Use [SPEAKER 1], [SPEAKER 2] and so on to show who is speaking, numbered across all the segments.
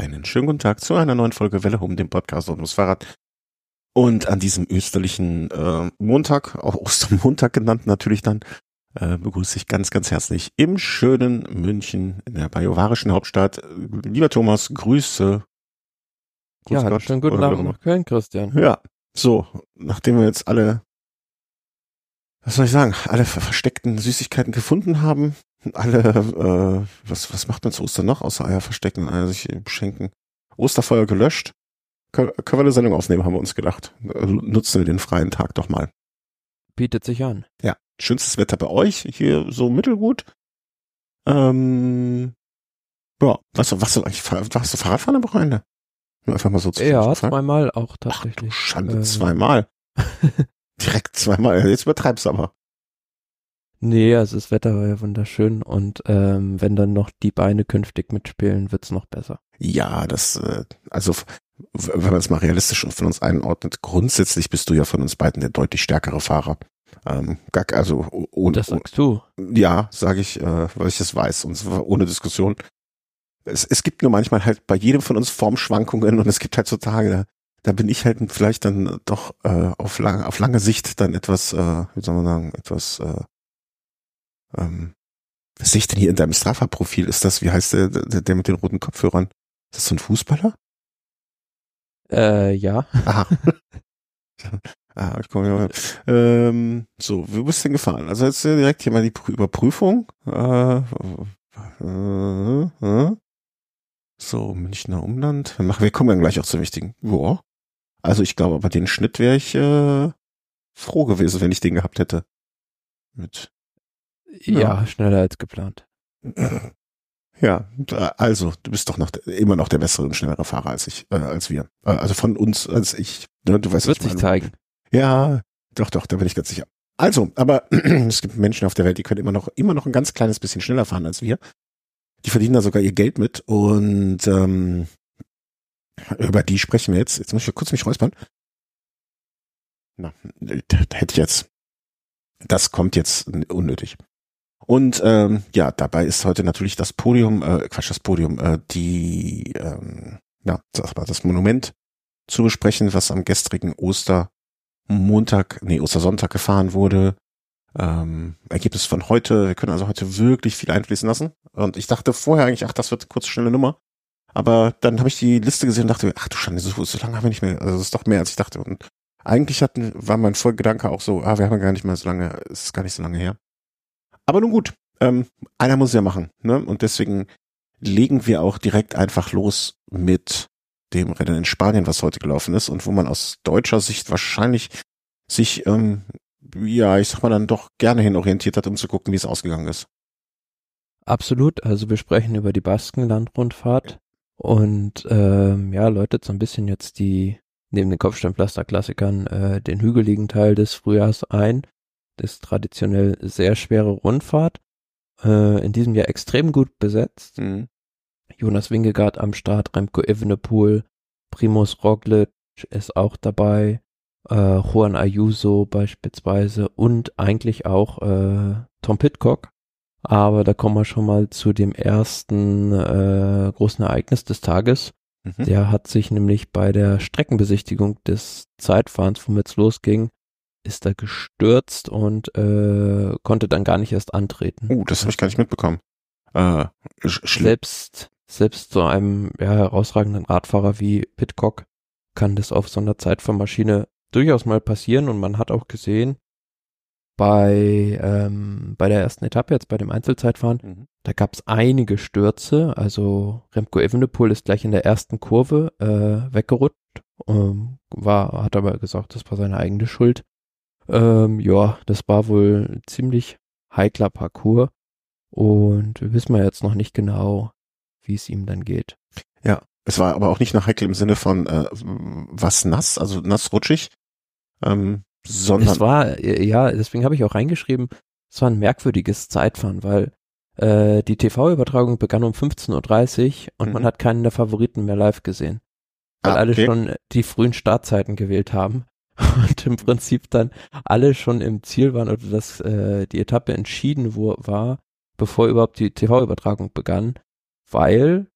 [SPEAKER 1] Einen schönen guten Tag zu einer neuen Folge Welle um, dem Podcast rund ums Fahrrad. Und an diesem österlichen Montag, auch Ostermontag genannt natürlich dann, begrüße ich ganz, ganz herzlich im schönen München, in der bajuwarischen Hauptstadt. Lieber Thomas, Grüße.
[SPEAKER 2] Grüß Gott, schönen guten Abend nach Köln, Christian.
[SPEAKER 1] Ja, so, nachdem wir jetzt alle, was soll ich sagen, alle versteckten Süßigkeiten gefunden haben, alle, was macht man zu Ostern noch, außer Eier verstecken, Eier sich schenken, Osterfeuer gelöscht, können wir eine Sendung aufnehmen, haben wir uns gedacht. Nutzen wir den freien Tag doch mal.
[SPEAKER 2] Bietet sich an.
[SPEAKER 1] Ja, schönstes Wetter bei euch, hier so mittelgut. Ja, warst du Fahrradfahren am Wochenende? Einfach mal so zu
[SPEAKER 2] Ja, zweimal auch tatsächlich.
[SPEAKER 1] Ach, du Schande, zweimal. Direkt zweimal, jetzt übertreibst du aber.
[SPEAKER 2] Nee, also das Wetter war ja wunderschön und wenn dann noch die Beine künftig mitspielen, wird's noch besser.
[SPEAKER 1] Ja, also wenn man es mal realistisch und von uns einordnet, grundsätzlich bist du ja von uns beiden der deutlich stärkere Fahrer.
[SPEAKER 2] Das sagst du.
[SPEAKER 1] Ja, sage ich, weil ich das weiß, und zwar ohne Diskussion. Es gibt nur manchmal halt bei jedem von uns Formschwankungen und es gibt halt so Tage, da bin ich halt vielleicht dann doch auf lange Sicht dann etwas, wie soll man sagen, was sehe ich denn hier in deinem Strava-Profil? Ist das, wie heißt der mit den roten Kopfhörern? Ist das so ein Fußballer?
[SPEAKER 2] Ja.
[SPEAKER 1] Aha. Ich komme so, wo bist du denn gefahren? Also jetzt direkt hier mal die Überprüfung. So, Münchner Umland. Wir kommen dann gleich auch zum wichtigen. Boah. Also ich glaube, aber den Schnitt wäre ich froh gewesen, wenn ich den gehabt hätte.
[SPEAKER 2] Ja, schneller als geplant.
[SPEAKER 1] Ja, also du bist doch immer noch der bessere und schnellere Fahrer als wir. Also von uns als ich. Ne, du weißt,
[SPEAKER 2] wird sich zeigen.
[SPEAKER 1] Ja, doch, da bin ich ganz sicher. Also, aber es gibt Menschen auf der Welt, die können immer noch ein ganz kleines bisschen schneller fahren als wir. Die verdienen da sogar ihr Geld mit und über die sprechen wir jetzt. Jetzt muss ich kurz mich räuspern. Na, das kommt jetzt unnötig. Und dabei ist heute natürlich das Monument zu besprechen, was am gestrigen Ostersonntag gefahren wurde. Ergebnis von heute, wir können also heute wirklich viel einfließen lassen. Und ich dachte vorher eigentlich, das wird eine kurze, schnelle Nummer. Aber dann habe ich die Liste gesehen und dachte, ach du Schande, so lange haben wir nicht mehr. Also das ist doch mehr, als ich dachte. Und eigentlich war mein Folgegedanke auch so, wir haben ja gar nicht mal so lange, es ist gar nicht so lange her. Aber nun gut, einer muss ja machen, ne? Und deswegen legen wir auch direkt einfach los mit dem Rennen in Spanien, was heute gelaufen ist und wo man aus deutscher Sicht wahrscheinlich sich, ich sag mal, dann doch gerne hin orientiert hat, um zu gucken, wie es ausgegangen ist.
[SPEAKER 2] Absolut, also wir sprechen über die Baskenlandrundfahrt und läutet so ein bisschen jetzt neben den Kopfsteinpflaster-Klassikern den hügeligen Teil des Frühjahrs ein. Das ist traditionell sehr schwere Rundfahrt, in diesem Jahr extrem gut besetzt.
[SPEAKER 1] Mhm.
[SPEAKER 2] Jonas Vingegaard am Start, Remco Evenepoel, Primož Roglič ist auch dabei, Juan Ayuso beispielsweise und eigentlich auch Tom Pidcock. Aber da kommen wir schon mal zu dem ersten großen Ereignis des Tages.
[SPEAKER 1] Mhm.
[SPEAKER 2] Der hat sich nämlich bei der Streckenbesichtigung des Zeitfahrens, womit es losging, ist er gestürzt und konnte dann gar nicht erst antreten.
[SPEAKER 1] Das habe ich gar nicht mitbekommen.
[SPEAKER 2] Selbst so einem herausragenden Radfahrer wie Pidcock kann das auf so einer Zeitfahrmaschine durchaus mal passieren und man hat auch gesehen, bei der ersten Etappe, jetzt bei dem Einzelzeitfahren, da gab es einige Stürze, also Remco Evenepoel ist gleich in der ersten Kurve weggerutscht, hat aber gesagt, das war seine eigene Schuld. Das war wohl ein ziemlich heikler Parcours und wir wissen ja jetzt noch nicht genau, wie es ihm dann geht.
[SPEAKER 1] Ja, es war aber auch nicht nur heikel im Sinne von was nass, also nassrutschig, sondern
[SPEAKER 2] es war, deswegen habe ich auch reingeschrieben, es war ein merkwürdiges Zeitfahren, weil die TV-Übertragung begann um 15:30 Uhr und man hat keinen der Favoriten mehr live gesehen, weil alle schon die frühen Startzeiten gewählt haben und im Prinzip dann alle schon im Ziel waren oder dass die Etappe entschieden war, bevor überhaupt die TV-Übertragung begann, weil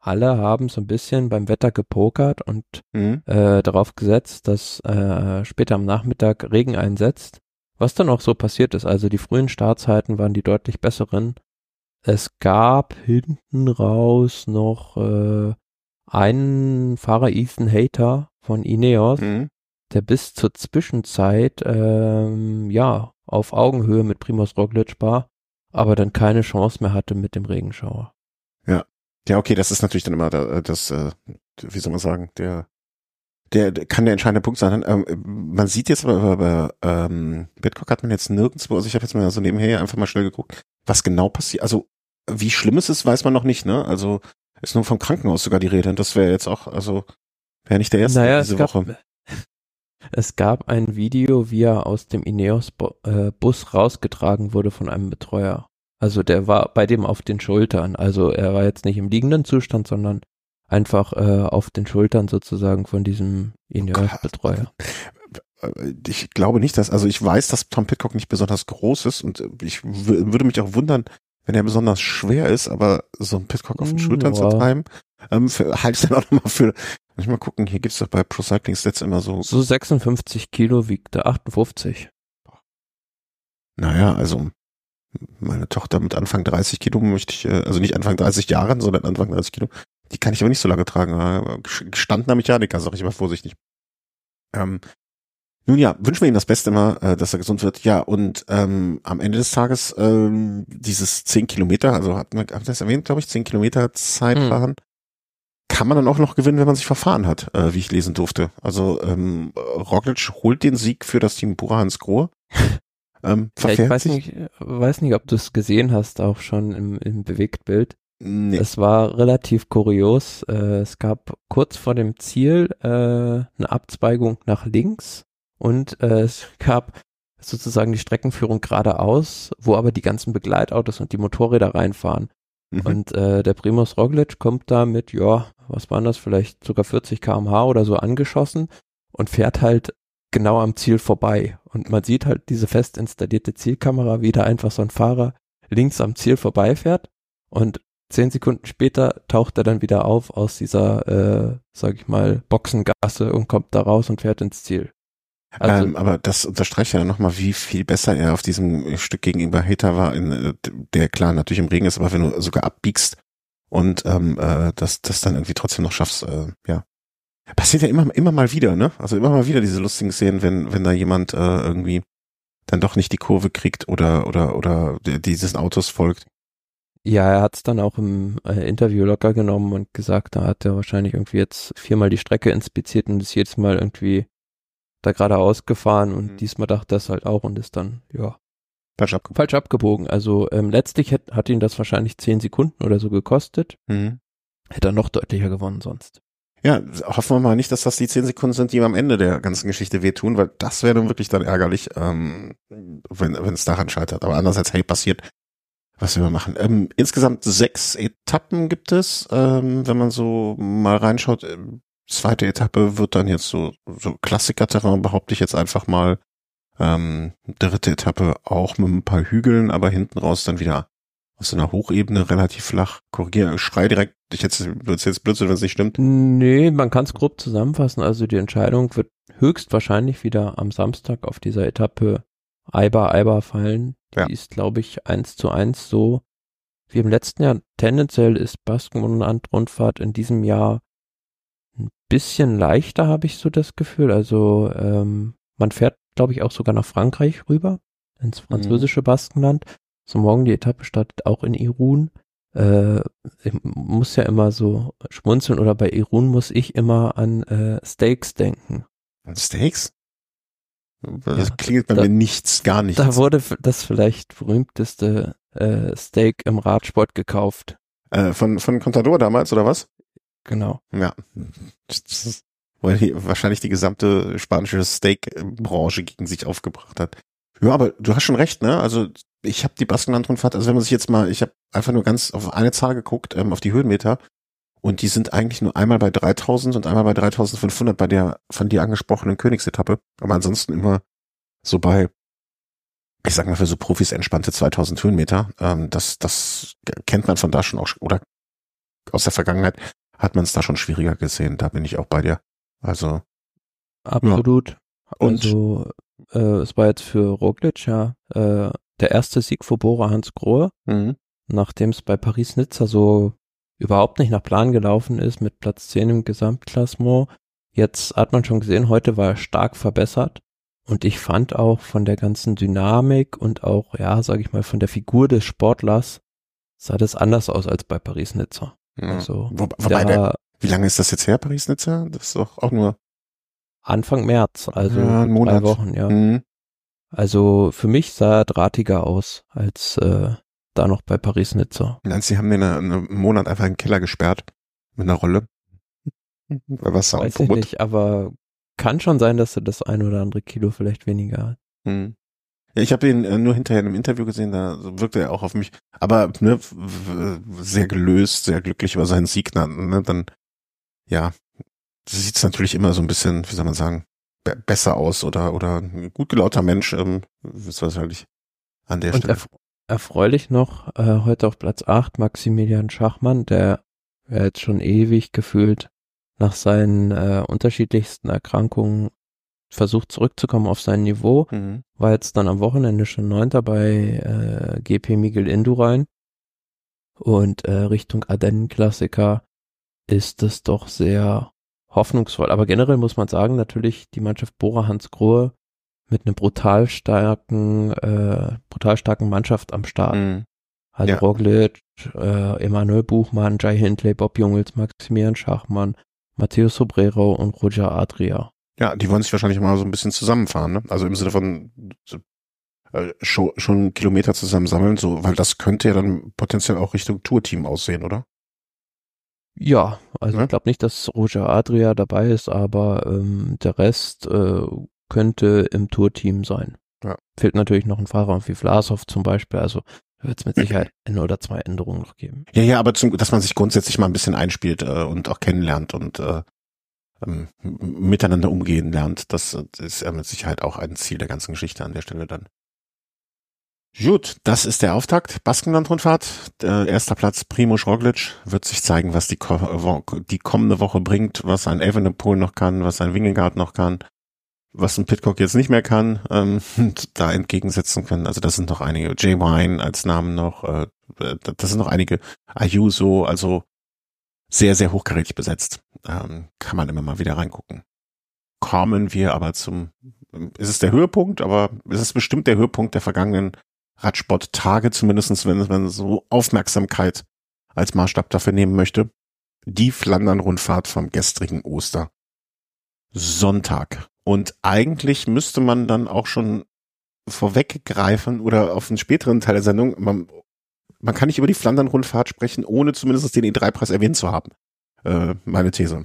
[SPEAKER 2] alle haben so ein bisschen beim Wetter gepokert und darauf gesetzt, dass später am Nachmittag Regen einsetzt. Was dann auch so passiert ist. Also die frühen Startzeiten waren die deutlich besseren. Es gab hinten raus noch einen Fahrer, Ethan Hayter von Ineos, der bis zur Zwischenzeit auf Augenhöhe mit Primož Roglič war, aber dann keine Chance mehr hatte mit dem Regenschauer.
[SPEAKER 1] Ja, okay, das ist natürlich dann immer wie soll man sagen, der kann der entscheidende Punkt sein. Man sieht jetzt aber bei Pidcock hat man jetzt nirgendwo, also ich habe jetzt mal so nebenher einfach mal schnell geguckt, was genau passiert. Also wie schlimm es ist, weiß man noch nicht, ne? Also ist nur vom Krankenhaus sogar die Rede. Und das wäre jetzt auch, also wäre nicht der erste diese Woche.
[SPEAKER 2] Es gab ein Video, wie er aus dem Ineos-Bus rausgetragen wurde von einem Betreuer. Also der war bei dem auf den Schultern. Also er war jetzt nicht im liegenden Zustand, sondern einfach auf den Schultern sozusagen von diesem Ineos-Betreuer.
[SPEAKER 1] Ich glaube nicht, also ich weiß, dass Tom Pidcock nicht besonders groß ist und ich würde mich auch wundern, wenn er besonders schwer ist, aber so ein Pidcock auf den Schultern zu treiben, halte ich dann auch nochmal für, muss ich mal gucken, hier gibt's doch bei Pro Cycling Stats immer so.
[SPEAKER 2] So 56 Kilo wiegt er, 58.
[SPEAKER 1] Naja, also meine Tochter mit Anfang 30 Kilo möchte ich, also nicht Anfang 30 Jahren, sondern Anfang 30 Kilo, die kann ich aber nicht so lange tragen. Gestandener Mechaniker, sag ich mal vorsichtig. Nun ja, wünschen wir ihm das Beste immer, dass er gesund wird. Ja, und am Ende des Tages dieses 10 Kilometer, also haben wir das erwähnt, glaube ich, 10 Kilometer Zeitfahren, kann man dann auch noch gewinnen, wenn man sich verfahren hat, wie ich lesen durfte. Also Roglič holt den Sieg für das Team Bora Hansgrohe.
[SPEAKER 2] Ich weiß nicht, ob du es gesehen hast, auch schon im Bewegtbild. Nee. Es war relativ kurios. Es gab kurz vor dem Ziel eine Abzweigung nach links und es gab sozusagen die Streckenführung geradeaus, wo aber die ganzen Begleitautos und die Motorräder reinfahren. Und der Primož Roglič kommt da mit, was waren das, vielleicht sogar 40 km/h oder so angeschossen und fährt halt genau am Ziel vorbei. Und man sieht halt diese fest installierte Zielkamera, wie da einfach so ein Fahrer links am Ziel vorbeifährt und 10 Sekunden später taucht er dann wieder auf aus dieser, sag ich mal, Boxengasse und kommt da raus und fährt ins Ziel. Also,
[SPEAKER 1] aber das unterstreicht ja nochmal, wie viel besser er auf diesem Stück gegenüber Hayter war, der klar natürlich im Regen ist, aber wenn du sogar abbiegst und das dann irgendwie trotzdem noch schaffst, passiert ja immer mal wieder, ne? Also immer mal wieder diese lustigen Szenen, wenn da jemand irgendwie dann doch nicht die Kurve kriegt oder dieses Autos folgt.
[SPEAKER 2] Ja, er hat es dann auch im Interview locker genommen und gesagt, da hat er wahrscheinlich irgendwie jetzt 4-mal die Strecke inspiziert und ist jedes Mal irgendwie da geradeaus gefahren und diesmal dachte er es halt auch und ist dann, falsch abgebogen. Also letztlich hat ihn das wahrscheinlich 10 Sekunden oder so gekostet. Hätte er noch deutlicher gewonnen sonst.
[SPEAKER 1] Ja, hoffen wir mal nicht, dass das die 10 Sekunden sind, die ihm am Ende der ganzen Geschichte wehtun, weil das wäre dann wirklich dann ärgerlich, wenn es daran scheitert. Aber andererseits, passiert. Was wir machen. Insgesamt 6 Etappen gibt es, wenn man so mal reinschaut. Zweite Etappe wird dann jetzt so Klassiker-Terrain, behaupte ich jetzt einfach mal. Dritte Etappe auch mit ein paar Hügeln, aber hinten raus dann wieder aus so einer Hochebene relativ flach. Schrei direkt, wird's jetzt Blödsinn, wenn es nicht stimmt.
[SPEAKER 2] Nee, man kann es grob zusammenfassen. Also die Entscheidung wird höchstwahrscheinlich wieder am Samstag auf dieser Etappe Eibar fallen. Die ist, glaube ich, 1:1 so wie im letzten Jahr. Tendenziell ist Baskenland-Rundfahrt in diesem Jahr ein bisschen leichter, habe ich so das Gefühl. Also man fährt, glaube ich, auch sogar nach Frankreich rüber, ins französische Baskenland. So morgen die Etappe startet auch in Irun. Ich muss ja immer so schmunzeln oder bei Irun muss ich immer an Steaks denken.
[SPEAKER 1] An Steaks? Das klingelt bei mir gar nichts.
[SPEAKER 2] Da wurde das vielleicht berühmteste Steak im Radsport gekauft.
[SPEAKER 1] Von Contador damals, oder was?
[SPEAKER 2] Genau.
[SPEAKER 1] Ja. Weil wahrscheinlich die gesamte spanische Steak-Branche gegen sich aufgebracht hat. Ja, aber du hast schon recht, ne? Also ich habe die Baskenland-Rundfahrt, also wenn man sich jetzt mal, ich habe einfach nur ganz auf eine Zahl geguckt, auf die Höhenmeter. Und die sind eigentlich nur einmal bei 3000 und einmal bei 3500 bei der von dir angesprochenen Königsetappe. Aber ansonsten immer so bei, ich sag mal für so Profis entspannte 2000 Höhenmeter. Das kennt man von da schon auch oder aus der Vergangenheit. hat man es da schon schwieriger gesehen. Da bin ich auch bei dir. Also
[SPEAKER 2] Absolut.
[SPEAKER 1] ja. Und
[SPEAKER 2] Also es war jetzt für Roglic der erste Sieg für Bora Hansgrohe, nachdem es bei Paris-Nizza so überhaupt nicht nach Plan gelaufen ist mit Platz 10 im Gesamtklassement. Jetzt hat man schon gesehen, heute war er stark verbessert und ich fand auch von der ganzen Dynamik und auch, ja, sage ich mal, von der Figur des Sportlers sah das anders aus als bei Paris-Nizza. Also
[SPEAKER 1] wobei wie lange ist das jetzt her, Paris-Nizza? Das ist doch auch nur
[SPEAKER 2] Anfang März, also
[SPEAKER 1] ein
[SPEAKER 2] 3
[SPEAKER 1] Monat.
[SPEAKER 2] Wochen, ja. Also für mich sah er drahtiger aus als da noch bei Paris-Nizza.
[SPEAKER 1] Nein, sie haben den einen Monat einfach in den Keller gesperrt mit einer Rolle.
[SPEAKER 2] Weiß ich nicht, aber kann schon sein, dass er das ein oder andere Kilo vielleicht weniger hat.
[SPEAKER 1] Ja, ich habe ihn nur hinterher in einem Interview gesehen, da wirkte er auch auf mich, aber ne, sehr gelöst, sehr glücklich über seinen Sieg. Ne, dann, ja, sieht es natürlich immer so ein bisschen, wie soll man sagen, besser aus oder ein gut gelauter Mensch, ist wahrscheinlich an der Stelle.
[SPEAKER 2] Erfreulich noch, heute auf Platz 8 Maximilian Schachmann, der jetzt schon ewig gefühlt nach seinen unterschiedlichsten Erkrankungen versucht zurückzukommen auf sein Niveau, war jetzt dann am Wochenende schon 9. bei GP Miguel Indurain und Richtung Ardennen-Klassiker ist es doch sehr hoffnungsvoll. Aber generell muss man sagen, natürlich die Mannschaft Bora Hansgrohe mit einer brutal starken Mannschaft am Start. Also ja. Roglic, Emanuel Buchmann, Jai Hindley, Bob Jungels, Maximilian Schachmann, Matteo Sobrero und Roger Adria.
[SPEAKER 1] Ja, die wollen sich wahrscheinlich mal so ein bisschen zusammenfahren, ne? Also im Sinne von schon Kilometer zusammen sammeln, so, weil das könnte ja dann potenziell auch Richtung Tourteam aussehen, oder?
[SPEAKER 2] Ja, also ich glaube nicht, dass Roger Adria dabei ist, aber der Rest könnte im Tourteam sein.
[SPEAKER 1] Ja.
[SPEAKER 2] Fehlt natürlich noch ein Fahrer wie Vlasov zum Beispiel, also wird es mit Sicherheit 1 oder 2 Änderungen noch geben.
[SPEAKER 1] Ja, aber dass man sich grundsätzlich mal ein bisschen einspielt und auch kennenlernt und miteinander umgehen lernt, das ist ja mit Sicherheit auch ein Ziel der ganzen Geschichte an der Stelle dann. Gut, das ist der Auftakt. Baskenland-Rundfahrt, erster Platz Primož Roglic, wird sich zeigen, was die kommende Woche bringt, was ein Evenepoel noch kann, was ein Vingegaard noch kann, was ein Pidcock jetzt nicht mehr kann, und da entgegensetzen können. Also das sind noch einige. Jay Wine als Namen noch, das sind noch einige. Ayuso, also sehr, sehr hochkarätig besetzt. Kann man immer mal wieder reingucken. Kommen wir aber ist es der Höhepunkt, aber es ist bestimmt der Höhepunkt der vergangenen Radsport-Tage, zumindest wenn man so Aufmerksamkeit als Maßstab dafür nehmen möchte. Die Flandern-Rundfahrt vom gestrigen Ostersonntag. Und eigentlich müsste man dann auch schon vorweggreifen oder auf einen späteren Teil der Sendung, man kann nicht über die Flandern-Rundfahrt sprechen, ohne zumindest den E3-Preis erwähnt zu haben. Meine These.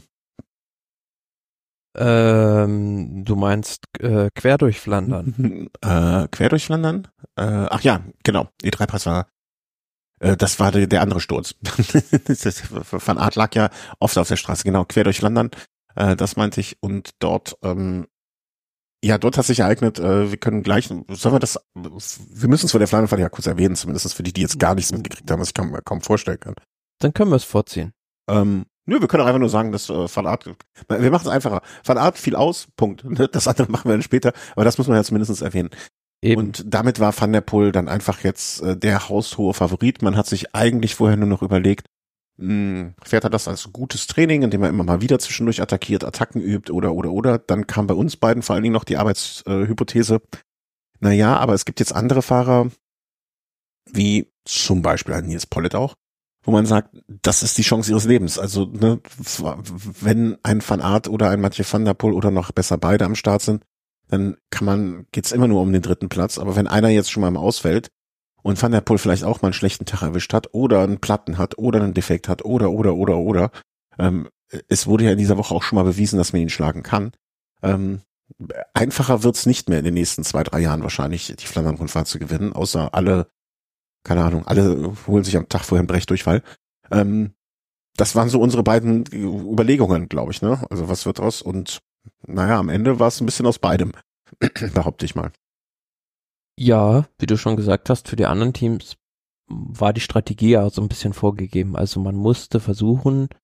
[SPEAKER 2] Du meinst quer durch Flandern?
[SPEAKER 1] Quer durch Flandern? Ach ja, genau. E3-Preis war, das war der andere Sturz. Van Aert lag ja oft auf der Straße, genau, quer durch Flandern. Das meinte ich. Und dort, dort hat sich ereignet, wir können gleich, wir müssen es vor der Flandernfahrt ja kurz erwähnen, zumindest für die jetzt gar nichts mitgekriegt haben, was ich kaum vorstellen kann.
[SPEAKER 2] Dann können wir es vorziehen.
[SPEAKER 1] Wir können auch einfach nur sagen, dass Van Aert, wir machen es einfacher. Van Aert fiel aus, Punkt. Das andere machen wir dann später, aber das muss man ja zumindest erwähnen. Eben. Und damit war Van der Poel dann einfach jetzt der haushohe Favorit. Man hat sich eigentlich vorher nur noch überlegt, fährt er das als gutes Training, indem er immer mal wieder zwischendurch attackiert, Attacken übt oder. Dann kam bei uns beiden vor allen Dingen noch die Arbeitshypothese. Naja, aber es gibt jetzt andere Fahrer, wie zum Beispiel ein Nils Pollitt auch, wo man sagt, das ist die Chance ihres Lebens. Also, ne, wenn ein Van Aert oder ein Mathieu van der Poel oder noch besser beide am Start sind, dann geht's immer nur um den 3. Platz. Aber wenn einer jetzt schon mal ausfällt und Van der Poel vielleicht auch mal einen schlechten Tag erwischt hat oder einen Platten hat oder einen Defekt hat oder, es wurde ja in dieser Woche auch schon mal bewiesen, dass man ihn schlagen kann. Einfacher wird's nicht mehr in den nächsten 2-3 Jahren wahrscheinlich, die Flandern-Rundfahrt zu gewinnen, außer alle holen sich am Tag vorher einen Brechdurchfall. Das waren so unsere beiden Überlegungen, glaube ich, ne? Also was wird draus? Und naja, am Ende war es ein bisschen aus beidem, behaupte ich mal.
[SPEAKER 2] Ja, wie du schon gesagt hast, für die anderen Teams war die Strategie ja so ein bisschen vorgegeben. Also man musste versuchen,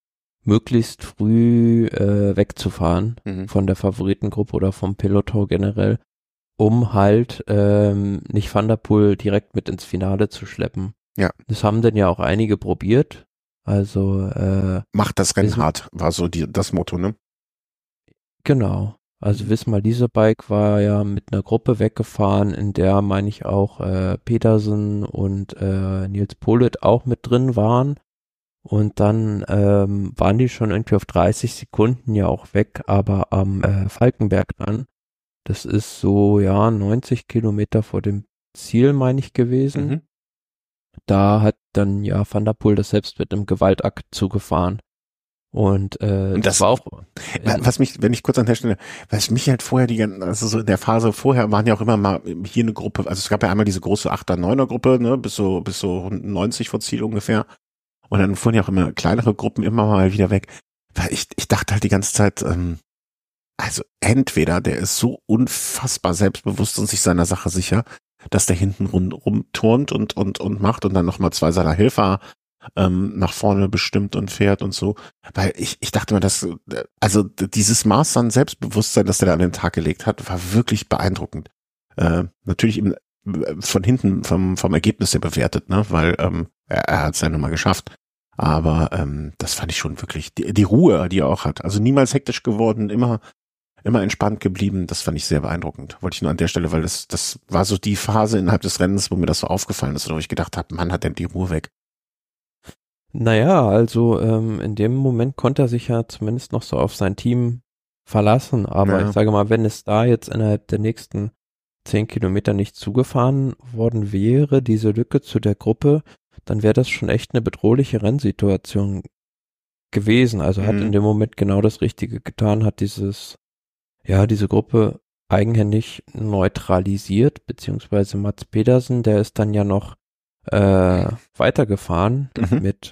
[SPEAKER 2] möglichst früh wegzufahren
[SPEAKER 1] Mhm.
[SPEAKER 2] von der Favoritengruppe oder vom Peloton generell, um halt nicht Van der Poel direkt mit ins Finale zu schleppen.
[SPEAKER 1] Ja.
[SPEAKER 2] Das haben dann ja auch einige probiert. Also
[SPEAKER 1] Macht das Rennen
[SPEAKER 2] Wissen-
[SPEAKER 1] hart, war so das Motto, ne?
[SPEAKER 2] genau. Also Wismar Leasebike war ja mit einer Gruppe weggefahren, in der, meine ich, auch Petersen und Nils Politt auch mit drin waren. Und dann waren die schon irgendwie auf 30 Sekunden ja auch weg, aber am Falkenberg dann, das ist so, ja, 90 Kilometer vor dem Ziel, meine ich, gewesen.
[SPEAKER 1] Mhm.
[SPEAKER 2] Da hat dann ja Van der Poel das selbst mit einem Gewaltakt zugefahren. Und
[SPEAKER 1] das
[SPEAKER 2] war auch
[SPEAKER 1] Was mich, wenn ich kurz an der Stelle, was mich halt vorher also so in der Phase vorher waren ja auch immer mal hier eine Gruppe, also es gab ja einmal diese große 8er, 9er Gruppe, ne, bis so 90 vor Ziel ungefähr. Und dann fuhren ja auch immer kleinere Gruppen immer mal wieder weg. Weil ich dachte halt die ganze Zeit, also entweder der ist so unfassbar selbstbewusst und sich seiner Sache sicher, dass der hinten rumturnt und macht und dann nochmal zwei seiner Helfer nach vorne bestimmt und fährt und so. Weil ich dachte mir, also dieses Maß an Selbstbewusstsein, das der da an den Tag gelegt hat, war wirklich beeindruckend. Natürlich von hinten vom Ergebnis her bewertet, ne, weil er hat es ja nun mal geschafft. Aber das fand ich schon wirklich, die Ruhe, die er auch hat. Also niemals hektisch geworden, immer entspannt geblieben. Das fand ich sehr beeindruckend. Wollte ich nur an der Stelle, weil das war so die Phase innerhalb des Rennens, wo mir das so aufgefallen ist, wo ich gedacht habe, Mann, hat denn die Ruhe weg.
[SPEAKER 2] Naja, also in dem Moment konnte er sich ja zumindest noch so auf sein Team verlassen, aber
[SPEAKER 1] Ja.
[SPEAKER 2] ich sage mal, wenn es da jetzt innerhalb der nächsten 10 Kilometer nicht zugefahren worden wäre, diese Lücke zu der Gruppe, dann wäre das schon echt eine bedrohliche Rennsituation gewesen. Also hat in dem Moment genau das Richtige getan, hat diese Gruppe eigenhändig neutralisiert, beziehungsweise Mats Pedersen, der ist dann ja noch weitergefahren mit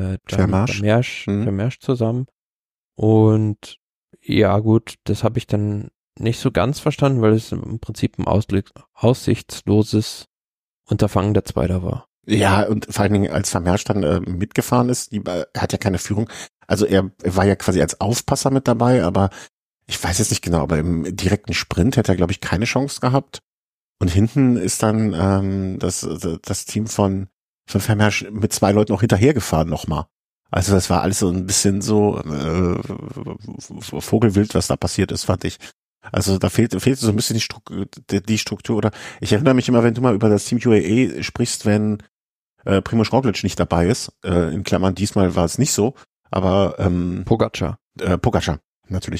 [SPEAKER 2] Vermeersch zusammen. Und ja gut, das habe ich dann nicht so ganz verstanden, weil es im Prinzip ein aussichtsloses Unterfangen der Zweiter war.
[SPEAKER 1] Ja, und vor allen Dingen, als Vermeersch dann mitgefahren ist, er hat ja keine Führung. Also er war ja quasi als Aufpasser mit dabei, aber ich weiß jetzt nicht genau, aber im direkten Sprint hätte er, glaube ich, keine Chance gehabt. Und hinten ist dann das Team von Vermeersch mit zwei Leuten noch hinterhergefahren nochmal. Also das war alles so ein bisschen so Vogelwild, was da passiert ist, fand ich. Also da fehlte so ein bisschen die Struktur. Oder ich erinnere mich immer, wenn du mal über das Team UAE sprichst, wenn Primož Roglič nicht dabei ist. In Klammern, diesmal war es nicht so. Aber
[SPEAKER 2] Pogačar,
[SPEAKER 1] natürlich.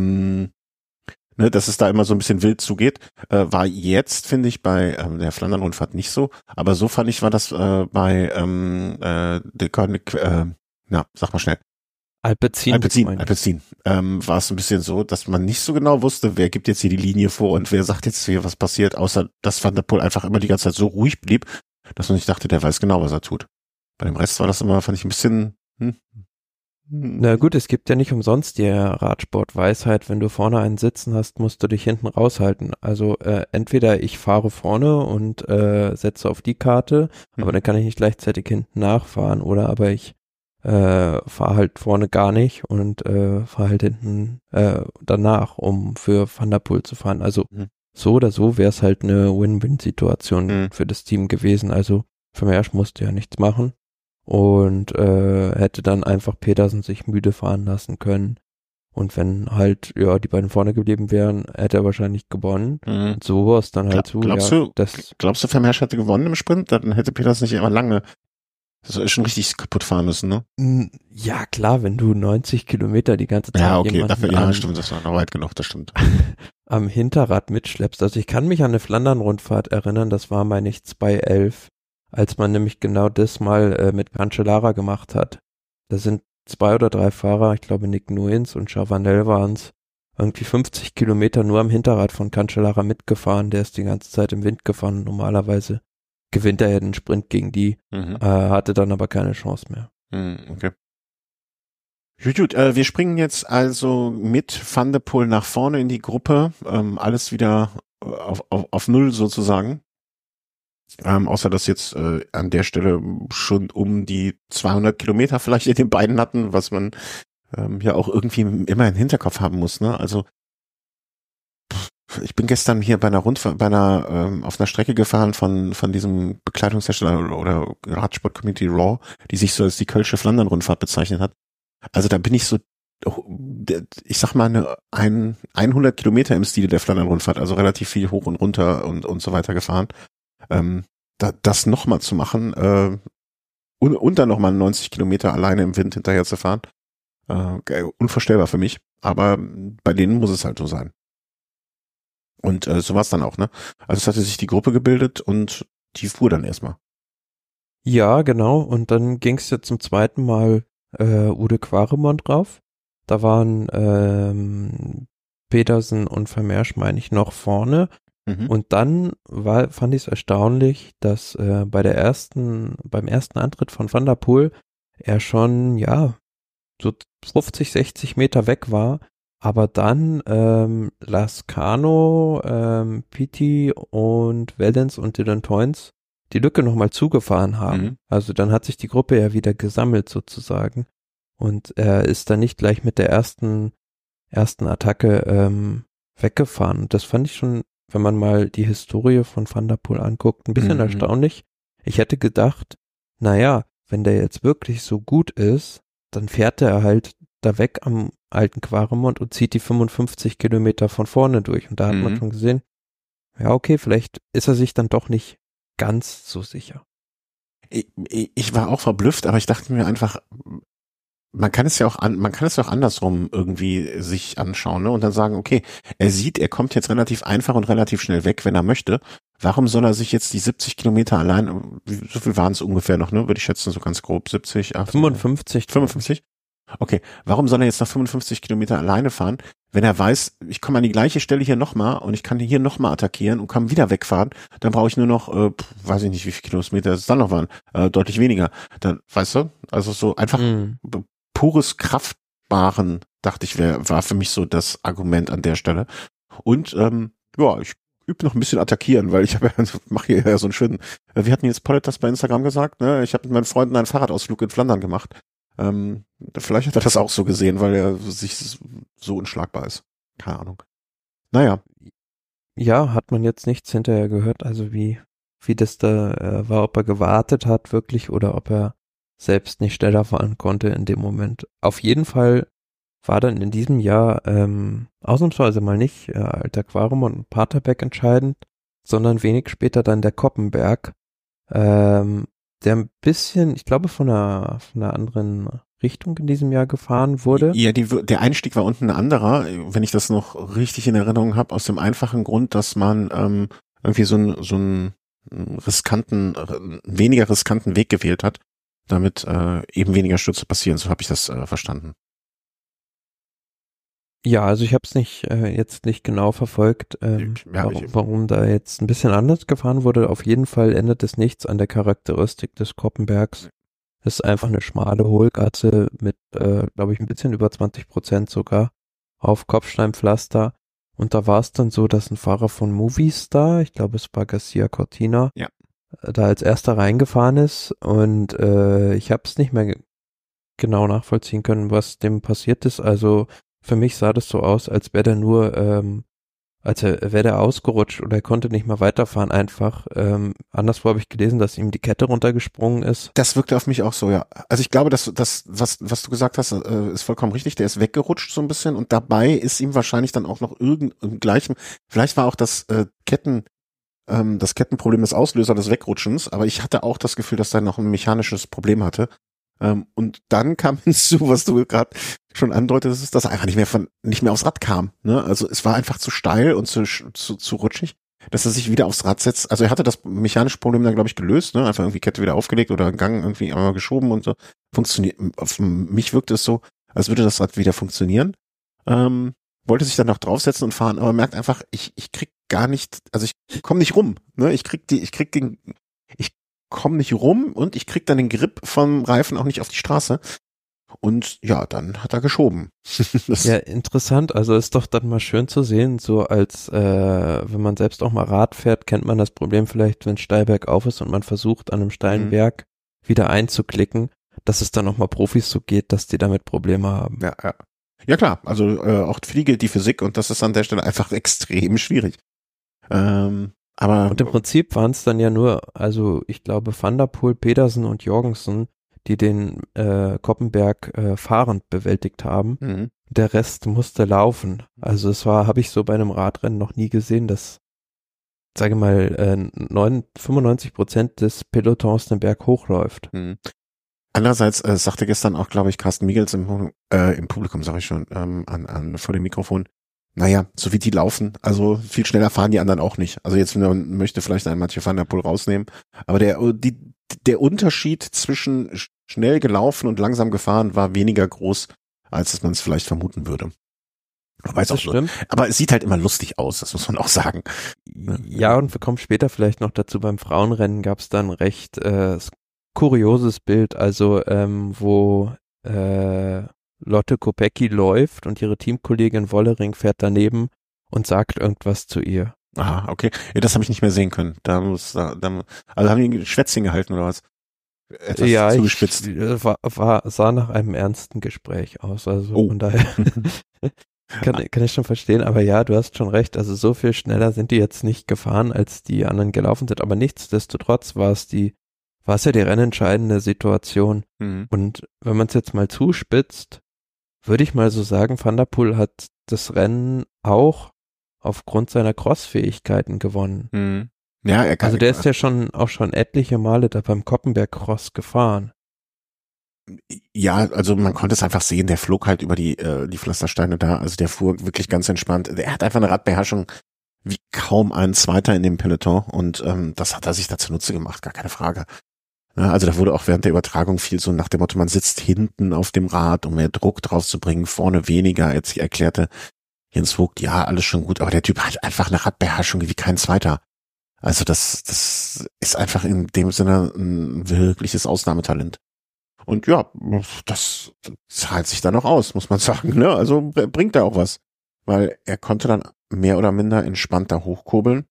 [SPEAKER 1] Dass es da immer so ein bisschen wild zugeht, war jetzt, finde ich, bei der Flandern-Rundfahrt nicht so. Aber so fand ich, war das bei sag mal schnell.
[SPEAKER 2] Alpecin.
[SPEAKER 1] War es ein bisschen so, dass man nicht so genau wusste, wer gibt jetzt hier die Linie vor und wer sagt jetzt hier, was passiert, außer dass Van der Poel einfach immer die ganze Zeit so ruhig blieb, dass man nicht dachte, der weiß genau, was er tut. Bei dem Rest war das immer, fand ich ein bisschen
[SPEAKER 2] Na gut, es gibt ja nicht umsonst die Radsport-Weisheit, wenn du vorne einen sitzen hast, musst du dich hinten raushalten. Also entweder ich fahre vorne und setze auf die Karte, aber dann kann ich nicht gleichzeitig hinten nachfahren, oder aber ich fahre halt vorne gar nicht und fahre halt hinten danach, um für Van der Poel zu fahren. Also so oder so wäre es halt eine Win-Win-Situation für das Team gewesen. Also Vermeersch musste ja nichts machen. Und hätte dann einfach Pedersen sich müde fahren lassen können. Und wenn halt, ja, die beiden vorne geblieben wären, hätte er wahrscheinlich gewonnen. Und so war es dann halt so.
[SPEAKER 1] Glaubst du, Vermeersch hätte gewonnen im Sprint? Dann hätte Pedersen nicht immer lange schon richtig kaputt fahren müssen, ne?
[SPEAKER 2] Ja, klar, wenn du 90 Kilometer die ganze Zeit
[SPEAKER 1] stimmt, das war noch weit genug, das stimmt.
[SPEAKER 2] am Hinterrad mitschleppst. Also ich kann mich an eine Flandern-Rundfahrt erinnern, das war, meine ich, 2011. Als man nämlich genau das mal mit Cancellara gemacht hat. Da sind 2 oder 3 Fahrer, ich glaube Nick Nuins und Chavanel waren es, irgendwie 50 Kilometer nur am Hinterrad von Cancellara mitgefahren. Der ist die ganze Zeit im Wind gefahren. Normalerweise gewinnt er ja den Sprint gegen die, hatte dann aber keine Chance mehr.
[SPEAKER 1] Okay. Gut, wir springen jetzt also mit Van der Poel nach vorne in die Gruppe. Alles wieder auf Null sozusagen. Außer dass jetzt an der Stelle schon um die 200 Kilometer vielleicht in den Beinen hatten, was man ja auch irgendwie immer im Hinterkopf haben muss, ne? Also ich bin gestern hier bei einer auf einer Strecke gefahren von diesem Bekleidungshersteller oder Radsport-Community Raw, die sich so als die Kölsche Flandern-Rundfahrt bezeichnet hat. Also da bin ich so, ich sag mal 100 Kilometer im Stile der Flandern-Rundfahrt, also relativ viel hoch und runter und so weiter gefahren. Das nochmal zu machen, und dann nochmal 90 Kilometer alleine im Wind hinterher zu fahren, unvorstellbar für mich. Aber bei denen muss es halt so sein. Und so war es dann auch, ne? Also es hatte sich die Gruppe gebildet und die fuhr dann erstmal.
[SPEAKER 2] Ja, genau. Und dann ging es ja zum zweiten Mal Ude Quaremont drauf. Da waren Pedersen und Vermeersch, meine ich, noch vorne. Und dann fand ich es erstaunlich, dass beim ersten Antritt von Van der Poel er schon, ja, so 50, 60 Meter weg war, aber dann Lascano, Piti und Wellens und Dylan Toynes die Lücke nochmal zugefahren haben.
[SPEAKER 1] Mhm.
[SPEAKER 2] Also dann hat sich die Gruppe ja wieder gesammelt sozusagen und er ist dann nicht gleich mit der ersten Attacke weggefahren. Und das fand ich schon, wenn man mal die Historie von Van der Poel anguckt, ein bisschen erstaunlich. Ich hätte gedacht, naja, wenn der jetzt wirklich so gut ist, dann fährt er halt da weg am alten Quaremont und zieht die 55 Kilometer von vorne durch. Und da hat man schon gesehen, ja okay, vielleicht ist er sich dann doch nicht ganz so sicher.
[SPEAKER 1] Ich war auch verblüfft, aber ich dachte mir einfach, man kann es ja auch andersrum irgendwie sich anschauen, ne? Und dann sagen, okay, er kommt jetzt relativ einfach und relativ schnell weg, wenn er möchte. Warum soll er sich jetzt die 70 Kilometer allein, so viel waren es ungefähr noch, ne? Würde ich schätzen, so ganz grob, 70, 80, 55? Okay, warum soll er jetzt noch 55 Kilometer alleine fahren, wenn er weiß, ich komme an die gleiche Stelle hier nochmal und ich kann hier nochmal attackieren und kann wieder wegfahren, dann brauche ich nur noch, weiß ich nicht, wie viele Kilometer es dann noch waren, deutlich weniger. Dann, weißt du, also so einfach pures Kraftbaren, dachte ich, war für mich so das Argument an der Stelle. Und ja, ich übe noch ein bisschen attackieren, weil ich mache hier ja so einen schönen, wir hatten jetzt Pollet das bei Instagram gesagt, ne? Ich habe mit meinen Freunden einen Fahrradausflug in Flandern gemacht. Vielleicht hat er das auch so gesehen, weil er sich so unschlagbar ist. Keine Ahnung. Naja.
[SPEAKER 2] Ja, hat man jetzt nichts hinterher gehört, also wie das da war, ob er gewartet hat wirklich oder ob er selbst nicht schneller fahren konnte in dem Moment. Auf jeden Fall war dann in diesem Jahr ausnahmsweise mal nicht Alter Quaremont und Paterberg entscheidend, sondern wenig später dann der Koppenberg, der ein bisschen, ich glaube, von einer anderen Richtung in diesem Jahr gefahren wurde.
[SPEAKER 1] Ja, der Einstieg war unten ein anderer, wenn ich das noch richtig in Erinnerung habe, aus dem einfachen Grund, dass man irgendwie so einen weniger riskanten Weg gewählt hat, damit eben weniger Stürze passieren. So habe ich das verstanden.
[SPEAKER 2] Ja, also ich habe es jetzt nicht genau verfolgt, warum da jetzt ein bisschen anders gefahren wurde. Auf jeden Fall ändert es nichts an der Charakteristik des Koppenbergs. Es ist einfach eine schmale Hohlgasse mit, glaube ich, ein bisschen über 20% sogar auf Kopfsteinpflaster. Und da war es dann so, dass ein Fahrer von Movistar, ich glaube es war Garcia Cortina, da als erster reingefahren ist. Und ich habe es nicht mehr genau nachvollziehen können, was dem passiert ist. Also für mich sah das so aus, als wäre der nur, als wäre der ausgerutscht oder er konnte nicht mehr weiterfahren einfach. Anderswo habe ich gelesen, dass ihm die Kette runtergesprungen ist.
[SPEAKER 1] Das wirkte auf mich auch so, ja. Also ich glaube, dass das, was du gesagt hast, ist vollkommen richtig. Der ist weggerutscht so ein bisschen und dabei ist ihm wahrscheinlich dann auch noch irgendein gleichen, vielleicht war auch das Kettenproblem des Auslöser des Wegrutschens, aber ich hatte auch das Gefühl, dass er noch ein mechanisches Problem hatte. Und dann kam hinzu, was du gerade schon andeutetest, dass er einfach nicht mehr aufs Rad kam. Ne? Also es war einfach zu steil und zu rutschig, dass er sich wieder aufs Rad setzt. Also er hatte das mechanische Problem dann, glaube ich, gelöst, ne? Einfach irgendwie Kette wieder aufgelegt oder Gang irgendwie einmal geschoben und so. Funktioniert. Auf mich wirkte es so, als würde das Rad wieder funktionieren. Wollte sich dann noch draufsetzen und fahren, aber merkt einfach, ich krieg gar nicht, also ich komme nicht rum. Ne? Ich komme nicht rum und ich krieg dann den Grip vom Reifen auch nicht auf die Straße. Und ja, dann hat er geschoben.
[SPEAKER 2] Ja, interessant. Also ist doch dann mal schön zu sehen, so als wenn man selbst auch mal Rad fährt, kennt man das Problem vielleicht, wenn es steil bergauf ist und man versucht an einem steilen Berg wieder einzuklicken, dass es dann auch mal Profis so geht, dass die damit Probleme haben.
[SPEAKER 1] Ja, ja. Ja klar, also auch für die gilt die Physik und das ist an der Stelle einfach extrem schwierig. Aber
[SPEAKER 2] Und im Prinzip waren es dann ja nur, also ich glaube Van der Poel, Pedersen und Jorgensen, die den Koppenberg fahrend bewältigt haben. Der Rest musste laufen. Also es war, habe ich so bei einem Radrennen noch nie gesehen, dass, sage mal, 95% des Pelotons den Berg hochläuft.
[SPEAKER 1] Andererseits sagte gestern auch, glaube ich, Carsten Miegels im Publikum, sage ich schon, vor dem Mikrofon, naja, so wie die laufen, also viel schneller fahren die anderen auch nicht. Also jetzt möchte vielleicht ein Mathieu van der Poel rausnehmen, aber der Unterschied zwischen schnell gelaufen und langsam gefahren war weniger groß, als man es vielleicht vermuten würde. Weiß auch so. Aber es sieht halt immer lustig aus, das muss man auch sagen.
[SPEAKER 2] Ja, und wir kommen später vielleicht noch dazu, beim Frauenrennen gab es dann recht kurioses Bild, also wo Lotte Kopecky läuft und ihre Teamkollegin Wollering fährt daneben und sagt irgendwas zu ihr.
[SPEAKER 1] Ah, okay. Ja, das habe ich nicht mehr sehen können. Also haben die ein Schwätzchen gehalten oder was?
[SPEAKER 2] Etwas zugespitzt. Sah nach einem ernsten Gespräch aus. Also von daher kann ich schon verstehen. Aber ja, du hast schon recht. Also so viel schneller sind die jetzt nicht gefahren, als die anderen gelaufen sind. Aber nichtsdestotrotz war es ja die rennentscheidende Situation. Und wenn man es jetzt mal zuspitzt, würde ich mal so sagen, Van der Poel hat das Rennen auch aufgrund seiner Cross-Fähigkeiten gewonnen.
[SPEAKER 1] Ja,
[SPEAKER 2] also der ist ja schon etliche Male da beim Koppenberg-Cross gefahren.
[SPEAKER 1] Ja, also man konnte es einfach sehen, der flog halt über die Pflastersteine da, also der fuhr wirklich ganz entspannt. Er hat einfach eine Radbeherrschung wie kaum ein Zweiter in dem Peloton und das hat er sich da zunutze gemacht, gar keine Frage. Ja, also da wurde auch während der Übertragung viel so nach dem Motto, man sitzt hinten auf dem Rad, um mehr Druck drauf zu bringen, vorne weniger. Jetzt erklärte Jens Vogt, ja, alles schon gut, aber der Typ hat einfach eine Radbeherrschung wie kein Zweiter. Also das ist einfach in dem Sinne ein wirkliches Ausnahmetalent. Und ja, das zahlt sich dann auch aus, muss man sagen, ne? Also bringt er auch was. Weil er konnte dann mehr oder minder entspannter hochkurbeln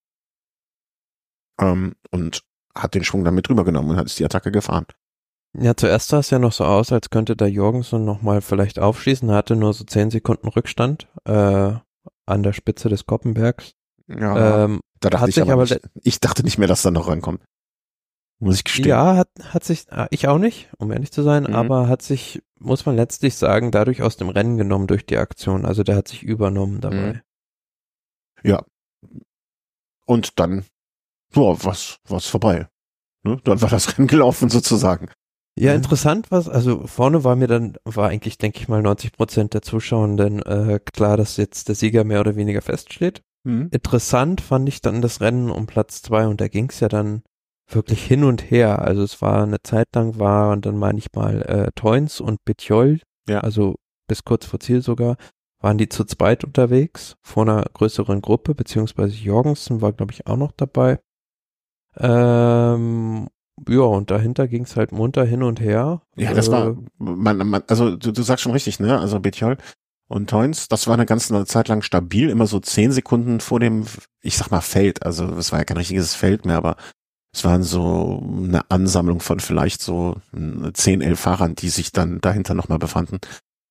[SPEAKER 1] und hat den Schwung dann mit rübergenommen und ist die Attacke gefahren.
[SPEAKER 2] Ja, zuerst sah es ja noch so aus, als könnte da Jorgensen nochmal vielleicht aufschießen. Er hatte nur so 10 Sekunden Rückstand an der Spitze des Koppenbergs.
[SPEAKER 1] Ja, da dachte ich aber nicht, ich dachte nicht mehr, dass da noch rankommt. Muss ich gestehen.
[SPEAKER 2] Ja, hat sich, ich auch nicht, um ehrlich zu sein, aber hat sich, muss man letztlich sagen, dadurch aus dem Rennen genommen durch die Aktion. Also der hat sich übernommen dabei.
[SPEAKER 1] Ja. Und dann was vorbei. Ne? Dann war das Rennen gelaufen sozusagen.
[SPEAKER 2] Ja, interessant also vorne war eigentlich, denke ich mal, 90% der Zuschauenden klar, dass jetzt der Sieger mehr oder weniger feststeht. Interessant fand ich dann das Rennen um Platz 2 und da ging es ja dann wirklich hin und her. Also es war eine Zeit lang und dann meine ich mal Teuns und Betjol, also bis kurz vor Ziel sogar, waren die zu zweit unterwegs vor einer größeren Gruppe, beziehungsweise Jorgensen war, glaube ich, auch noch dabei. Ja, und dahinter ging es halt munter hin und her.
[SPEAKER 1] Ja, das war, also du sagst schon richtig, ne? Also Betjol und Teuns, das war eine ganze Zeit lang stabil, immer so 10 Sekunden vor dem, ich sag mal, Feld. Also es war ja kein richtiges Feld mehr, aber es waren so eine Ansammlung von vielleicht so 10, 11 Fahrern, die sich dann dahinter nochmal befanden.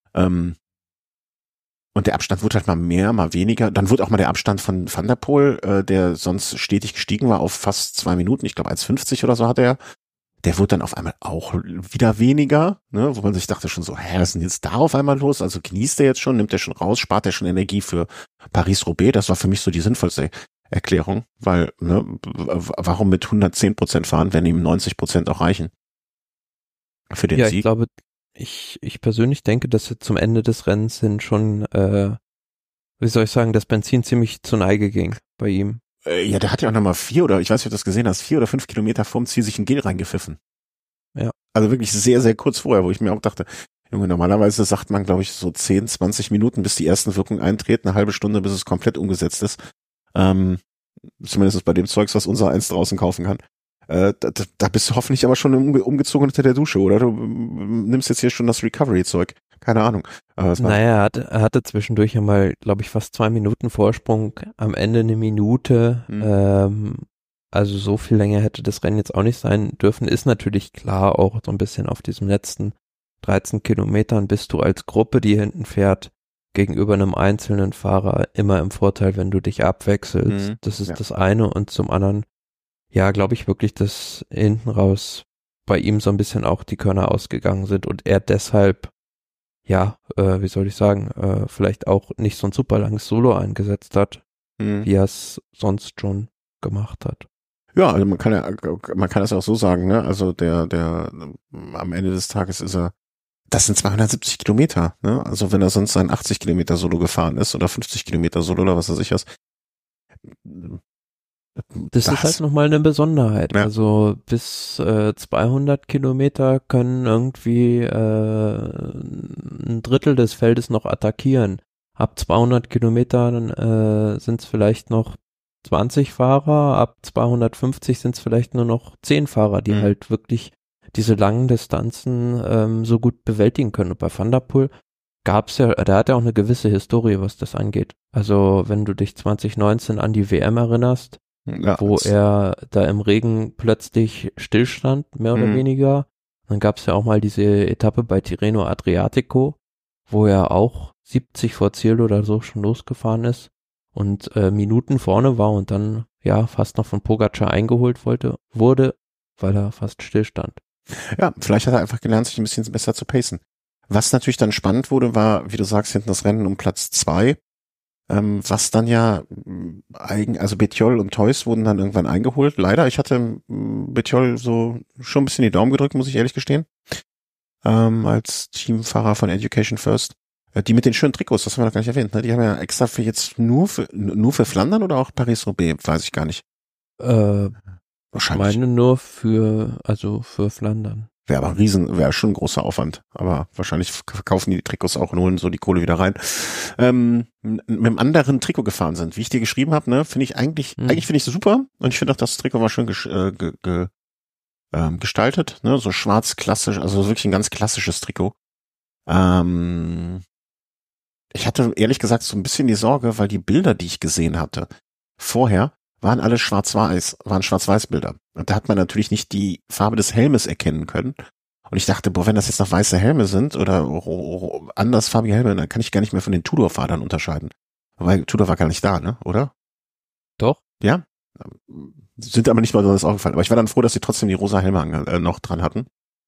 [SPEAKER 1] Und der Abstand wurde halt mal mehr, mal weniger. Dann wurde auch mal der Abstand von Van der Poel, der sonst stetig gestiegen war, auf fast 2 Minuten. Ich glaube 1,50 oder so hatte er. Der wurde dann auf einmal auch wieder weniger, ne, wo man sich dachte schon so, was ist denn jetzt da auf einmal los? Also genießt er jetzt schon, nimmt er schon raus, spart er schon Energie für Paris-Roubaix? Das war für mich so die sinnvollste Erklärung, weil, ne, warum mit 110% fahren, wenn ihm 90% auch reichen? Für den Sieg.
[SPEAKER 2] Ich glaube, ich persönlich denke, dass wir zum Ende des Rennens hin schon, wie soll ich sagen, das Benzin ziemlich zur Neige ging bei ihm.
[SPEAKER 1] Ja, der hat ja auch nochmal 4 oder, ich weiß nicht, ob du das gesehen hast, 4 oder 5 Kilometer vorm Ziel sich ein Gel reingepfiffen.
[SPEAKER 2] Ja.
[SPEAKER 1] Also wirklich sehr, sehr kurz vorher, wo ich mir auch dachte, Junge, normalerweise sagt man, glaube ich, so 10, 20 Minuten, bis die ersten Wirkungen eintreten, eine halbe Stunde, bis es komplett umgesetzt ist. Zumindest bei dem Zeugs, was unser eins draußen kaufen kann. Da bist du hoffentlich aber schon umgezogen unter der Dusche, oder? Du nimmst jetzt hier schon das Recovery-Zeug. Keine Ahnung.
[SPEAKER 2] Naja, er hatte zwischendurch ja mal, glaube ich, fast 2 Minuten Vorsprung, am Ende eine Minute. also so viel länger hätte das Rennen jetzt auch nicht sein dürfen. Ist natürlich klar, auch so ein bisschen auf diesem letzten 13 Kilometern bist du als Gruppe, die hinten fährt, gegenüber einem einzelnen Fahrer immer im Vorteil, wenn du dich abwechselst. Das ist das eine. Und zum anderen, ja, glaube ich wirklich, dass hinten raus bei ihm so ein bisschen auch die Körner ausgegangen sind und er deshalb, ja, wie soll ich sagen, vielleicht auch nicht so ein super langes Solo eingesetzt hat, wie er es sonst schon gemacht hat.
[SPEAKER 1] Ja, also man kann das auch so sagen, ne? Also der am Ende des Tages das sind 270 Kilometer, ne? Also wenn er sonst sein 80 Kilometer Solo gefahren ist oder 50 Kilometer Solo oder was weiß ich was.
[SPEAKER 2] Das ist halt nochmal eine Besonderheit. Ja. Also bis 200 Kilometer können irgendwie ein Drittel des Feldes noch attackieren. Ab 200 Kilometern sind es vielleicht noch 20 Fahrer, ab 250 sind es vielleicht nur noch 10 Fahrer, die halt wirklich diese langen Distanzen so gut bewältigen können. Und bei Van der Poel gab's ja, der hat ja auch eine gewisse Historie, was das angeht. Also wenn du dich 2019 an die WM erinnerst, wo er da im Regen plötzlich stillstand, mehr oder weniger. Dann gab's ja auch mal diese Etappe bei Tirreno Adriatico, wo er auch 70 vor Ziel oder so schon losgefahren ist und Minuten vorne war und dann ja fast noch von Pogacar eingeholt wurde, weil er fast stillstand.
[SPEAKER 1] Ja, vielleicht hat er einfach gelernt, sich ein bisschen besser zu pacen. Was natürlich dann spannend wurde, war, wie du sagst, hinten das Rennen um Platz 2. Was dann ja also Bettiol und Theus wurden dann irgendwann eingeholt. Leider, ich hatte Bettiol so schon ein bisschen die Daumen gedrückt, muss ich ehrlich gestehen. Als Teamfahrer von Education First. Die mit den schönen Trikots, das haben wir noch gar nicht erwähnt, ne? Die haben ja extra für jetzt nur für Flandern oder auch Paris-Roubaix, weiß ich gar nicht.
[SPEAKER 2] Wahrscheinlich. Ich meine nur für Flandern.
[SPEAKER 1] Wäre schon ein großer Aufwand. Aber wahrscheinlich verkaufen die Trikots auch und holen so die Kohle wieder rein. Mit einem anderen Trikot gefahren sind, wie ich dir geschrieben habe, ne, finde ich eigentlich finde ich es super. Und ich finde auch, das Trikot war schön gestaltet, ne, so schwarz klassisch, also wirklich ein ganz klassisches Trikot. Ich hatte ehrlich gesagt so ein bisschen die Sorge, weil die Bilder, die ich gesehen hatte, vorher, waren alle Schwarz-Weiß-Bilder. Und da hat man natürlich nicht die Farbe des Helmes erkennen können. Und ich dachte, wenn das jetzt noch weiße Helme sind oder andersfarbige Helme, dann kann ich gar nicht mehr von den Tudor-Fahrern unterscheiden. Weil Tudor war gar nicht da, ne? Oder?
[SPEAKER 2] Doch.
[SPEAKER 1] Ja. Sind aber nicht mal so das aufgefallen. Aber ich war dann froh, dass sie trotzdem die rosa Helme noch dran hatten.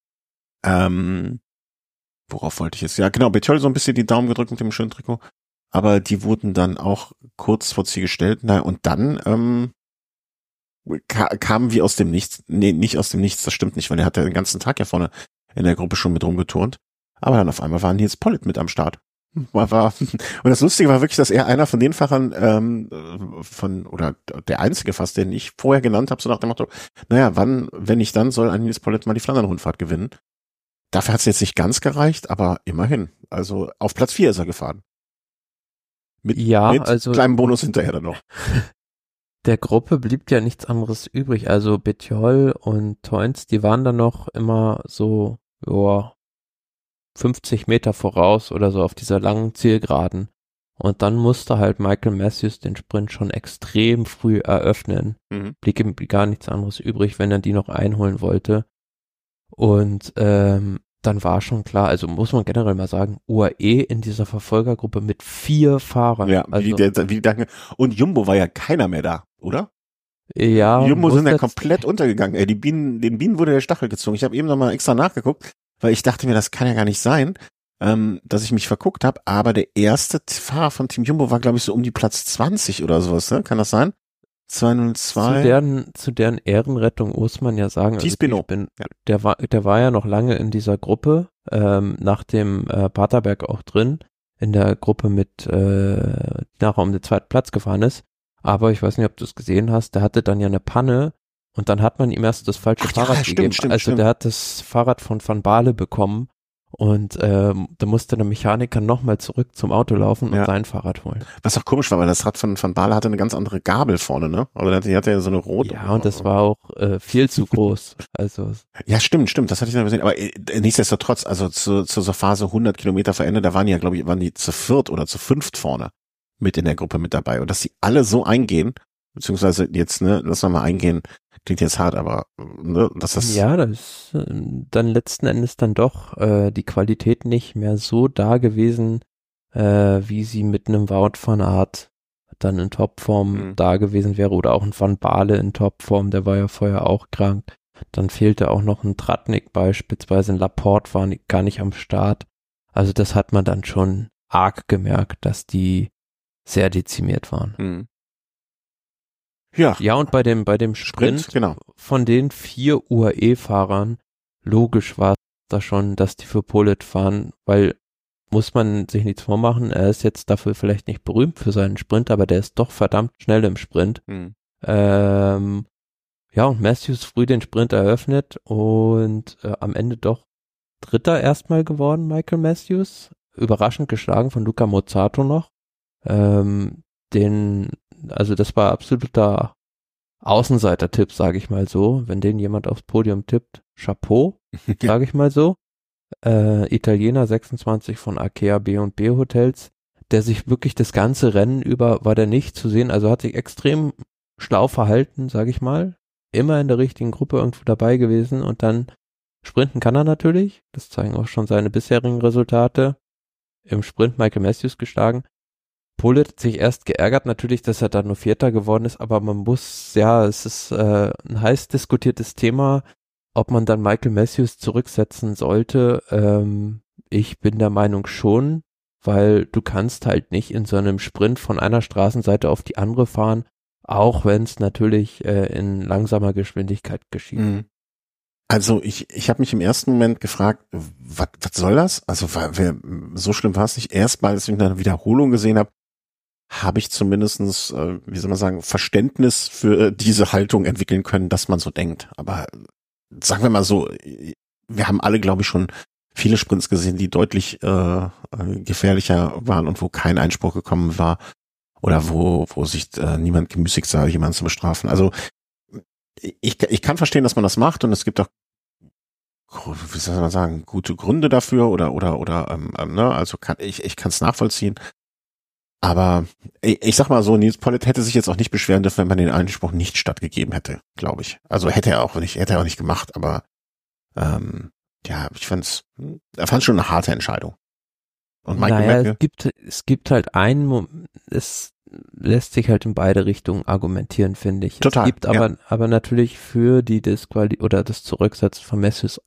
[SPEAKER 1] Worauf wollte ich jetzt? Ja, genau, Bettiol so ein bisschen die Daumen gedrückt mit dem schönen Trikot. Aber die wurden dann auch kurz vor Ziel gestellt. Na, und dann kamen wie aus dem Nichts. Nee, nicht aus dem Nichts, das stimmt nicht, weil er hat ja den ganzen Tag ja vorne in der Gruppe schon mit rumgeturnt. Aber dann auf einmal war Nils Pollitt mit am Start. Und das Lustige war wirklich, dass er einer von den Fahrern oder der einzige fast, den ich vorher genannt habe, so nach dem Motto, naja, wenn nicht dann, soll ein Nils Pollitt mal die Flandern-Rundfahrt gewinnen. Dafür hat es jetzt nicht ganz gereicht, aber immerhin. Also auf Platz 4 ist er gefahren. Mit kleinem Bonus hinterher dann noch.
[SPEAKER 2] Der Gruppe blieb ja nichts anderes übrig. Also Bettiol und Theus, die waren dann noch immer so 50 Meter voraus oder so auf dieser langen Zielgeraden. Und dann musste halt Michael Matthews den Sprint schon extrem früh eröffnen. Blieb ihm gar nichts anderes übrig, wenn er die noch einholen wollte. Und dann war schon klar, also muss man generell mal sagen, UAE in dieser Verfolgergruppe mit 4 Fahrern.
[SPEAKER 1] Ja, und Jumbo war ja keiner mehr da, oder?
[SPEAKER 2] Ja.
[SPEAKER 1] Jumbo sind ja komplett untergegangen. Den Bienen wurde der Stachel gezogen. Ich habe eben nochmal extra nachgeguckt, weil ich dachte mir, das kann ja gar nicht sein, dass ich mich verguckt habe. Aber der erste Fahrer von Team Jumbo war, glaube ich, so um die Platz 20 oder sowas, ne? Kann das sein? 202.
[SPEAKER 2] Zu deren Ehrenrettung muss man ja sagen,
[SPEAKER 1] ja.
[SPEAKER 2] Der war ja noch lange in dieser Gruppe, nach dem Paterberg auch drin, in der Gruppe mit nachher um den zweiten Platz gefahren ist. Aber ich weiß nicht, ob du es gesehen hast, der hatte dann ja eine Panne und dann hat man ihm erst das falsche Fahrrad gegeben.
[SPEAKER 1] Stimmt.
[SPEAKER 2] Der hat das Fahrrad von Van Baarle bekommen und da musste der Mechaniker nochmal zurück zum Auto laufen und sein Fahrrad holen.
[SPEAKER 1] Was auch komisch war, weil das Rad von Van Baarle hatte eine ganz andere Gabel vorne, ne? Aber die hatte ja so eine rote.
[SPEAKER 2] Ja, und das war auch viel zu groß. Also
[SPEAKER 1] ja, stimmt. Das hatte ich noch gesehen. Aber nichtsdestotrotz, also zu so Phase 100 Kilometer vor Ende, da waren die zu 4. oder zu 5. vorne mit in der Gruppe mit dabei. Und dass die alle so eingehen, beziehungsweise jetzt, ne, lass mal eingehen, klingt jetzt hart, aber ne, dass das
[SPEAKER 2] Ja, das ist dann letzten Endes dann doch die Qualität nicht mehr so da gewesen, wie sie mit einem Wout van Aert dann in Topform da gewesen wäre oder auch ein Van Baarle in Topform, der war ja vorher auch krank. Dann fehlte auch noch ein Tratnik beispielsweise, ein Laporte war gar nicht am Start. Also das hat man dann schon arg gemerkt, dass die sehr dezimiert waren. Ja, und bei dem Sprint
[SPEAKER 1] genau.
[SPEAKER 2] von den 4 UAE-Fahrern, logisch war es da schon, dass die für Politt fahren, weil muss man sich nichts vormachen, er ist jetzt dafür vielleicht nicht berühmt für seinen Sprint, aber der ist doch verdammt schnell im Sprint. Ja, und Matthews früh den Sprint eröffnet und am Ende doch Dritter erstmal geworden, Michael Matthews. Überraschend geschlagen von Luca Mozzato noch. Also das war absoluter Außenseiter-Tipp, sage ich mal so. Wenn den jemand aufs Podium tippt, Chapeau, sage ich mal so. Italiener 26 von Arkea B&B Hotels, der sich wirklich das ganze Rennen über, war der nicht zu sehen, also hat sich extrem schlau verhalten, sage ich mal. Immer in der richtigen Gruppe irgendwo dabei gewesen und dann sprinten kann er natürlich. Das zeigen auch schon seine bisherigen Resultate. Im Sprint Michael Matthews geschlagen. Politt hat sich erst geärgert natürlich, dass er dann nur Vierter geworden ist, aber man muss, ja, es ist ein heiß diskutiertes Thema, ob man dann Michael Matthews zurücksetzen sollte. Ich bin der Meinung schon, weil du kannst halt nicht in so einem Sprint von einer Straßenseite auf die andere fahren, auch wenn es natürlich in langsamer Geschwindigkeit geschieht.
[SPEAKER 1] Also ich habe mich im ersten Moment gefragt, was soll das? Also so schlimm war es nicht. Erst mal, als ich eine Wiederholung gesehen habe ich zumindestens, wie soll man sagen, Verständnis für diese Haltung entwickeln können, dass man so denkt. Aber sagen wir mal so, wir haben alle, glaube ich, schon viele Sprints gesehen, die deutlich gefährlicher waren und wo kein Einspruch gekommen war oder wo sich niemand gemüßigt sah, jemanden zu bestrafen. Also ich kann verstehen, dass man das macht und es gibt auch, wie soll man sagen, gute Gründe dafür oder ne, also ich kann es nachvollziehen. Aber ich sag mal so, Nils Politt hätte sich jetzt auch nicht beschweren dürfen, wenn man den Einspruch nicht stattgegeben hätte, glaube ich. Also hätte er auch nicht gemacht, aber ja, ich fand schon eine harte Entscheidung. Und Michael
[SPEAKER 2] es gibt halt es lässt sich halt in beide Richtungen argumentieren, finde ich.
[SPEAKER 1] Total,
[SPEAKER 2] es gibt aber natürlich für die oder das Zurücksetzen von Matthews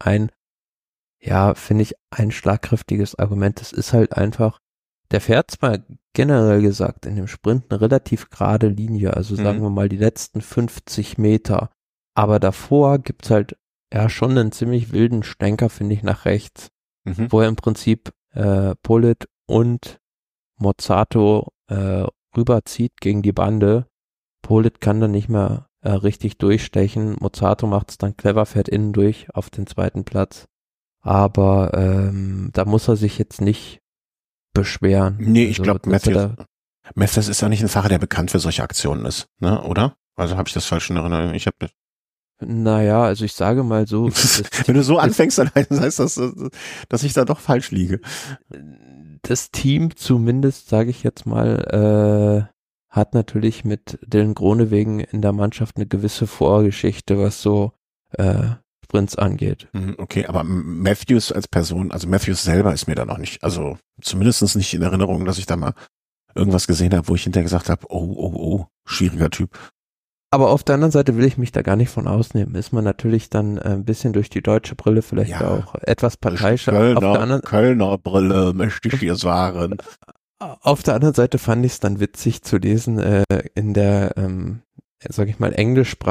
[SPEAKER 2] finde ich ein schlagkräftiges Argument. Das ist halt einfach, der fährt zwar generell gesagt in dem Sprint eine relativ gerade Linie, also sagen wir mal die letzten 50 Meter, aber davor gibt's halt ja schon einen ziemlich wilden Schlenker, finde ich, nach rechts, wo er im Prinzip Politt und Mozzato rüberzieht gegen die Bande. Politt kann dann nicht mehr richtig durchstechen. Mozzato macht es dann clever, fährt innen durch auf den zweiten Platz. Aber da muss er sich jetzt nicht beschweren.
[SPEAKER 1] Nee, ich glaube, Matthews ist ja nicht ein Fahrer, der bekannt für solche Aktionen ist, ne? Oder? Also habe ich das falsch in Erinnerung?
[SPEAKER 2] Naja, also ich sage mal so.
[SPEAKER 1] Wenn du so anfängst, dann heißt das, dass ich da doch falsch liege.
[SPEAKER 2] Das Team zumindest, sage ich jetzt mal, hat natürlich mit Dylan Groenewegen in der Mannschaft eine gewisse Vorgeschichte, was so Sprints angeht.
[SPEAKER 1] Okay, aber Matthews als Person, also Matthews selber ist mir da noch nicht, also zumindest nicht in Erinnerung, dass ich da mal irgendwas gesehen habe, wo ich hinterher gesagt habe, oh, schwieriger Typ.
[SPEAKER 2] Aber auf der anderen Seite will ich mich da gar nicht von ausnehmen. Ist man natürlich dann ein bisschen durch die deutsche Brille vielleicht auch etwas parteiischer.
[SPEAKER 1] Kölner Brille möchte ich hier sagen.
[SPEAKER 2] Auf der anderen Seite fand ich es dann witzig zu lesen in der, sag ich mal,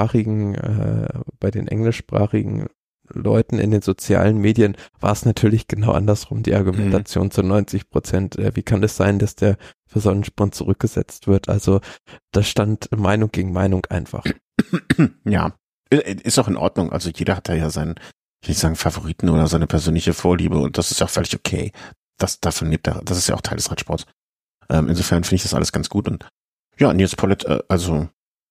[SPEAKER 2] bei den englischsprachigen Leuten in den sozialen Medien war es natürlich genau andersrum, die Argumentation zu 90%. Wie kann das sein, dass der für so einen Sprint zurückgesetzt wird? Also da stand Meinung gegen Meinung einfach.
[SPEAKER 1] Ja, ist auch in Ordnung. Also jeder hat da ja seinen, ich will nicht sagen Favoriten oder seine persönliche Vorliebe und das ist ja auch völlig okay. Davon lebt er, das ist ja auch Teil des Radsports. Insofern finde ich das alles ganz gut und ja, Nils Politt, also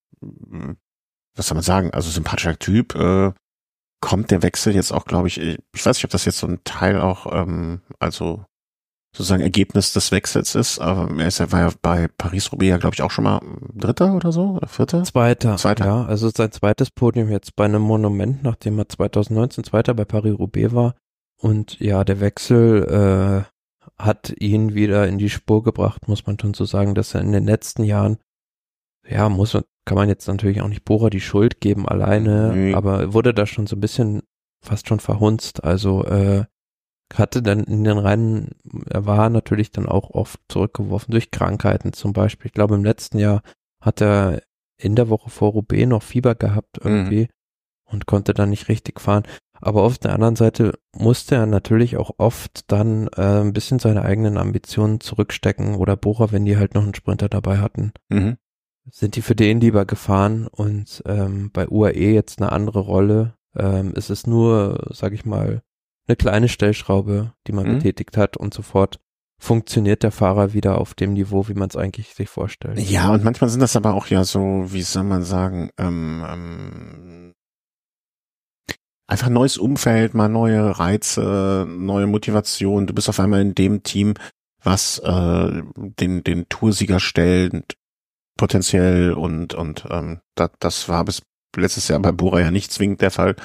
[SPEAKER 1] was soll man sagen, also sympathischer Typ, kommt der Wechsel jetzt auch, glaube ich weiß nicht, ob das jetzt so ein Teil auch, also sozusagen Ergebnis des Wechsels ist. Aber war ja bei Paris-Roubaix ja, glaube ich, auch schon mal Dritter oder so, oder Vierter?
[SPEAKER 2] Zweiter.
[SPEAKER 1] Zweiter.
[SPEAKER 2] Ja, also sein zweites Podium jetzt bei einem Monument, nachdem er 2019 Zweiter bei Paris-Roubaix war. Und ja, der Wechsel hat ihn wieder in die Spur gebracht, muss man schon so sagen, dass er in den letzten Jahren, ja, kann man jetzt natürlich auch nicht Bora die Schuld geben alleine, aber wurde da schon so ein bisschen fast schon verhunzt. Also hatte dann in den Rennen, er war natürlich dann auch oft zurückgeworfen durch Krankheiten zum Beispiel. Ich glaube, im letzten Jahr hat er in der Woche vor Roubaix noch Fieber gehabt irgendwie und konnte dann nicht richtig fahren. Aber auf der anderen Seite musste er natürlich auch oft dann ein bisschen seine eigenen Ambitionen zurückstecken oder Bora, wenn die halt noch einen Sprinter dabei hatten. Sind die für den lieber gefahren und bei UAE jetzt eine andere Rolle. Es ist nur, sag ich mal, eine kleine Stellschraube, die man betätigt hat und sofort funktioniert der Fahrer wieder auf dem Niveau, wie man es eigentlich sich vorstellt.
[SPEAKER 1] Ja, und manchmal sind das aber auch ja so, wie soll man sagen, einfach neues Umfeld, mal neue Reize, neue Motivation. Du bist auf einmal in dem Team, was den Toursieger stellt, potenziell und das war bis letztes Jahr bei Bora ja nicht zwingend der Fall.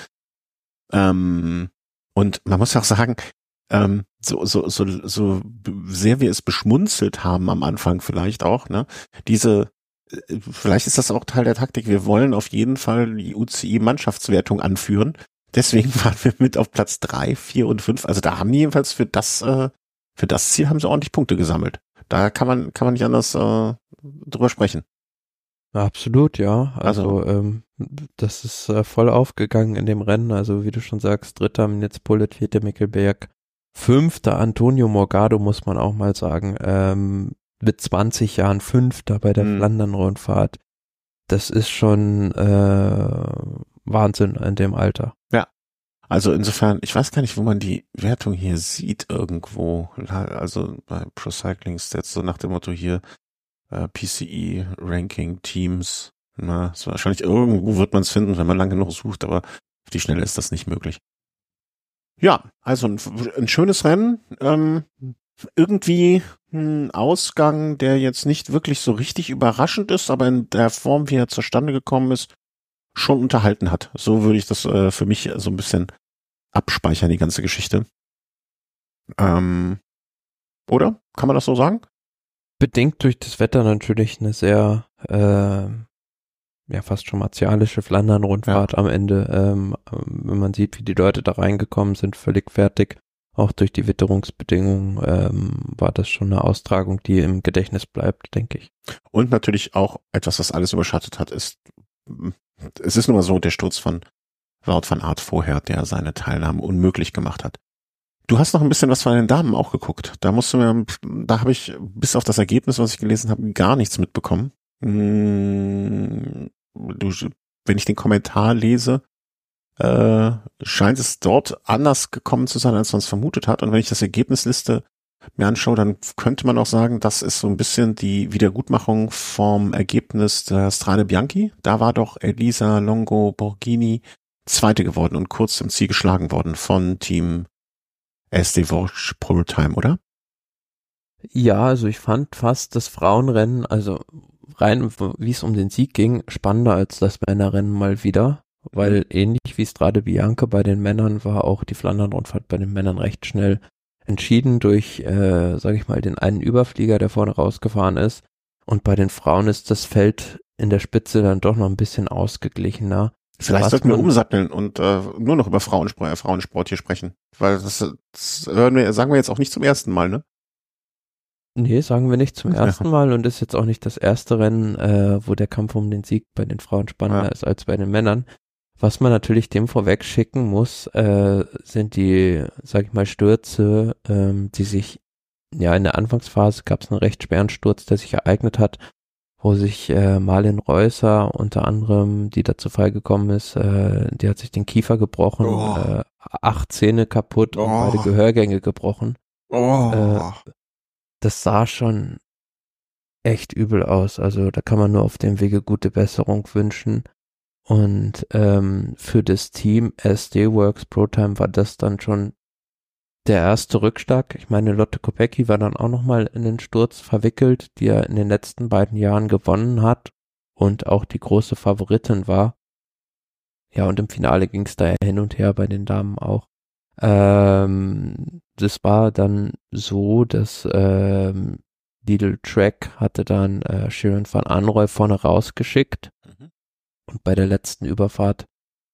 [SPEAKER 1] Und man muss auch sagen, so sehr wir es beschmunzelt haben am Anfang vielleicht auch, ne, vielleicht ist das auch Teil der Taktik. Wir wollen auf jeden Fall die UCI-Mannschaftswertung anführen. Deswegen waren wir mit auf Platz 3, 4 und 5. Also da haben die jedenfalls für das Ziel haben sie ordentlich Punkte gesammelt. Da kann man nicht anders drüber sprechen.
[SPEAKER 2] Absolut, ja. Also das ist voll aufgegangen in dem Rennen. Also wie du schon sagst, Dritter Nils Pullet, Vierter Mikkelberg, Fünfter Antonio Morgado, muss man auch mal sagen. Mit 20 Jahren Fünfter bei der Flandern-Rundfahrt. Das ist schon Wahnsinn in dem Alter.
[SPEAKER 1] Ja. Also insofern, ich weiß gar nicht, wo man die Wertung hier sieht irgendwo. Also bei Pro Cycling Stats, so nach dem Motto hier, PCE, Ranking, Teams. Na, so wahrscheinlich irgendwo wird man es finden, wenn man lange genug sucht, aber auf die Schnelle ist das nicht möglich. Ja, also ein schönes Rennen. Irgendwie ein Ausgang, der jetzt nicht wirklich so richtig überraschend ist, aber in der Form, wie er zustande gekommen ist, schon unterhalten hat. So würde ich das für mich so ein bisschen abspeichern, die ganze Geschichte. Oder? Kann man das so sagen?
[SPEAKER 2] Bedingt durch das Wetter natürlich eine sehr, fast schon martialische Flandern-Rundfahrt am Ende. Wenn man sieht, wie die Leute da reingekommen sind, völlig fertig. Auch durch die Witterungsbedingungen war das schon eine Austragung, die im Gedächtnis bleibt, denke ich.
[SPEAKER 1] Und natürlich auch etwas, was alles überschattet hat, es ist nun mal so der Sturz von Wout van Aert vorher, der seine Teilnahme unmöglich gemacht hat. Du hast noch ein bisschen was von den Damen auch geguckt. Da habe ich bis auf das Ergebnis, was ich gelesen habe, gar nichts mitbekommen. Wenn ich den Kommentar lese, scheint es dort anders gekommen zu sein, als man es vermutet hat. Und wenn ich das Ergebnisliste mir anschaue, dann könnte man auch sagen, das ist so ein bisschen die Wiedergutmachung vom Ergebnis der Strade Bianchi. Da war doch Elisa Longo Borghini Zweite geworden und kurz im Ziel geschlagen worden von Team SD Vosges ProTime, oder?
[SPEAKER 2] Ja, also ich fand fast das Frauenrennen, also rein wie es um den Sieg ging, spannender als das Männerrennen mal wieder, weil ähnlich wie Strade Bianca bei den Männern war auch die Flandern-Rundfahrt bei den Männern recht schnell entschieden durch, sage ich mal, den einen Überflieger, der vorne rausgefahren ist. Und bei den Frauen ist das Feld in der Spitze dann doch noch ein bisschen ausgeglichener.
[SPEAKER 1] Vielleicht sollten wir umsatteln und nur noch über Frauensport hier sprechen, weil das sagen wir jetzt auch nicht zum ersten Mal, ne?
[SPEAKER 2] Nee, sagen wir nicht zum ersten Mal und ist jetzt auch nicht das erste Rennen, wo der Kampf um den Sieg bei den Frauen spannender ist als bei den Männern. Was man natürlich dem vorweg schicken muss, sind die, sag ich mal, Stürze, die sich, ja, in der Anfangsphase gab es einen recht schweren Sturz, der sich ereignet hat, wo sich Marlen Reusser unter anderem, die dazu Fall gekommen ist, die hat sich den Kiefer gebrochen, 8 Zähne kaputt und beide Gehörgänge gebrochen. Das sah schon echt übel aus. Also da kann man nur auf dem Wege gute Besserung wünschen. Und für das Team SD Works ProTime war das dann schon der erste Rückschlag. Ich meine, Lotte Kopecky war dann auch nochmal in den Sturz verwickelt, die er in den letzten beiden Jahren gewonnen hat und auch die große Favoritin war. Ja, und im Finale ging es da ja hin und her bei den Damen auch. Das war dann so, dass Lidl Track hatte dann Shirin van Anrooij vorne rausgeschickt und bei der letzten Überfahrt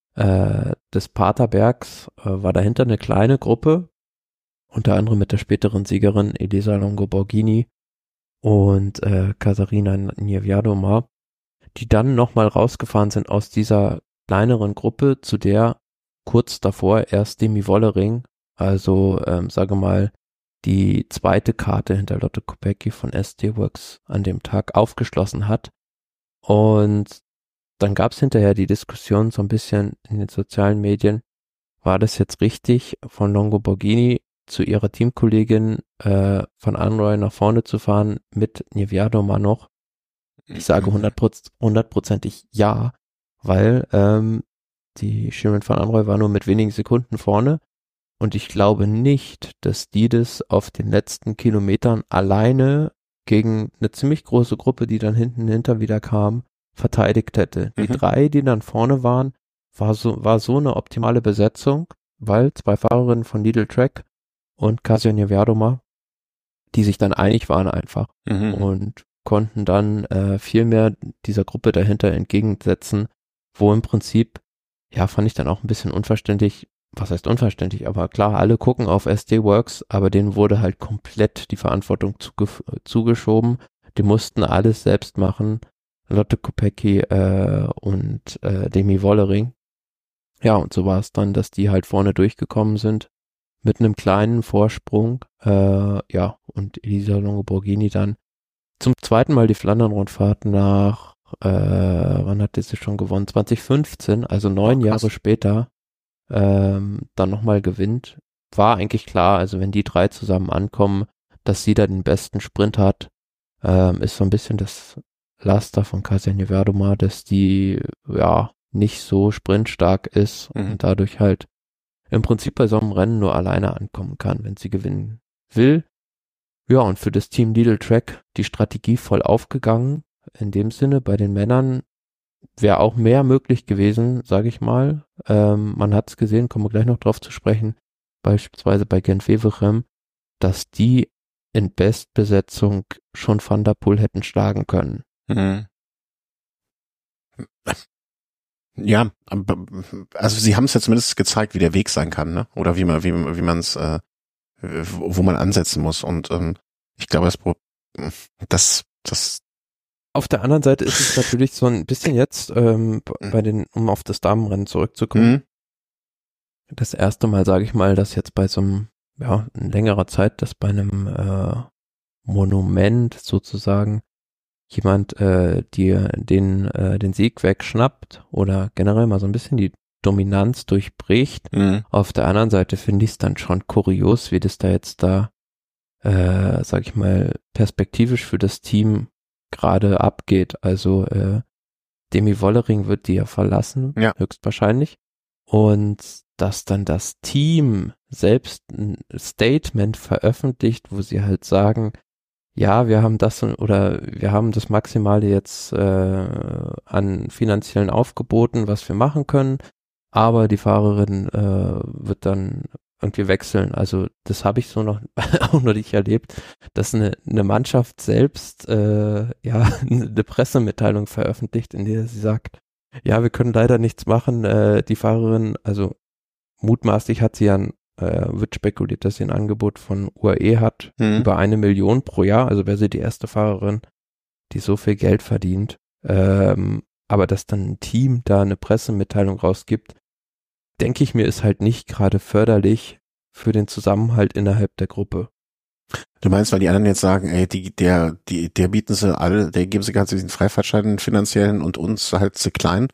[SPEAKER 2] des Paterbergs war dahinter eine kleine Gruppe, unter anderem mit der späteren Siegerin Elisa Longo-Borghini und Katarina Niewiadoma, die dann nochmal rausgefahren sind aus dieser kleineren Gruppe, zu der kurz davor erst Demi Wollering, also sage mal die zweite Karte hinter Lotte Kopecky von SD Worx an dem Tag aufgeschlossen hat. Und dann gab es hinterher die Diskussion so ein bisschen in den sozialen Medien, war das jetzt richtig von Longo-Borghini zu ihrer Teamkollegin von Anrooij nach vorne zu fahren mit Niewiadoma noch? Ich sage 100%ig ja, weil die Shirin van Anrooij war nur mit wenigen Sekunden vorne und ich glaube nicht, dass die das auf den letzten Kilometern alleine gegen eine ziemlich große Gruppe, die dann hinter wieder kam, verteidigt hätte. Die drei, die dann vorne waren, war so eine optimale Besetzung, weil zwei Fahrerinnen von Lidl Track und Kasia Niewiadoma, die sich dann einig waren einfach und konnten dann viel mehr dieser Gruppe dahinter entgegensetzen, wo im Prinzip, ja, fand ich dann auch ein bisschen unverständlich, was heißt unverständlich, aber klar, alle gucken auf SD Worx, aber denen wurde halt komplett die Verantwortung zugeschoben, die mussten alles selbst machen, Lotte Kopecky und Demi Wollering. Ja, und so war es dann, dass die halt vorne durchgekommen sind, mit einem kleinen Vorsprung, ja, und Elisa Longo-Borghini dann zum zweiten Mal die Flandern-Rundfahrt nach, wann hat sie schon gewonnen? 2015, also 9 Jahre später, dann nochmal gewinnt. War eigentlich klar, also wenn die drei zusammen ankommen, dass sie da den besten Sprint hat, ist so ein bisschen das Laster von Kasia Niewiadoma, dass die, ja, nicht so sprintstark ist und dadurch halt im Prinzip bei so einem Rennen nur alleine ankommen kann, wenn sie gewinnen will. Ja, und für das Team Lidl Track die Strategie voll aufgegangen. In dem Sinne, bei den Männern wäre auch mehr möglich gewesen, sage ich mal. Man hat es gesehen, kommen wir gleich noch drauf zu sprechen, beispielsweise bei Gent-Wevelgem, dass die in Bestbesetzung schon Van der Poel hätten schlagen können.
[SPEAKER 1] Ja, also sie haben es ja zumindest gezeigt, wie der Weg sein kann, ne? Oder wie man es wo man ansetzen muss. Und ich glaube, das
[SPEAKER 2] auf der anderen Seite ist es natürlich so ein bisschen jetzt, um auf das Damenrennen zurückzukommen. Das erste Mal, sage ich mal, dass jetzt bei so einem, ja, in längerer Zeit, dass bei einem Monument sozusagen jemand den Sieg wegschnappt oder generell mal so ein bisschen die Dominanz durchbricht. Auf der anderen Seite finde ich es dann schon kurios, wie das da jetzt sag ich mal, perspektivisch für das Team gerade abgeht. Also Demi Wollering wird die ja verlassen, höchstwahrscheinlich. Und dass dann das Team selbst ein Statement veröffentlicht, wo sie halt sagen, ja, wir haben das Maximale jetzt an finanziellen Aufgeboten, was wir machen können, aber die Fahrerin wird dann irgendwie wechseln. Also das habe ich so noch auch noch nicht erlebt, dass eine Mannschaft selbst eine Pressemitteilung veröffentlicht, in der sie sagt, ja, wir können leider nichts machen. Die Fahrerin, also mutmaßlich hat sie ja wird spekuliert, dass sie ein Angebot von UAE hat, über 1 Million pro Jahr. Also wäre sie die erste Fahrerin, die so viel Geld verdient. Aber dass dann ein Team da eine Pressemitteilung rausgibt, denke ich mir, ist halt nicht gerade förderlich für den Zusammenhalt innerhalb der Gruppe.
[SPEAKER 1] Du meinst, weil die anderen jetzt sagen, ey, der bieten sie alle, der geben sie ganz diesen Freifahrtschein finanziellen und uns halt zu klein?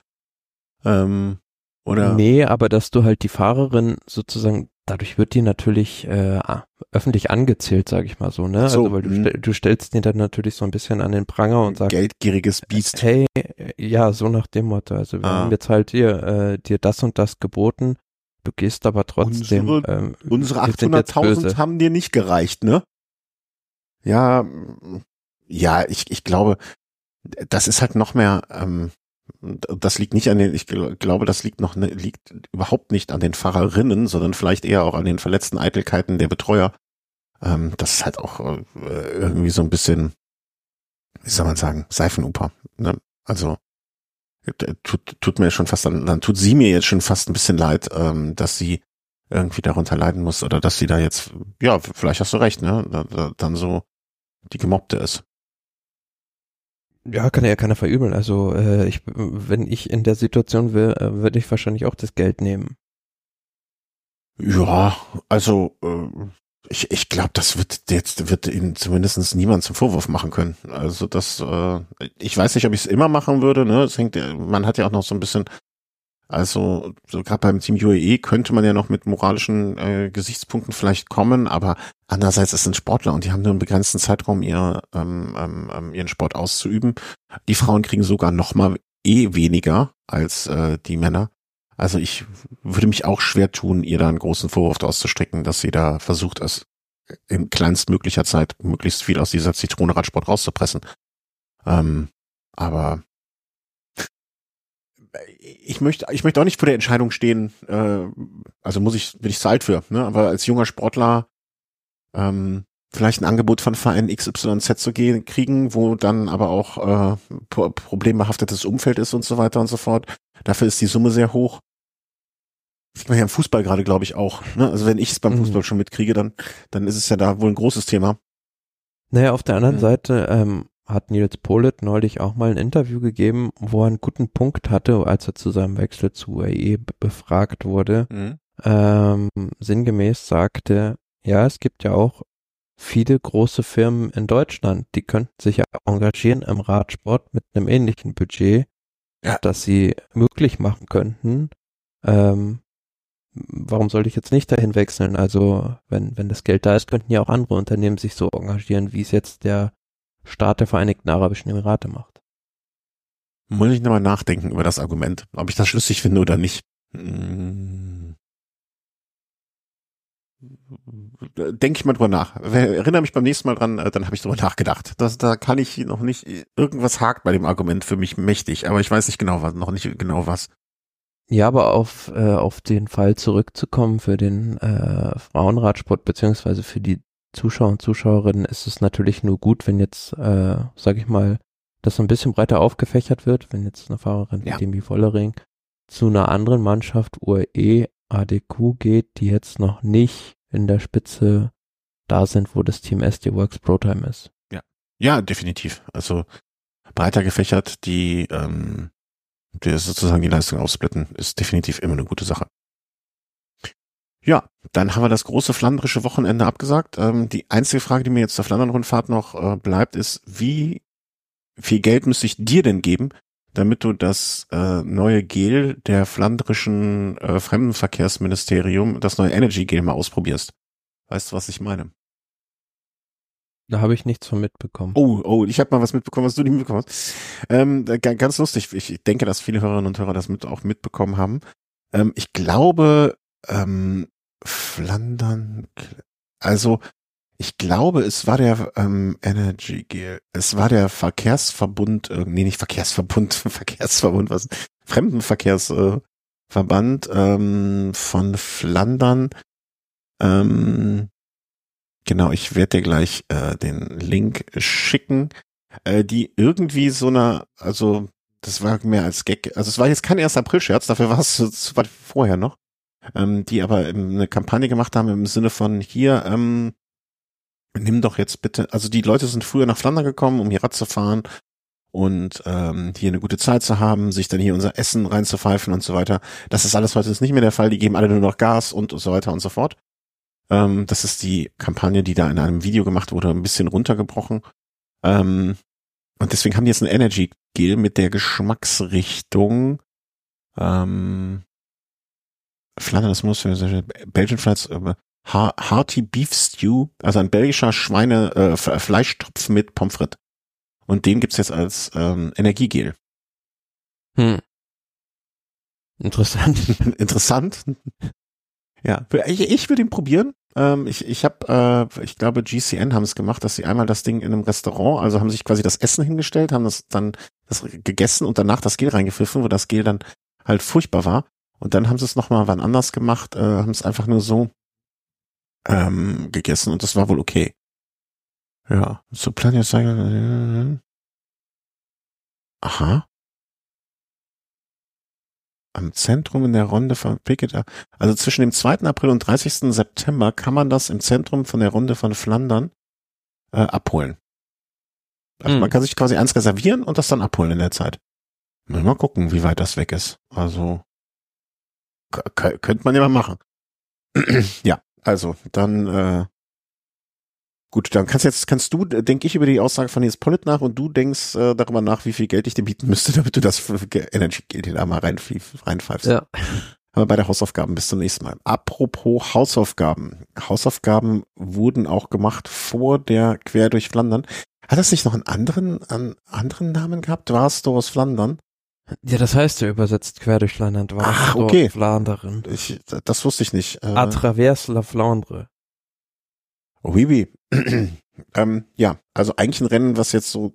[SPEAKER 1] Oder?
[SPEAKER 2] Nee, aber dass du halt die Fahrerin sozusagen, dadurch wird die natürlich öffentlich angezählt, sage ich mal so, ne?
[SPEAKER 1] So,
[SPEAKER 2] also weil du stellst die dann natürlich so ein bisschen an den Pranger und sagst,
[SPEAKER 1] geldgieriges Biest.
[SPEAKER 2] Hey, ja, so nach dem Motto, also wir haben jetzt halt dir das und das geboten Du gehst aber trotzdem.
[SPEAKER 1] Unsere
[SPEAKER 2] wir sind jetzt
[SPEAKER 1] 800.000
[SPEAKER 2] böse.
[SPEAKER 1] haben dir nicht gereicht, ne? Ja, ja, ich glaube, das ist halt noch mehr, das liegt nicht an den, ich glaube, das liegt überhaupt nicht an den Fahrerinnen, sondern vielleicht eher auch an den verletzten Eitelkeiten der Betreuer. Das ist halt auch irgendwie so ein bisschen, wie soll man sagen, Seifenoper. Ne? Also tut mir schon fast, dann tut sie mir jetzt schon fast ein bisschen leid, dass sie irgendwie darunter leiden muss oder dass sie da jetzt, ja, vielleicht hast du recht, ne, dann so die Gemobbte ist.
[SPEAKER 2] Ja, kann ja keiner verübeln. Also wenn ich in der Situation wäre, würde ich wahrscheinlich auch das Geld nehmen.
[SPEAKER 1] Ja, also ich glaube, wird ihnen zumindest niemand zum Vorwurf machen können. Also ich weiß nicht, ob ich es immer machen würde, ne? Man hat ja auch noch so ein bisschen, also so gerade beim Team UAE könnte man ja noch mit moralischen Gesichtspunkten vielleicht kommen, aber andererseits ist es ein Sportler und die haben nur einen begrenzten Zeitraum, ihren Sport auszuüben. Die Frauen kriegen sogar noch mal weniger als die Männer. Also ich würde mich auch schwer tun, ihr da einen großen Vorwurf auszustrecken, dass sie da versucht, es in kleinstmöglicher Zeit möglichst viel aus dieser Zitrone Radsport rauszupressen. Aber ich möchte auch nicht vor der Entscheidung stehen, also bin ich zu alt für, ne? Aber als junger Sportler vielleicht ein Angebot von Verein XYZ zu kriegen, wo dann aber auch problembehaftetes Umfeld ist und so weiter und so fort. Dafür ist die Summe sehr hoch. Sieht man ja im Fußball gerade, glaube ich, auch. Ne? Also wenn ich es beim Fußball schon mitkriege, dann ist es ja da wohl ein großes Thema.
[SPEAKER 2] Naja, auf der anderen Seite hat Nils Politt neulich auch mal ein Interview gegeben, wo er einen guten Punkt hatte, als er zu seinem Wechsel zu UAE befragt wurde. Sinngemäß sagte, ja, es gibt ja auch viele große Firmen in Deutschland, die könnten sich ja engagieren im Radsport mit einem ähnlichen Budget, das sie möglich machen könnten. Warum sollte ich jetzt nicht dahin wechseln? Also, wenn das Geld da ist, könnten ja auch andere Unternehmen sich so engagieren, wie es jetzt der Staat der Vereinigten Arabischen Emirate macht.
[SPEAKER 1] Muss ich nochmal nachdenken über das Argument, ob ich das schlüssig finde oder nicht. Denke ich mal drüber nach. Erinnere mich beim nächsten Mal dran, dann habe ich drüber nachgedacht. Da kann ich noch nicht, irgendwas hakt bei dem Argument für mich mächtig, aber ich weiß nicht genau was, noch nicht genau was.
[SPEAKER 2] Ja, aber auf den Fall zurückzukommen für den Frauenradsport beziehungsweise für die Zuschauer und Zuschauerinnen ist es natürlich nur gut, wenn jetzt, sage ich mal, das so ein bisschen breiter aufgefächert wird, wenn jetzt eine Fahrerin wie Demi Vollering zu einer anderen Mannschaft UAE ADQ geht, die jetzt noch nicht in der Spitze da sind, wo das Team SD Works ProTime ist.
[SPEAKER 1] Ja, definitiv. Also breiter gefächert, die sozusagen die Leistung aufsplitten, ist definitiv immer eine gute Sache. Ja, dann haben wir das große flandrische Wochenende abgesagt. Die einzige Frage, die mir jetzt zur Flandern-Rundfahrt noch bleibt, ist, wie viel Geld müsste ich dir denn geben, damit du das neue Gel der flandrischen Fremdenverkehrsministerium, das neue Energy Gel mal ausprobierst? Weißt du, was ich meine?
[SPEAKER 2] Da habe ich nichts von mitbekommen.
[SPEAKER 1] Oh, ich habe mal was mitbekommen, was du nicht mitbekommen hast. Ganz lustig. Ich denke, dass viele Hörerinnen und Hörer das auch mitbekommen haben. Ich glaube, Flandern, also ich glaube, es war der Energy Gel. Es war der Verkehrsverbund, nicht Verkehrsverbund, Verkehrsverbund, was? Fremdenverkehrsverband von Flandern. Genau, ich werde dir gleich den Link schicken, die irgendwie also das war mehr als Gag, also es war jetzt kein 1. April-Scherz, dafür war es war vorher noch, die aber eine Kampagne gemacht haben im Sinne von hier, nimm doch jetzt bitte, also die Leute sind früher nach Flandern gekommen, um hier Rad zu fahren und hier eine gute Zeit zu haben, sich dann hier unser Essen reinzupfeifen und so weiter. Das ist alles heute nicht mehr der Fall, die geben alle nur noch Gas und so weiter und so fort. Das ist die Kampagne, die da in einem Video gemacht wurde, ein bisschen runtergebrochen. Und deswegen haben die jetzt ein Energy Gel mit der Geschmacksrichtung Flandern, das muss Belgian Flights Hearty Beef Stew, also ein belgischer Fleischtopf mit Pommes frites. Und den gibt's jetzt als Energiegel.
[SPEAKER 2] Interessant.
[SPEAKER 1] Interessant. Ja, ich würde ihn probieren. Ich glaube, GCN haben es gemacht, dass sie einmal das Ding in einem Restaurant, also haben sich quasi das Essen hingestellt, haben das gegessen und danach das Gel reingepfiffen, wo das Gel dann halt furchtbar war. Und dann haben sie es nochmal wann anders gemacht, haben es einfach nur so gegessen und das war wohl okay. Ja, so Planet Cycle. Aha. Am Zentrum in der Runde von Piquet. Also zwischen dem 2. April und 30. September kann man das im Zentrum von der Runde von Flandern abholen. Also man kann sich quasi eins reservieren und das dann abholen in der Zeit. Mal gucken, wie weit das weg ist. Also könnte man ja mal machen. Ja, also dann gut, dann kannst du, denke ich, über die Aussage von Nils Pollitt nach und du denkst darüber nach, wie viel Geld ich dir bieten müsste, damit du das Energy-Geld da mal reinpfeifst.
[SPEAKER 2] Ja.
[SPEAKER 1] Aber bei der Hausaufgaben bis zum nächsten Mal. Apropos Hausaufgaben. Hausaufgaben wurden auch gemacht vor der Quer durch Flandern. Hat das nicht noch einen anderen Namen gehabt? War es aus Flandern?
[SPEAKER 2] Ja, das heißt ja übersetzt quer durch Flandern.
[SPEAKER 1] Ach, okay.
[SPEAKER 2] Flandern.
[SPEAKER 1] Das wusste ich nicht.
[SPEAKER 2] À travers la Flandre.
[SPEAKER 1] Oui, oui. Ja, also eigentlich ein Rennen, was jetzt so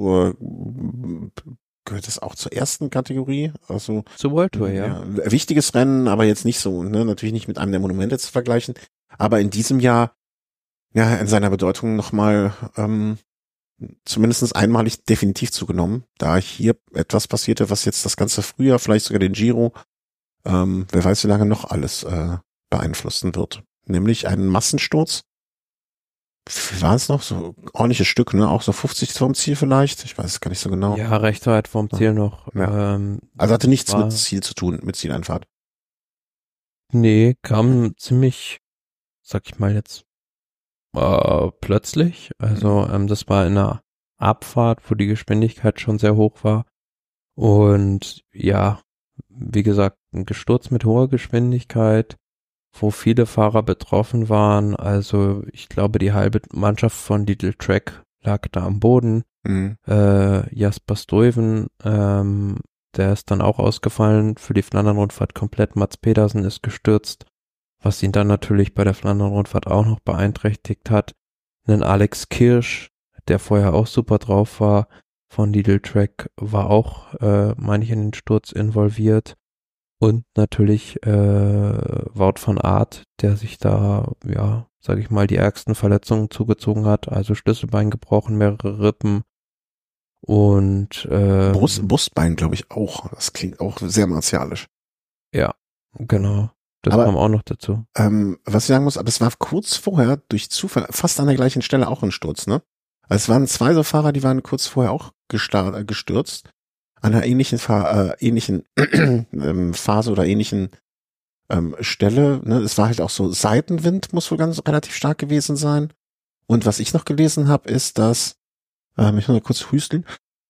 [SPEAKER 1] gehört das auch zur ersten Kategorie? Also
[SPEAKER 2] zur World Tour, ja.
[SPEAKER 1] Wichtiges Rennen, aber jetzt nicht so, ne, natürlich nicht mit einem der Monumente zu vergleichen. Aber in diesem Jahr, ja, in seiner Bedeutung nochmal zumindest einmalig definitiv zugenommen, da hier etwas passierte, was jetzt das ganze Frühjahr, vielleicht sogar den Giro, wer weiß wie lange noch alles beeinflussen wird. Nämlich einen Massensturz. Wie war es noch? So ordentliches Stück, ne? Auch so 50 vom Ziel vielleicht? Ich weiß es gar nicht so genau.
[SPEAKER 2] Ja, recht weit vom Ziel noch.
[SPEAKER 1] Ja. Also hatte nichts mit Ziel zu tun, mit Zieleinfahrt.
[SPEAKER 2] Nee, kam ziemlich, sag ich mal jetzt, plötzlich. Also das war in einer Abfahrt, wo die Geschwindigkeit schon sehr hoch war. Und ja, wie gesagt, ein Gesturz mit hoher Geschwindigkeit, wo viele Fahrer betroffen waren. Also ich glaube, die halbe Mannschaft von Lidl Track lag da am Boden. Jasper Stuyven, der ist dann auch ausgefallen für die Flandern-Rundfahrt komplett. Mats Pedersen ist gestürzt, was ihn dann natürlich bei der Flandern-Rundfahrt auch noch beeinträchtigt hat. Einen Alex Kirsch, der vorher auch super drauf war, von Lidl Track, war auch, meine ich, in den Sturz involviert. Und natürlich Wout van Aert, der sich da, ja, sage ich mal, die ärgsten Verletzungen zugezogen hat, also Schlüsselbein gebrochen, mehrere Rippen und
[SPEAKER 1] Brustbein, glaube ich, auch. Das klingt auch sehr martialisch.
[SPEAKER 2] Ja, genau. Das kam auch noch dazu.
[SPEAKER 1] Was ich sagen muss, aber es war kurz vorher durch Zufall fast an der gleichen Stelle auch ein Sturz, ne? Also es waren zwei so Fahrer, die waren kurz vorher auch gestürzt. An einer ähnlichen Phase oder ähnlichen Stelle. Ne? Es war halt auch so Seitenwind, muss wohl ganz relativ stark gewesen sein. Und was ich noch gelesen habe, ist, dass, ich muss mal kurz hüsteln,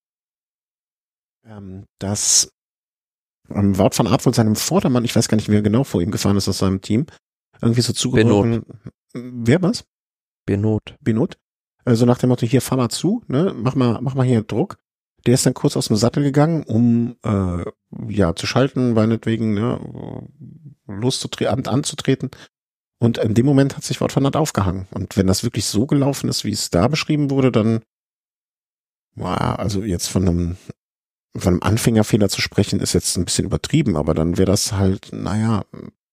[SPEAKER 1] dass Wout van Aert wohl seinem Vordermann, ich weiß gar nicht, wer genau vor ihm gefahren ist aus seinem Team, irgendwie so zugeworfen. Wer was?
[SPEAKER 2] Benot.
[SPEAKER 1] So nach dem Motto, hier fahr mal zu, ne? Mach mal hier Druck. Der ist dann kurz aus dem Sattel gegangen, um zu schalten, meinetwegen, ne, anzutreten. Und in dem Moment hat sich Wout van Aert aufgehangen. Und wenn das wirklich so gelaufen ist, wie es da beschrieben wurde, dann, also jetzt von einem Anfängerfehler zu sprechen, ist jetzt ein bisschen übertrieben, aber dann wäre das halt, wäre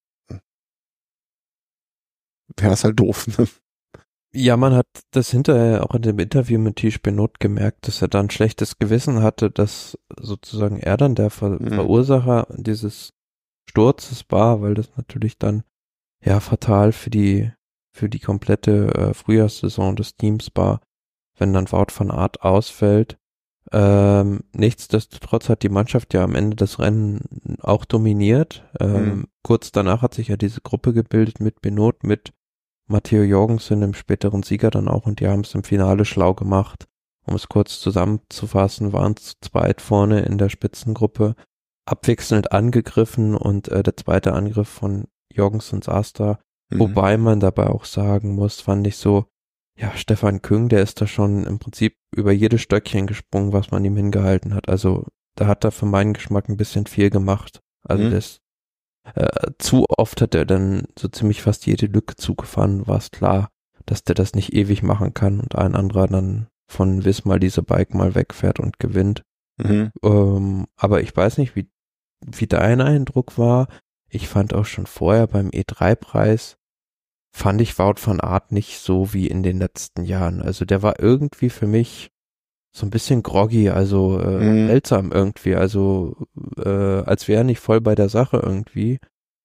[SPEAKER 1] das halt doof. Ne?
[SPEAKER 2] Ja, man hat das hinterher auch in dem Interview mit Tish Benot gemerkt, dass er dann ein schlechtes Gewissen hatte, dass sozusagen er dann der Verursacher dieses Sturzes war, weil das natürlich dann ja fatal für die komplette Frühjahrssaison des Teams war, wenn dann Wout van Aert ausfällt. Nichtsdestotrotz hat die Mannschaft ja am Ende das Rennen auch dominiert. Kurz danach hat sich ja diese Gruppe gebildet mit Benot, mit Matteo Jorgensen, dem späteren Sieger dann auch, und die haben es im Finale schlau gemacht. Um es kurz zusammenzufassen, waren zu zweit vorne in der Spitzengruppe, abwechselnd angegriffen und der zweite Angriff von Jorgensen saß da. Wobei man dabei auch sagen muss, fand ich so, ja, Stefan Küng, der ist da schon im Prinzip über jedes Stöckchen gesprungen, was man ihm hingehalten hat. Also da hat er für meinen Geschmack ein bisschen viel gemacht. Also zu oft hat er dann so ziemlich fast jede Lücke zugefahren, war es klar, dass der das nicht ewig machen kann und ein anderer dann von Wismar diese Bike mal wegfährt und gewinnt. Aber ich weiß nicht, wie dein Eindruck war. Ich fand auch schon vorher beim E3-Preis, fand ich Wout van Aert nicht so wie in den letzten Jahren. Also der war irgendwie für mich so ein bisschen groggy, also seltsam irgendwie, also als wäre er nicht voll bei der Sache irgendwie.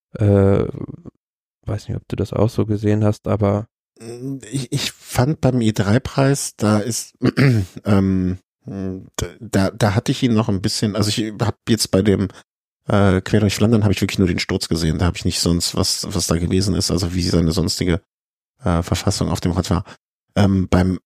[SPEAKER 2] Weiß nicht, ob du das auch so gesehen hast, aber
[SPEAKER 1] ich fand beim E3-Preis, da ist da hatte ich ihn noch ein bisschen, also ich habe jetzt bei dem Quer durch Flandern habe ich wirklich nur den Sturz gesehen, da habe ich nicht sonst was da gewesen ist, also wie seine sonstige Verfassung auf dem Rad war. Beim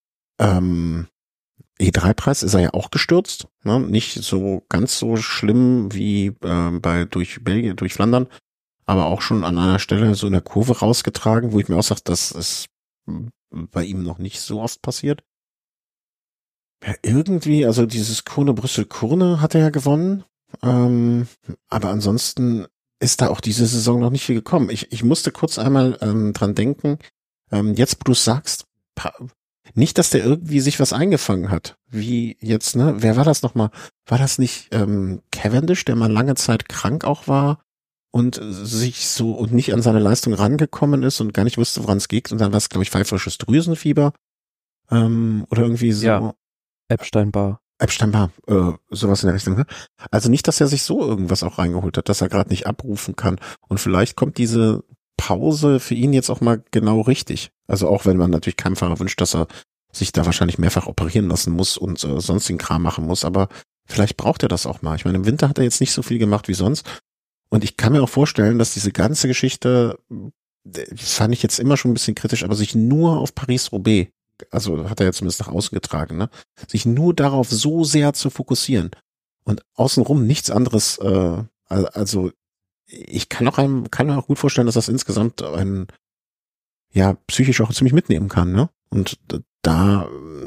[SPEAKER 1] E3-Preis ist er ja auch gestürzt, ne? Nicht so ganz so schlimm wie durch Belgien, durch Flandern, aber auch schon an einer Stelle so in der Kurve rausgetragen, wo ich mir auch sage, das ist bei ihm noch nicht so oft passiert. Ja, irgendwie, also dieses Kurne-Brüssel-Kurne hat er ja gewonnen, aber ansonsten ist da auch diese Saison noch nicht viel gekommen. Ich musste kurz einmal dran denken, jetzt wo du es sagst, nicht, dass der irgendwie sich was eingefangen hat, wie jetzt, ne, wer war das nochmal? War das nicht Cavendish, der mal lange Zeit krank auch war und sich so und nicht an seine Leistung rangekommen ist und gar nicht wusste, woran es geht, und dann war es, glaube ich, pfeiferisches Drüsenfieber oder irgendwie so.
[SPEAKER 2] Ja, Epstein-Barr,
[SPEAKER 1] sowas in der Richtung. Ne? Also nicht, dass er sich so irgendwas auch reingeholt hat, dass er gerade nicht abrufen kann. Und vielleicht kommt diese Pause für ihn jetzt auch mal genau richtig. Also auch wenn man natürlich keinem Fahrer wünscht, dass er sich da wahrscheinlich mehrfach operieren lassen muss und sonstigen Kram machen muss, aber vielleicht braucht er das auch mal. Ich meine, im Winter hat er jetzt nicht so viel gemacht wie sonst. Und ich kann mir auch vorstellen, dass diese ganze Geschichte, fand ich jetzt immer schon ein bisschen kritisch, aber sich nur auf Paris-Roubaix, also hat er ja zumindest nach außen getragen, ne, sich nur darauf so sehr zu fokussieren und außenrum nichts anderes, also ich kann mir auch gut vorstellen, dass das insgesamt einen, ja, psychisch auch ziemlich mitnehmen kann, ne? Und da,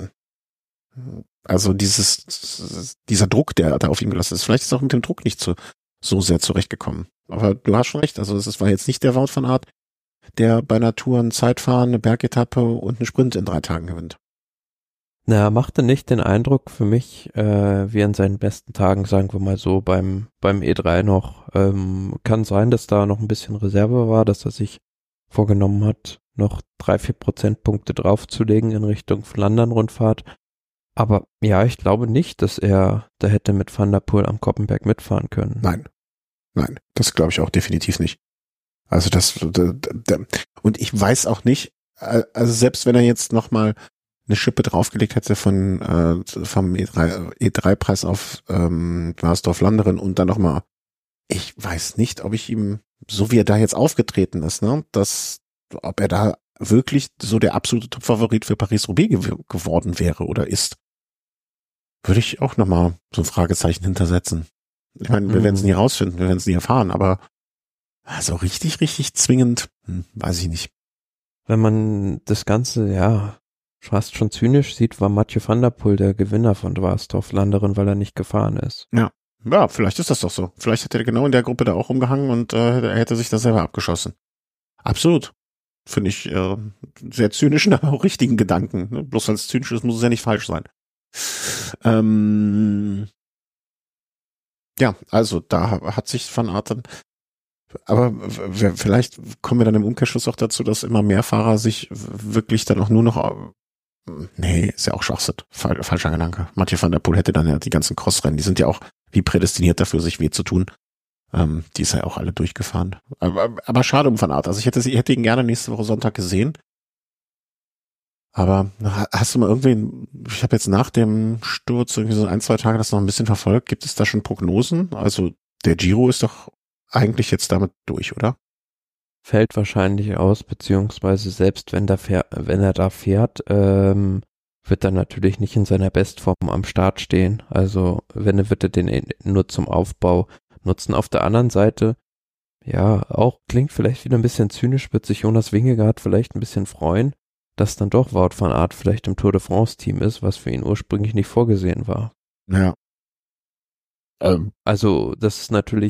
[SPEAKER 1] also dieser Druck, der da auf ihm gelassen ist, vielleicht ist er auch mit dem Druck nicht so sehr zurechtgekommen. Aber du hast schon recht, also es war jetzt nicht der Wout van Aert, der bei einer Tour ein Zeitfahren, eine Bergetappe und einen Sprint in 3 Tagen gewinnt.
[SPEAKER 2] Na, er machte nicht den Eindruck für mich, wie an seinen besten Tagen, sagen wir mal so, beim E3 noch. Kann sein, dass da noch ein bisschen Reserve war, dass er sich vorgenommen hat, noch 3-4 Prozentpunkte draufzulegen in Richtung Flandern-Rundfahrt. Aber ja, ich glaube nicht, dass er da hätte mit Van der Poel am Koppenberg mitfahren können.
[SPEAKER 1] Nein, das glaube ich auch definitiv nicht. Also und ich weiß auch nicht, also selbst wenn er jetzt nochmal eine Schippe draufgelegt hätte vom E3-Preis auf Maasdorf-Landeren und dann nochmal, ich weiß nicht, ob ich ihm, so wie er da jetzt aufgetreten ist, ne, ob er da wirklich so der absolute Top-Favorit für Paris-Roubaix geworden wäre oder ist. Würde ich auch nochmal so ein Fragezeichen hintersetzen. Ich meine, wir werden es nie rausfinden, wir werden es nie erfahren, aber so richtig, richtig zwingend, weiß ich nicht.
[SPEAKER 2] Wenn man das Ganze, ja, fast schon zynisch sieht, war Mathieu van der Poel der Gewinner von Maasdorf-Landeren, weil er nicht gefahren ist.
[SPEAKER 1] Ja, vielleicht ist das doch so. Vielleicht hat er genau in der Gruppe da auch rumgehangen und er hätte sich da selber abgeschossen. Absolut. Finde ich sehr zynischen, aber auch richtigen Gedanken. Ne? Bloß als zynisches muss es ja nicht falsch sein. Ja, also da hat sich Van Aert dann, aber vielleicht kommen wir dann im Umkehrschluss auch dazu, dass immer mehr Fahrer sich wirklich dann auch nur noch, nee, ist ja auch Schwachsinn, falscher Gedanke. Mathieu van der Poel hätte dann ja die ganzen Crossrennen, die sind ja auch wie prädestiniert dafür, sich weh zu tun. Die ist ja auch alle durchgefahren. Aber schade um Van Aert. Also ich hätte ihn gerne nächste Woche Sonntag gesehen. Aber hast du mal irgendwen, ich habe jetzt nach dem Sturz irgendwie so 1-2 Tage das noch ein bisschen verfolgt, gibt es da schon Prognosen? Also der Giro ist doch eigentlich jetzt damit durch, oder?
[SPEAKER 2] Fällt wahrscheinlich aus, beziehungsweise selbst wenn er da fährt, wird er natürlich nicht in seiner Bestform am Start stehen. Also wird er den nur zum Aufbau nutzen. Auf der anderen Seite, ja, auch klingt vielleicht wieder ein bisschen zynisch, wird sich Jonas Vingegaard vielleicht ein bisschen freuen, dass dann doch Wout van Aert vielleicht im Tour de France Team ist, was für ihn ursprünglich nicht vorgesehen war.
[SPEAKER 1] Ja.
[SPEAKER 2] Also das ist natürlich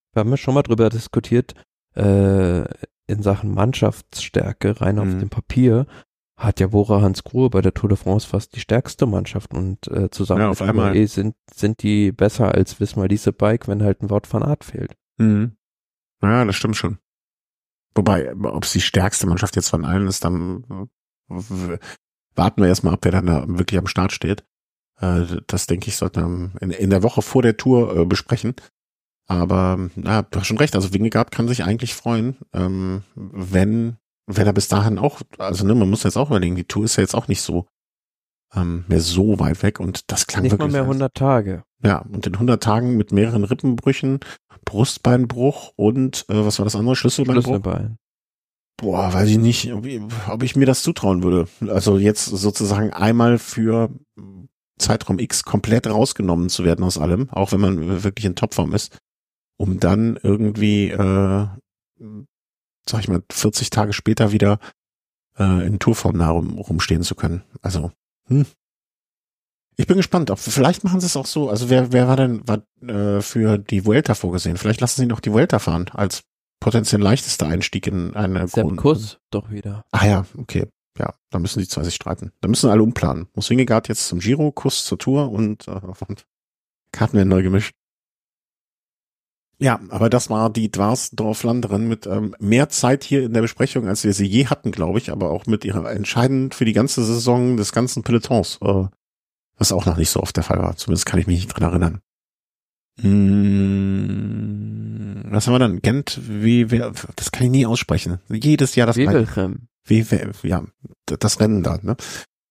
[SPEAKER 2] Wir haben ja schon mal drüber diskutiert, in Sachen Mannschaftsstärke, rein auf dem Papier, hat ja Bora Hansgrohe bei der Tour de France fast die stärkste Mannschaft und zusammen
[SPEAKER 1] Ja, auf
[SPEAKER 2] mit
[SPEAKER 1] einmal.
[SPEAKER 2] UAE sind die besser als Wismar Lease Bike, wenn halt ein Wout van Aert fehlt.
[SPEAKER 1] Mhm. Ja, das stimmt schon. Wobei, ob es die stärkste Mannschaft jetzt von allen ist, dann warten wir erstmal ab, wer dann da wirklich am Start steht. Das denke ich, sollten wir in der Woche vor der Tour besprechen. Aber ja, du hast schon recht, also Vingegaard kann sich eigentlich freuen, wenn er bis dahin auch, also ne, man muss jetzt auch überlegen, die Tour ist ja jetzt auch nicht so mehr so weit weg und das klang
[SPEAKER 2] Nicht
[SPEAKER 1] wirklich.
[SPEAKER 2] mal mehr 100 Tage.
[SPEAKER 1] Ja, und in 100 Tagen mit mehreren Rippenbrüchen, Brustbeinbruch und was war das andere? Schlüsselbeinbruch?
[SPEAKER 2] Schlüsselbein.
[SPEAKER 1] Boah, weiß ich nicht, ob ich mir das zutrauen würde. Also jetzt sozusagen einmal für Zeitraum X komplett rausgenommen zu werden aus allem, auch wenn man wirklich in Topform ist, um dann irgendwie, sag ich mal, 40 Tage später wieder in Tourform nah rumstehen zu können. Also, ich bin gespannt, vielleicht machen sie es auch so, also wer war denn für die Vuelta vorgesehen? Vielleicht lassen sie noch die Vuelta fahren als potenziell leichtester Einstieg in eine
[SPEAKER 2] Sepp Kuss doch wieder.
[SPEAKER 1] Ah ja, okay. Ja, da müssen die zwei sich streiten. Da müssen alle umplanen. Muss Vingegaard jetzt zum Giro, Kuss zur Tour und Karten werden neu gemischt. Ja, aber das war die Dwarsdorf-Landerin mit mehr Zeit hier in der Besprechung, als wir sie je hatten, glaube ich, aber auch mit ihrer entscheidend für die ganze Saison des ganzen Pelotons, was auch noch nicht so oft der Fall war. Zumindest kann ich mich nicht dran erinnern. Was haben wir dann? Gent, das kann ich nie aussprechen. Jedes Jahr das gleiche. Ja, das Rennen da, ne?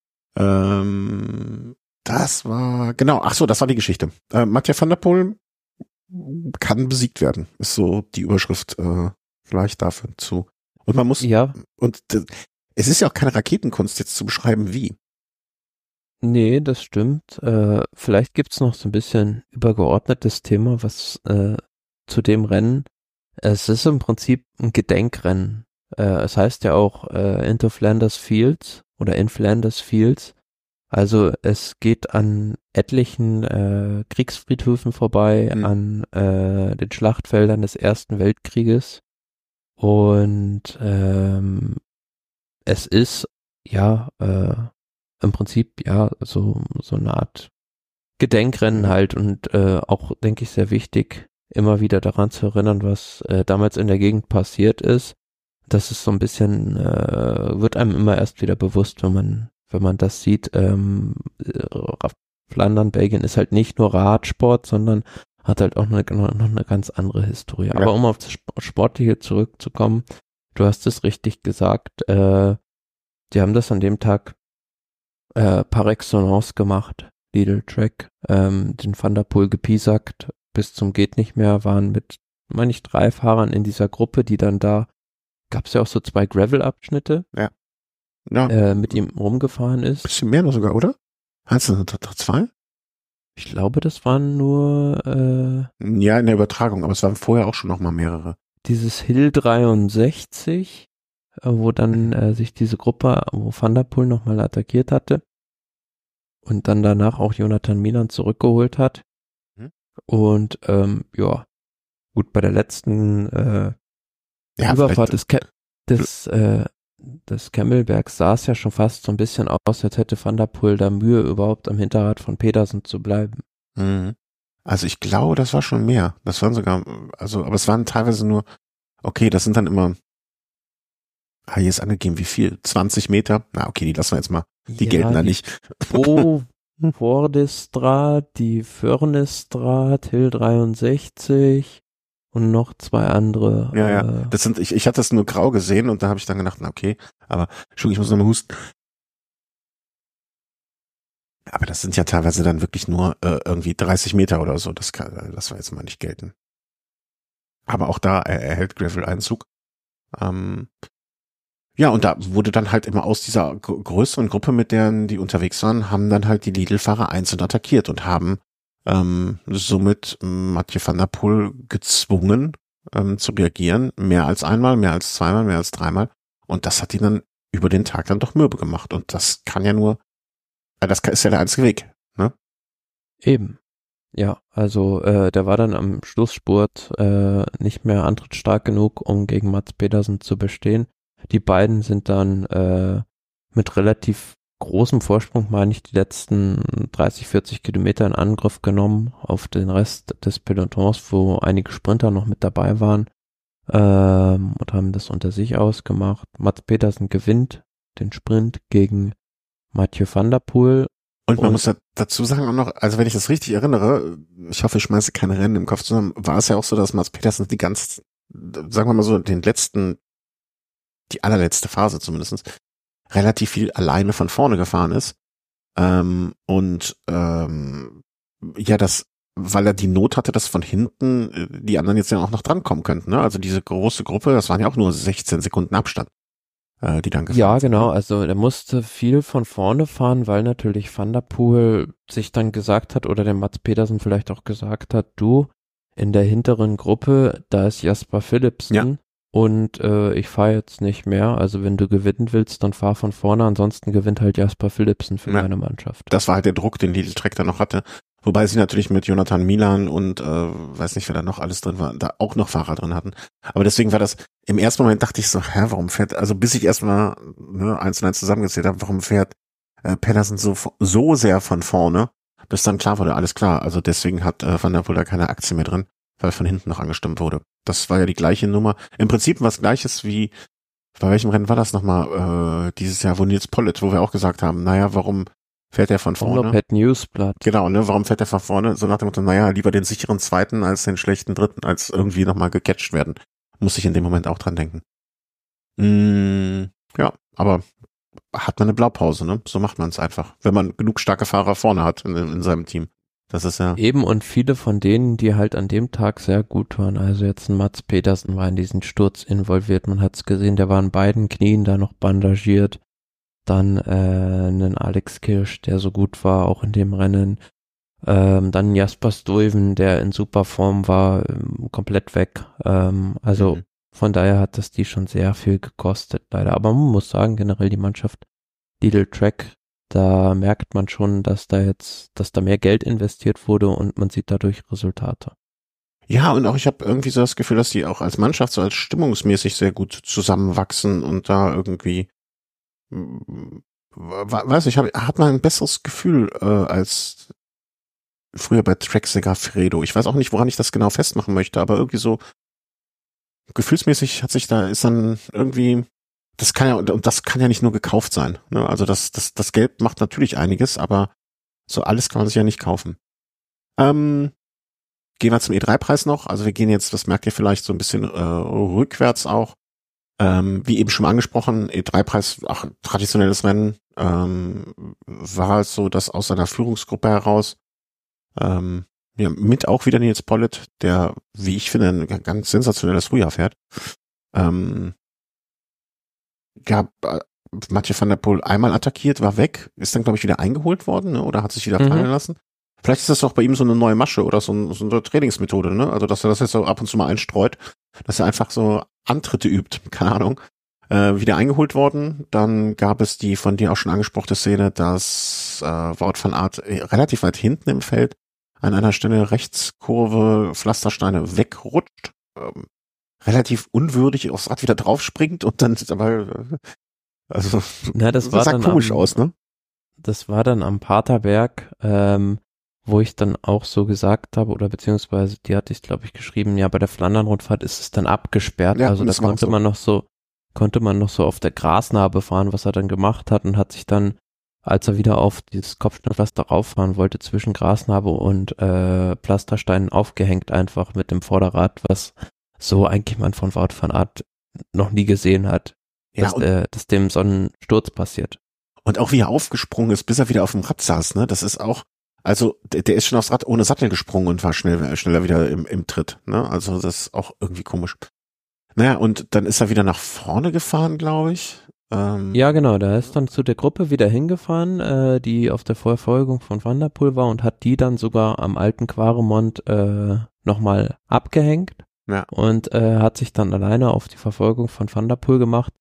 [SPEAKER 1] Das war, genau, ach so, das war die Geschichte. Mathieu van der Poel kann besiegt werden, ist so die Überschrift vielleicht dafür zu. Und man muss,
[SPEAKER 2] ja.
[SPEAKER 1] Und es ist ja auch keine Raketenkunst, jetzt zu beschreiben, wie.
[SPEAKER 2] Nee, das stimmt. Vielleicht gibt's noch so ein bisschen übergeordnetes Thema, was zu dem Rennen. Es ist im Prinzip ein Gedenkrennen. Es heißt ja auch Into Flanders Fields oder in Flanders Fields. Also es geht an etlichen Kriegsfriedhöfen vorbei, an den Schlachtfeldern des Ersten Weltkrieges. Und es ist ja im Prinzip ja so eine Art Gedenkrennen halt und auch, denke ich, sehr wichtig, immer wieder daran zu erinnern, was damals in der Gegend passiert ist. Das ist so ein bisschen, wird einem immer erst wieder bewusst, wenn man das sieht. Flandern, Belgien ist halt nicht nur Radsport, sondern hat halt auch noch eine ganz andere Historie. Ja. Aber um auf das Sportliche zurückzukommen, du hast es richtig gesagt, die haben das an dem Tag par excellence gemacht, Lidl Track, den Van der Poel gepiesackt, bis zum geht nicht mehr, waren mit, meine ich, 3 Fahrern in dieser Gruppe, die dann da, gab's ja auch so 2 Gravel-Abschnitte, mit ihm rumgefahren ist.
[SPEAKER 1] Bisschen mehr noch sogar, oder? Hast du 2?
[SPEAKER 2] Ich glaube, das waren nur
[SPEAKER 1] ja, in der Übertragung, aber es waren vorher auch schon noch mal mehrere.
[SPEAKER 2] Dieses Hill 63, wo dann sich diese Gruppe, wo Van der Poel nochmal attackiert hatte und dann danach auch Jonathan Milan zurückgeholt hat. Und ja, gut, bei der letzten Überfahrt des Kemmelbergs sah es ja schon fast so ein bisschen aus, als hätte Van der Poel da Mühe, überhaupt am Hinterrad von Pedersen zu bleiben.
[SPEAKER 1] Also ich glaube, das war schon mehr. Das waren sogar, also, aber es waren teilweise nur, okay, das sind dann immer, hier ist angegeben, wie viel? 20 Meter? Na, okay, die lassen wir jetzt mal. Die gelten da nicht.
[SPEAKER 2] Vordestrat, die Förnestrat, Hill 63 und noch 2 andere.
[SPEAKER 1] Ja. Das sind, ich hatte das nur grau gesehen und da habe ich dann gedacht, na okay, aber Entschuldigung, ich muss nochmal husten. Aber das sind ja teilweise dann wirklich nur irgendwie 30 Meter oder so. Das wir jetzt mal nicht gelten. Aber auch da erhält Gravel Einzug. Ja, und da wurde dann halt immer aus dieser größeren Gruppe, mit deren die unterwegs waren, haben dann halt die Lidl-Fahrer einzeln attackiert und haben somit Mathieu van der Poel gezwungen zu reagieren. Mehr als einmal, mehr als zweimal, mehr als dreimal. Und das hat ihn dann über den Tag dann doch mürbe gemacht. Und das kann ja nur, das ist ja der einzige Weg, ne?
[SPEAKER 2] Eben. Ja, also der war dann am Schlussspurt nicht mehr antrittsstark genug, um gegen Mads Pedersen zu bestehen. Die beiden sind dann mit relativ großem Vorsprung, meine ich, die letzten 30, 40 Kilometer in Angriff genommen auf den Rest des Pelotons, wo einige Sprinter noch mit dabei waren und haben das unter sich ausgemacht. Mads Pedersen gewinnt den Sprint gegen Mathieu van der Poel.
[SPEAKER 1] Und man muss dazu sagen auch noch, also wenn ich das richtig erinnere, ich hoffe, ich schmeiße keine Rennen im Kopf zusammen, war es ja auch so, dass Mads Pedersen sagen wir mal so, die allerletzte Phase zumindest, relativ viel alleine von vorne gefahren ist. Weil er die Not hatte, dass von hinten die anderen jetzt ja auch noch drankommen könnten. Ne? Also diese große Gruppe, das waren ja auch nur 16 Sekunden Abstand, die dann gefahren sind.
[SPEAKER 2] Ja, genau. Also er musste viel von vorne fahren, weil natürlich Van der Poel sich dann gesagt hat oder der Mads Pedersen vielleicht auch gesagt hat, du, in der hinteren Gruppe, da ist Jasper Philipsen. Ja. Und ich fahre jetzt nicht mehr, also wenn du gewinnen willst, dann fahr von vorne, ansonsten gewinnt halt Jasper Philipsen für meine Mannschaft.
[SPEAKER 1] Das war halt der Druck, den Lidl Trek da noch hatte, wobei sie natürlich mit Jonathan Milan und weiß nicht, wer da noch alles drin war, da auch noch Fahrer drin hatten. Aber deswegen war das, im ersten Moment dachte ich so, warum fährt, also bis ich erstmal eins und eins zusammengezählt habe, warum fährt Pedersen so sehr von vorne, bis dann klar wurde, alles klar, also deswegen hat Van der Poel da keine Aktie mehr drin, weil von hinten noch angestimmt wurde. Das war ja die gleiche Nummer. Im Prinzip was Gleiches wie, bei welchem Rennen war das nochmal, dieses Jahr, wo Nils Pollitt, wo wir auch gesagt haben, naja, warum fährt er von vorne?
[SPEAKER 2] Pet Newsblatt.
[SPEAKER 1] Genau, ne, warum fährt er von vorne? So nach dem Motto, naja, lieber den sicheren Zweiten als den schlechten Dritten, als irgendwie nochmal gecatcht werden. Muss ich in dem Moment auch dran denken. Ja, aber hat man eine Blaupause, ne? So macht man es einfach. Wenn man genug starke Fahrer vorne hat in seinem Team. Das ist ja.
[SPEAKER 2] Eben, und viele von denen, die halt an dem Tag sehr gut waren, also jetzt ein Mads Pedersen war in diesen Sturz involviert, man hat es gesehen, der war an beiden Knien da noch bandagiert, dann einen Alex Kirsch, der so gut war, auch in dem Rennen, dann Jasper Stuyven, der in super Form war, komplett weg, von daher hat das die schon sehr viel gekostet, leider, aber man muss sagen, generell die Mannschaft Lidl Trek, da merkt man schon, dass da mehr Geld investiert wurde und man sieht dadurch Resultate.
[SPEAKER 1] Ja, und auch ich habe irgendwie so das Gefühl, dass die auch als Mannschaft so als stimmungsmäßig sehr gut zusammenwachsen und da irgendwie, weiß ich, hat man ein besseres Gefühl als früher bei Trek Segafredo. Ich weiß auch nicht, woran ich das genau festmachen möchte, aber irgendwie so gefühlsmäßig ist dann irgendwie. Das kann ja nicht nur gekauft sein. Ne? Also das Geld macht natürlich einiges, aber so alles kann man sich ja nicht kaufen. Gehen wir zum E3-Preis noch. Also wir gehen jetzt, das merkt ihr vielleicht, so ein bisschen rückwärts auch. Wie eben schon mal angesprochen, E3-Preis, traditionelles Rennen, war es so, dass aus seiner Führungsgruppe heraus mit auch wieder Nils Pollitt, der, wie ich finde, ein ganz sensationelles Frühjahr fährt, gab Mathieu van der Poel einmal attackiert, war weg, ist dann, glaube ich, wieder eingeholt worden, ne? Oder hat sich wieder fallen lassen. Vielleicht ist das auch bei ihm so eine neue Masche oder so eine Trainingsmethode, ne? Also, dass er das jetzt so ab und zu mal einstreut, dass er einfach so Antritte übt, keine Ahnung. Wieder eingeholt worden. Dann gab es die von dir auch schon angesprochene Szene, dass Wout van Aert relativ weit hinten im Feld an einer Stelle Rechtskurve Pflastersteine wegrutscht. Relativ unwürdig aufs Rad wieder draufspringt und dann aber also
[SPEAKER 2] das sah
[SPEAKER 1] dann komisch aus, ne?
[SPEAKER 2] Das war dann am Paterberg, wo ich dann auch so gesagt habe, oder beziehungsweise die hatte ich, glaube ich, geschrieben, ja, bei der Flandern-Rundfahrt ist es dann abgesperrt, also da konnte man noch so auf der Grasnarbe fahren, was er dann gemacht hat und hat sich dann, als er wieder auf dieses Kopfsteinpflaster rauffahren wollte, zwischen Grasnarbe und Pflastersteinen aufgehängt einfach mit dem Vorderrad, was so eigentlich man von Wout van Aert noch nie gesehen hat, dass dem so ein Sturz passiert.
[SPEAKER 1] Und auch wie er aufgesprungen ist, bis er wieder auf dem Rad saß, ne? Das ist auch, also der ist schon aufs Rad ohne Sattel gesprungen und war schneller wieder im Tritt, ne? Also das ist auch irgendwie komisch. Naja, und dann ist er wieder nach vorne gefahren, glaube ich.
[SPEAKER 2] Ja, genau, da ist dann zu der Gruppe wieder hingefahren, die auf der Verfolgung von Van der Poel war und hat die dann sogar am alten Quaremont nochmal abgehängt. Ja. Und hat sich dann alleine auf die Verfolgung von Van der Poel gemacht.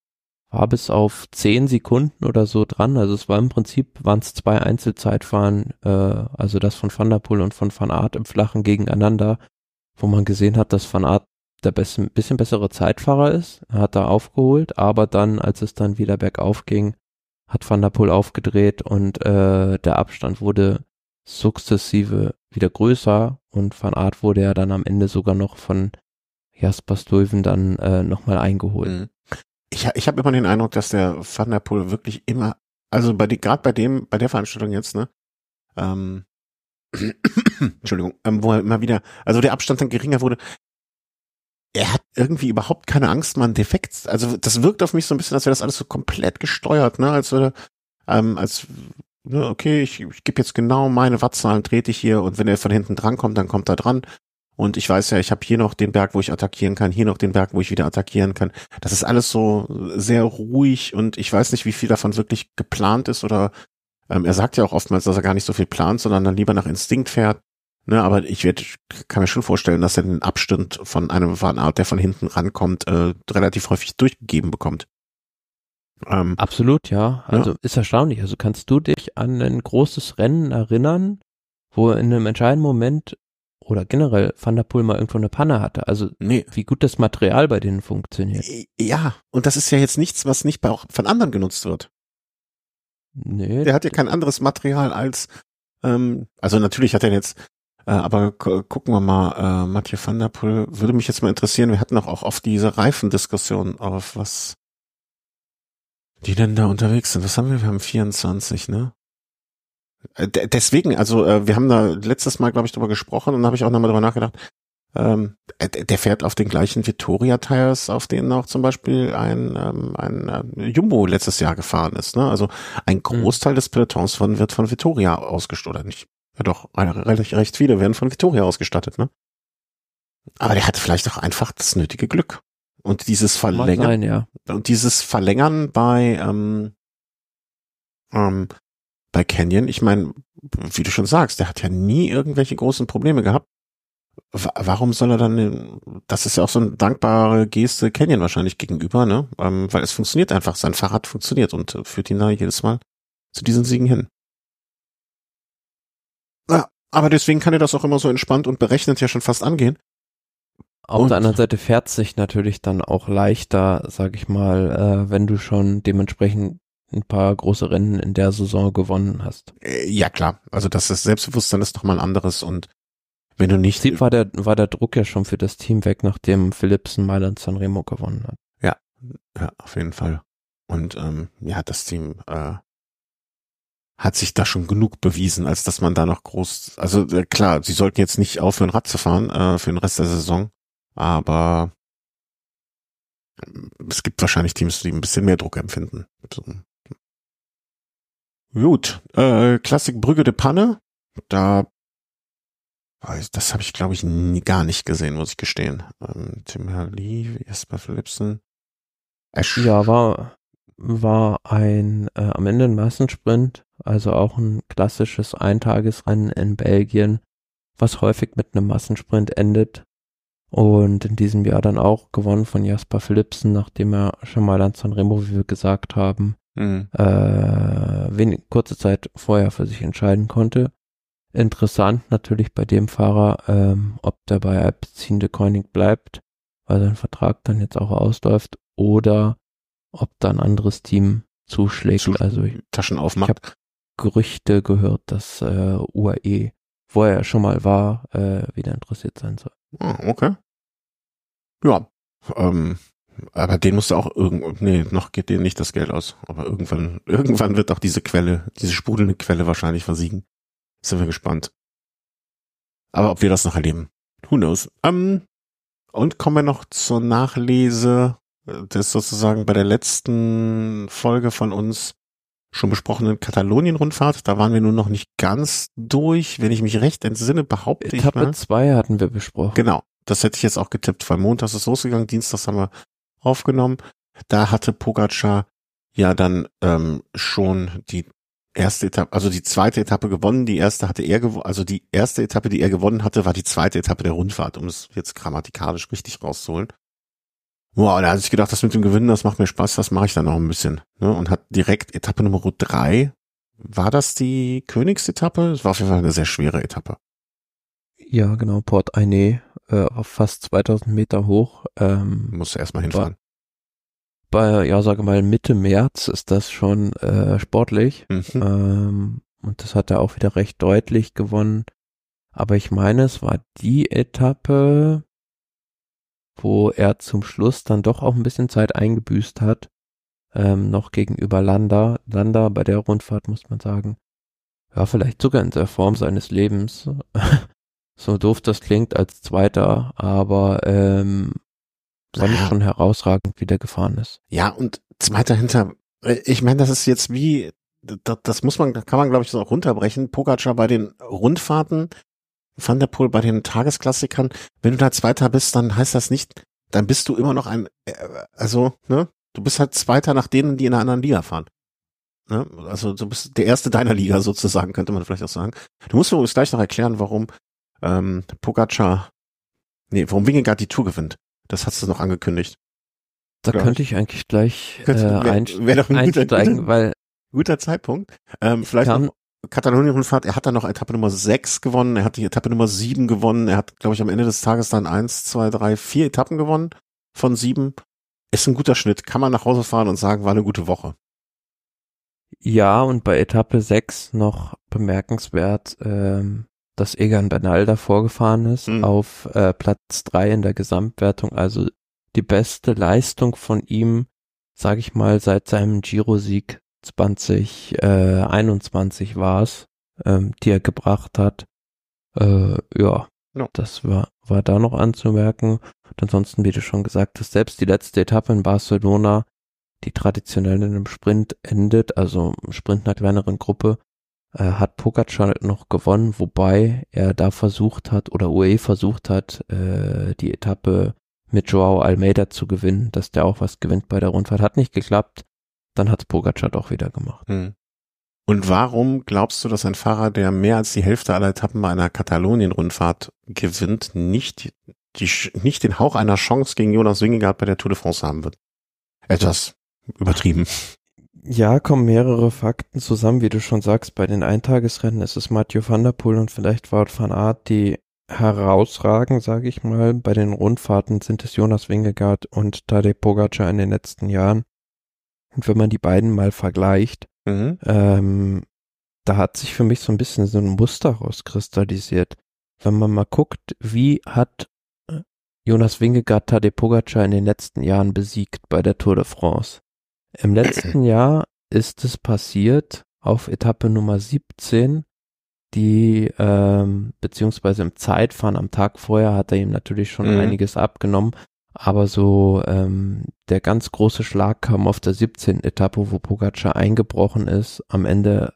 [SPEAKER 2] war bis auf 10 Sekunden oder so dran. Also es war im Prinzip, waren es 2 Einzelzeitfahren, also das von Van der Poel und von Van Aert im Flachen gegeneinander, wo man gesehen hat, dass Van Aert der bisschen bessere Zeitfahrer ist. Er hat da aufgeholt, aber dann, als es dann wieder bergauf ging, hat Van der Poel aufgedreht und der Abstand wurde sukzessive wieder größer und Van Aert wurde ja dann am Ende sogar noch von Jasper Stuyven dann nochmal eingeholt.
[SPEAKER 1] Mhm. Ich habe immer den Eindruck, dass der Van der Poel wirklich immer, also gerade bei der Veranstaltung jetzt, ne, Entschuldigung, wo er immer wieder, also der Abstand dann geringer wurde, er hat irgendwie überhaupt keine Angst, mal einen Defekt, also das wirkt auf mich so ein bisschen, als wäre das alles so komplett gesteuert, ne, ne, okay, ich gebe jetzt genau meine Wattzahlen, trete ich hier und wenn er von hinten dran kommt, dann kommt er dran. Und ich weiß ja, ich habe hier noch den Berg, wo ich attackieren kann, hier noch den Berg, wo ich wieder attackieren kann. Das ist alles so sehr ruhig und ich weiß nicht, wie viel davon wirklich geplant ist oder er sagt ja auch oftmals, dass er gar nicht so viel plant, sondern dann lieber nach Instinkt fährt. Ne, aber kann mir schon vorstellen, dass er den Abstand von einem Van Aert, der von hinten rankommt, relativ häufig durchgegeben bekommt.
[SPEAKER 2] Absolut, ja. Also
[SPEAKER 1] ja.
[SPEAKER 2] ist erstaunlich. Also kannst du dich an ein großes Rennen erinnern, wo in einem entscheidenden Moment oder generell Van der Poel mal irgendwo eine Panne hatte? Also
[SPEAKER 1] Nee.
[SPEAKER 2] wie gut das Material bei denen funktioniert.
[SPEAKER 1] Ja, und das ist ja jetzt nichts, was nicht auch von anderen genutzt wird.
[SPEAKER 2] Nee.
[SPEAKER 1] Der hat ja kein anderes Material als, also natürlich hat er jetzt, aber gucken wir mal, Mathieu van der Poel, würde mich jetzt mal interessieren, wir hatten auch oft diese Reifendiskussion auf was die denn da unterwegs sind. Was haben wir? Wir haben 24, ne? Deswegen, also wir haben da letztes Mal, glaube ich, drüber gesprochen und habe ich auch nochmal drüber nachgedacht. Der fährt auf den gleichen Vittoria-Tires, auf denen auch zum Beispiel ein Jumbo letztes Jahr gefahren ist. Ne? Also ein Großteil des Pelotons wird von Vittoria ausgestattet. Nicht, ja doch, recht viele werden von Vittoria ausgestattet. Ne? Aber der hatte vielleicht auch einfach das nötige Glück. Und dieses Verlängern,
[SPEAKER 2] sein, ja.
[SPEAKER 1] und dieses Verlängern bei Canyon, ich meine, wie du schon sagst, der hat ja nie irgendwelche großen Probleme gehabt. Warum soll er dann, das ist ja auch so eine dankbare Geste Canyon wahrscheinlich gegenüber, ne? Weil es funktioniert einfach, sein Fahrrad funktioniert und führt ihn da jedes Mal zu diesen Siegen hin. Ja, aber deswegen kann er das auch immer so entspannt und berechnet ja schon fast angehen.
[SPEAKER 2] Auf der anderen Seite fährt sich natürlich dann auch leichter, sag ich mal, wenn du schon dementsprechend ein paar große Rennen in der Saison gewonnen hast.
[SPEAKER 1] Ja, klar. Also das Selbstbewusstsein ist doch mal ein anderes und wenn du nicht...
[SPEAKER 2] War der Druck ja schon für das Team weg, nachdem Philipsen Mailand Sanremo gewonnen hat.
[SPEAKER 1] Ja, auf jeden Fall. Und ja, das Team hat sich da schon genug bewiesen, als dass man da noch groß... Also klar, sie sollten jetzt nicht aufhören, Rad zu fahren für den Rest der Saison, aber es gibt wahrscheinlich Teams, die ein bisschen mehr Druck empfinden. So. Gut, Klassik Brügge de Panne, das habe ich, glaube ich, gar nicht gesehen, muss ich gestehen. Tim Herlihy, Jasper Philipsen.
[SPEAKER 2] Ja, war ein am Ende ein Massensprint, also auch ein klassisches Eintagesrennen in Belgien, was häufig mit einem Massensprint endet. Und in diesem Jahr dann auch gewonnen von Jasper Philipsen, nachdem er schon mal an Sanremo, wie wir gesagt haben, kurze Zeit vorher für sich entscheiden konnte. Interessant natürlich bei dem Fahrer, ob der bei Alpecin de Koning bleibt, weil sein Vertrag dann jetzt auch ausläuft, oder ob da ein anderes Team zuschlägt. Also
[SPEAKER 1] Taschen aufmacht.
[SPEAKER 2] Ich habe Gerüchte gehört, dass UAE, wo er schon mal war, wieder interessiert sein soll.
[SPEAKER 1] Okay. Ja, aber den musst du auch noch geht denen nicht das Geld aus. Aber irgendwann wird auch diese sprudelnde Quelle wahrscheinlich versiegen. Sind wir gespannt. Aber ob wir das noch erleben, who knows. Und kommen wir noch zur Nachlese des sozusagen bei der letzten Folge von uns schon besprochenen Katalonien-Rundfahrt. Da waren wir nur noch nicht ganz durch. Wenn ich mich recht entsinne, behaupte ich mal.
[SPEAKER 2] Etappe 2 hatten wir besprochen.
[SPEAKER 1] Genau, das hätte ich jetzt auch getippt, weil Montags ist losgegangen, Dienstags haben wir aufgenommen. Da hatte Pogačar ja dann schon die erste Etappe, also die zweite Etappe gewonnen. Die erste hatte er gewonnen, also die erste Etappe, die er gewonnen hatte, war die zweite Etappe der Rundfahrt, um es jetzt grammatikalisch richtig rauszuholen. Wow, da hat sich gedacht, das mit dem Gewinnen, das macht mir Spaß, das mache ich dann noch ein bisschen. Ne? Und hat direkt Etappe Nummer 3. War das die Königsetappe? Es war auf jeden Fall eine sehr schwere Etappe.
[SPEAKER 2] Ja, genau, Port Ainé, auf fast 2000 Meter hoch.
[SPEAKER 1] Musste erstmal hinfahren.
[SPEAKER 2] Ja, sage mal, Mitte März ist das schon sportlich.
[SPEAKER 1] Mhm.
[SPEAKER 2] Und das hat er auch wieder recht deutlich gewonnen. Aber ich meine, es war die Etappe, wo er zum Schluss dann doch auch ein bisschen Zeit eingebüßt hat, noch gegenüber Landa. Landa bei der Rundfahrt, muss man sagen, ja, vielleicht sogar in der Form seines Lebens. So doof das klingt als Zweiter, aber fand ich schon herausragend, wie der gefahren ist.
[SPEAKER 1] Ja, und Zweiter hinter, ich meine, das ist jetzt wie, das kann man glaube ich so auch runterbrechen. Pogačar bei den Rundfahrten, Van der Poel bei den Tagesklassikern. Wenn du da Zweiter bist, dann heißt das nicht, dann bist du immer noch du bist halt Zweiter nach denen, die in einer anderen Liga fahren. Ne? Also du bist der Erste deiner Liga sozusagen, könnte man vielleicht auch sagen. Du musst mir übrigens gleich noch erklären, warum warum Vingegaard die Tour gewinnt. Das hast du noch angekündigt.
[SPEAKER 2] Da könnte ich eigentlich gleich
[SPEAKER 1] einsteigen,
[SPEAKER 2] weil
[SPEAKER 1] guter Zeitpunkt. Vielleicht noch Katalonien-Rundfahrt, er hat dann noch Etappe Nummer 6 gewonnen, er hat die Etappe Nummer 7 gewonnen, er hat, glaube ich, am Ende des Tages dann 4 Etappen gewonnen von 7. Ist ein guter Schnitt, kann man nach Hause fahren und sagen, war eine gute Woche.
[SPEAKER 2] Ja, und bei Etappe 6 noch bemerkenswert, dass Egan Bernal davor gefahren ist, auf Platz 3 in der Gesamtwertung, also die beste Leistung von ihm, sage ich mal, seit seinem Giro-Sieg 2021 war es, die er gebracht hat. Das war da noch anzumerken. Und ansonsten, wie du schon gesagt hast, selbst die letzte Etappe in Barcelona, die traditionell in einem Sprint endet, also im Sprint einer kleineren Gruppe, hat Pogačar noch gewonnen, wobei er da versucht hat, oder UAE versucht hat, die Etappe mit Joao Almeida zu gewinnen, dass der auch was gewinnt bei der Rundfahrt. Hat nicht geklappt, dann hat Pogačar doch wieder gemacht.
[SPEAKER 1] Und warum glaubst du, dass ein Fahrer, der mehr als die Hälfte aller Etappen bei einer Katalonien-Rundfahrt gewinnt, nicht den Hauch einer Chance gegen Jonas Vingegaard bei der Tour de France haben wird? Etwas übertrieben.
[SPEAKER 2] Ja, kommen mehrere Fakten zusammen, wie du schon sagst. Bei den Eintagesrennen ist es Mathieu van der Poel und vielleicht Wout van Aert, die herausragen, sage ich mal. Bei den Rundfahrten sind es Jonas Vingegaard und Tadej Pogačar in den letzten Jahren. Und wenn man die beiden mal vergleicht, da hat sich für mich so ein bisschen so ein Muster rauskristallisiert. Wenn man mal guckt, wie hat Jonas Vingegaard Tadej Pogačar in den letzten Jahren besiegt bei der Tour de France. Im letzten Jahr ist es passiert auf Etappe Nummer 17, die beziehungsweise im Zeitfahren am Tag vorher hat er ihm natürlich schon einiges abgenommen, aber so der ganz große Schlag kam auf der 17. Etappe, wo Pogačar eingebrochen ist. Am Ende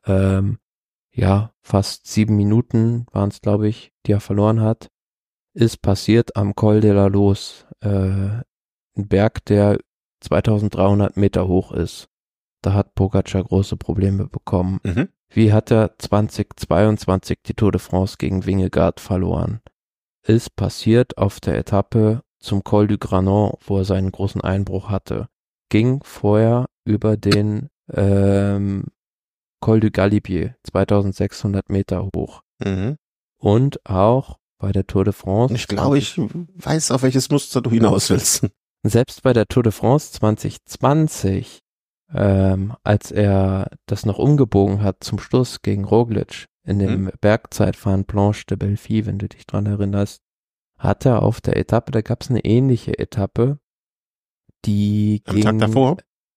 [SPEAKER 2] fast 7 Minuten waren es, glaube ich, die er verloren hat. Ist passiert am Col de la Loz, ein Berg, der 2300 Meter hoch ist. Da hat Pogačar große Probleme bekommen. Wie hat er 2022 die Tour de France gegen Vingegaard verloren? Ist passiert auf der Etappe zum Col du Granon, wo er seinen großen Einbruch hatte. Ging vorher über den Col du Galibier, 2600 Meter hoch. Und auch bei der Tour de France.
[SPEAKER 1] Ich glaube, ich weiß, auf welches Muster du hinaus willst.
[SPEAKER 2] Selbst bei der Tour de France 2020, als er das noch umgebogen hat zum Schluss gegen Roglic in dem Bergzeitfahren Planche de Belfi, wenn du dich dran erinnerst, hat er auf der Etappe, da gab es eine ähnliche Etappe, die
[SPEAKER 1] am Tag davor?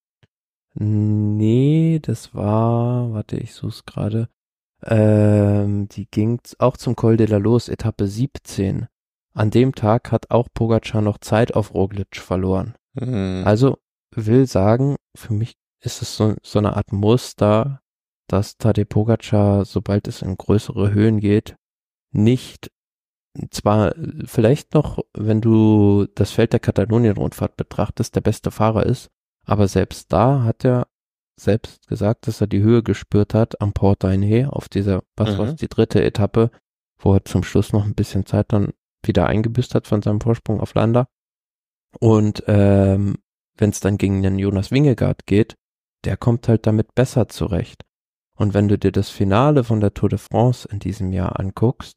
[SPEAKER 2] Nee, das war, warte, ich suche es gerade, die ging auch zum Col de la Loz, Etappe 17. An dem Tag hat auch Pogačar noch Zeit auf Roglic verloren. Also will sagen, für mich ist es so eine Art Muster, dass Tadej Pogačar, sobald es in größere Höhen geht, nicht, zwar vielleicht noch, wenn du das Feld der Katalonien-Rundfahrt betrachtest, der beste Fahrer ist, aber selbst da hat er selbst gesagt, dass er die Höhe gespürt hat am Port Ainé auf dieser, was war die 3. Etappe, wo er zum Schluss noch ein bisschen Zeit dann wieder eingebüßt hat von seinem Vorsprung auf Landa. Und wenn es dann gegen den Jonas Vingegaard geht, der kommt halt damit besser zurecht. Und wenn du dir das Finale von der Tour de France in diesem Jahr anguckst,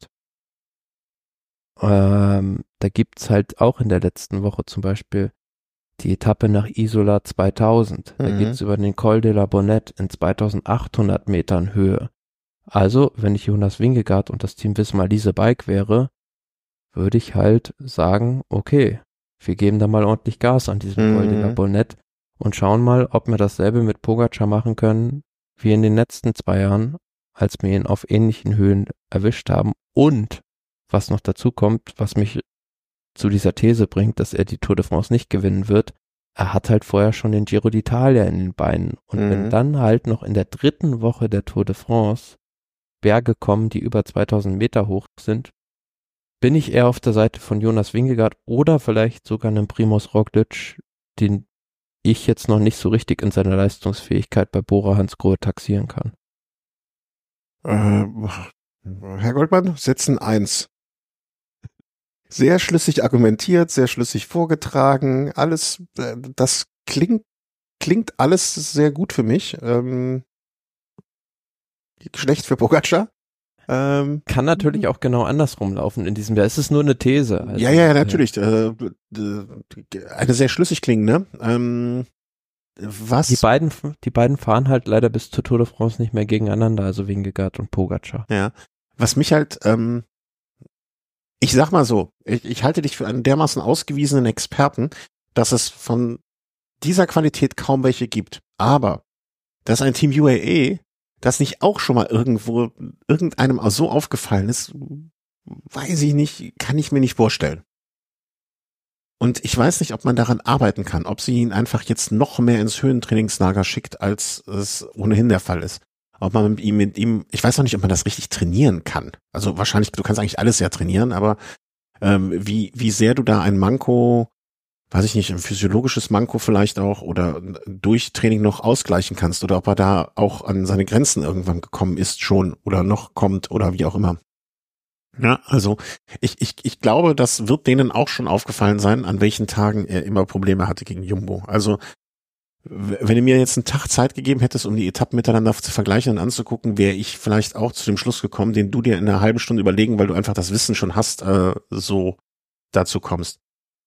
[SPEAKER 2] da gibt's halt auch in der letzten Woche zum Beispiel die Etappe nach Isola 2000. Da geht's über den Col de la Bonnette in 2800 Metern Höhe. Also, wenn ich Jonas Vingegaard und das Team Visma Lease Bike wäre, würde ich halt sagen, okay, wir geben da mal ordentlich Gas an diesem Col de la Bonnette und schauen mal, ob wir dasselbe mit Pogačar machen können, wie in den letzten 2 Jahren, als wir ihn auf ähnlichen Höhen erwischt haben. Und was noch dazu kommt, was mich zu dieser These bringt, dass er die Tour de France nicht gewinnen wird, er hat halt vorher schon den Giro d'Italia in den Beinen. Und wenn dann halt noch in der 3. Woche der Tour de France Berge kommen, die über 2000 Meter hoch sind, bin ich eher auf der Seite von Jonas Vingegaard oder vielleicht sogar einem Primož Roglič, den ich jetzt noch nicht so richtig in seiner Leistungsfähigkeit bei Bora Hansgrohe taxieren kann.
[SPEAKER 1] Herr Goldmann, Sätzen 1. Sehr schlüssig argumentiert, sehr schlüssig vorgetragen, alles, das klingt alles sehr gut für mich. Schlecht für Pogačar.
[SPEAKER 2] Kann natürlich auch genau andersrum laufen in diesem Jahr. Es ist nur eine These.
[SPEAKER 1] Also, ja, natürlich. Eine sehr schlüssig klingende.
[SPEAKER 2] Die beiden fahren halt leider bis zur Tour de France nicht mehr gegeneinander, also Vingegaard und Pogačar.
[SPEAKER 1] Ja. Was mich halt, ich sag mal so, ich halte dich für einen dermaßen ausgewiesenen Experten, dass es von dieser Qualität kaum welche gibt. Aber, dass ein Team UAE, das nicht auch schon mal irgendwo irgendeinem so aufgefallen ist, weiß ich nicht, kann ich mir nicht vorstellen. Und ich weiß nicht, ob man daran arbeiten kann, ob sie ihn einfach jetzt noch mehr ins Höhentrainingslager schickt, als es ohnehin der Fall ist. Ob man mit ihm, ich weiß noch nicht, ob man das richtig trainieren kann. Also wahrscheinlich, du kannst eigentlich alles ja trainieren, aber wie sehr du da ein Manko, weiß ich nicht, ein physiologisches Manko vielleicht auch oder durch Training noch ausgleichen kannst oder ob er da auch an seine Grenzen irgendwann gekommen ist schon oder noch kommt oder wie auch immer. Ja, also ich glaube, das wird denen auch schon aufgefallen sein, an welchen Tagen er immer Probleme hatte gegen Jumbo. Also wenn du mir jetzt einen Tag Zeit gegeben hättest, um die Etappen miteinander zu vergleichen und anzugucken, wäre ich vielleicht auch zu dem Schluss gekommen, den du dir in einer halben Stunde überlegen, weil du einfach das Wissen schon hast, so dazu kommst.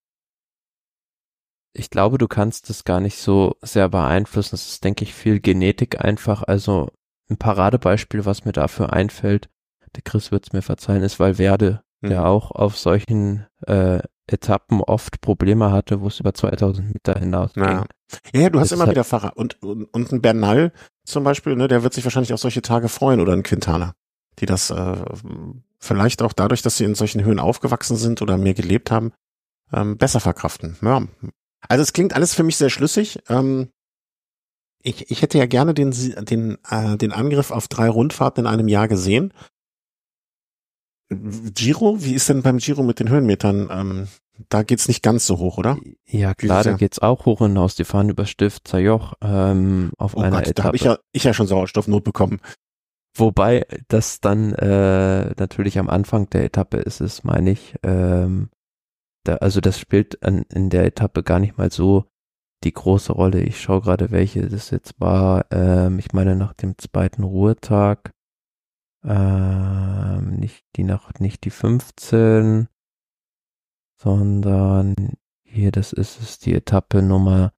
[SPEAKER 2] Ich glaube, du kannst es gar nicht so sehr beeinflussen. Das ist, denke ich, viel Genetik einfach. Also ein Paradebeispiel, was mir dafür einfällt, der Chris wird es mir verzeihen, ist Valverde, der auch auf solchen Etappen oft Probleme hatte, wo es über 2000 Meter hinaus ging.
[SPEAKER 1] Ja, du hast immer wieder Fahrer. Und ein Bernal zum Beispiel, ne, der wird sich wahrscheinlich auf solche Tage freuen oder ein Quintana, die das vielleicht auch dadurch, dass sie in solchen Höhen aufgewachsen sind oder mehr gelebt haben, besser verkraften. Ja. Also es klingt alles für mich sehr schlüssig. Ich hätte ja gerne den Angriff auf 3 Rundfahrten in einem Jahr gesehen. Giro, wie ist denn beim Giro mit den Höhenmetern? Da geht's nicht ganz so hoch, oder?
[SPEAKER 2] Ja klar, da geht's auch hoch hinaus. Die fahren über Stift Zajoch auf einer Etappe. Da
[SPEAKER 1] habe ich ja schon Sauerstoffnot bekommen.
[SPEAKER 2] Wobei das dann natürlich am Anfang der Etappe ist, meine ich. Also das spielt in der Etappe gar nicht mal so die große Rolle. Ich schaue gerade, welche das jetzt war. Ich meine nach dem 2. Ruhetag. Nicht die 15, sondern hier, das ist es, die Etappe Nummer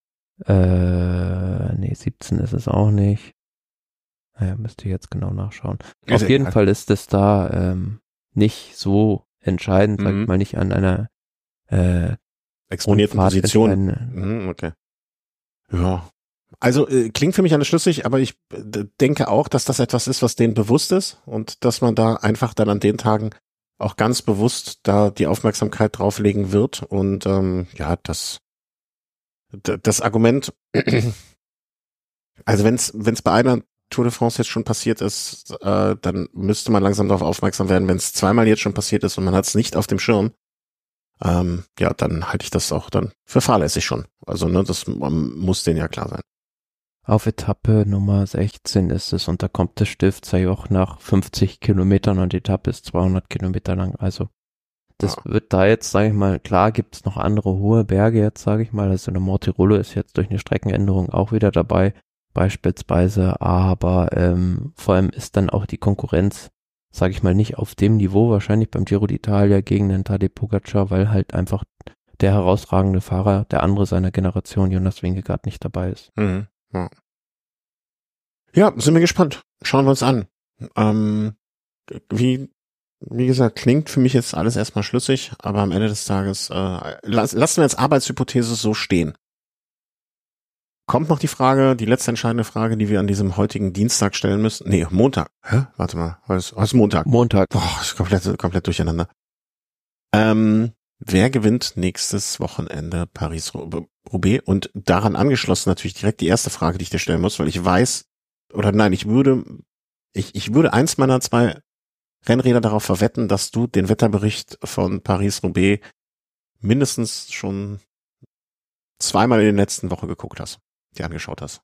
[SPEAKER 2] 17 ist es auch nicht. Naja, müsste ich jetzt genau nachschauen. Auf jeden Fall ist es da nicht so entscheidend, sag ich mal, nicht an einer
[SPEAKER 1] exponierten Position. Okay. Ja. Also klingt für mich alles schlüssig, aber ich denke auch, dass das etwas ist, was denen bewusst ist und dass man da einfach dann an den Tagen auch ganz bewusst da die Aufmerksamkeit drauflegen wird und ja, das Argument, also wenn's bei einer Tour de France jetzt schon passiert ist, dann müsste man langsam darauf aufmerksam werden, wenn es zweimal jetzt schon passiert ist und man hat es nicht auf dem Schirm, ja, dann halte ich das auch dann für fahrlässig schon. Also ne, das muss denen ja klar sein.
[SPEAKER 2] Auf Etappe Nummer 16 ist es und da kommt der Stift Zajoch nach 50 Kilometern und die Etappe ist 200 Kilometer lang. Also das wird da jetzt, sage ich mal, klar gibt es noch andere hohe Berge jetzt, sage ich mal, also der Mortirolo ist jetzt durch eine Streckenänderung auch wieder dabei, beispielsweise, aber vor allem ist dann auch die Konkurrenz, sage ich mal, nicht auf dem Niveau, wahrscheinlich beim Giro d'Italia gegen den Tadej Pogacar, weil halt einfach der herausragende Fahrer, der andere seiner Generation, Jonas Vingegaard, nicht dabei ist.
[SPEAKER 1] Mhm. Ja, sind wir gespannt. Schauen wir uns an. Wie gesagt, klingt für mich jetzt alles erstmal schlüssig, aber am Ende des Tages lassen wir jetzt Arbeitshypothese so stehen. Kommt noch die letzte entscheidende Frage, die wir an diesem heutigen Dienstag stellen müssen. Nee, Montag. Hä? Warte mal, heute ist Montag. Boah, ist komplett durcheinander. Wer gewinnt nächstes Wochenende Paris-Roubaix? Und daran angeschlossen natürlich direkt die erste Frage, die ich dir stellen muss, weil ich weiß, ich würde eins meiner 2 Rennräder darauf verwetten, dass du den Wetterbericht von Paris-Roubaix mindestens schon 2-mal in der letzten Woche geguckt hast, dir angeschaut hast.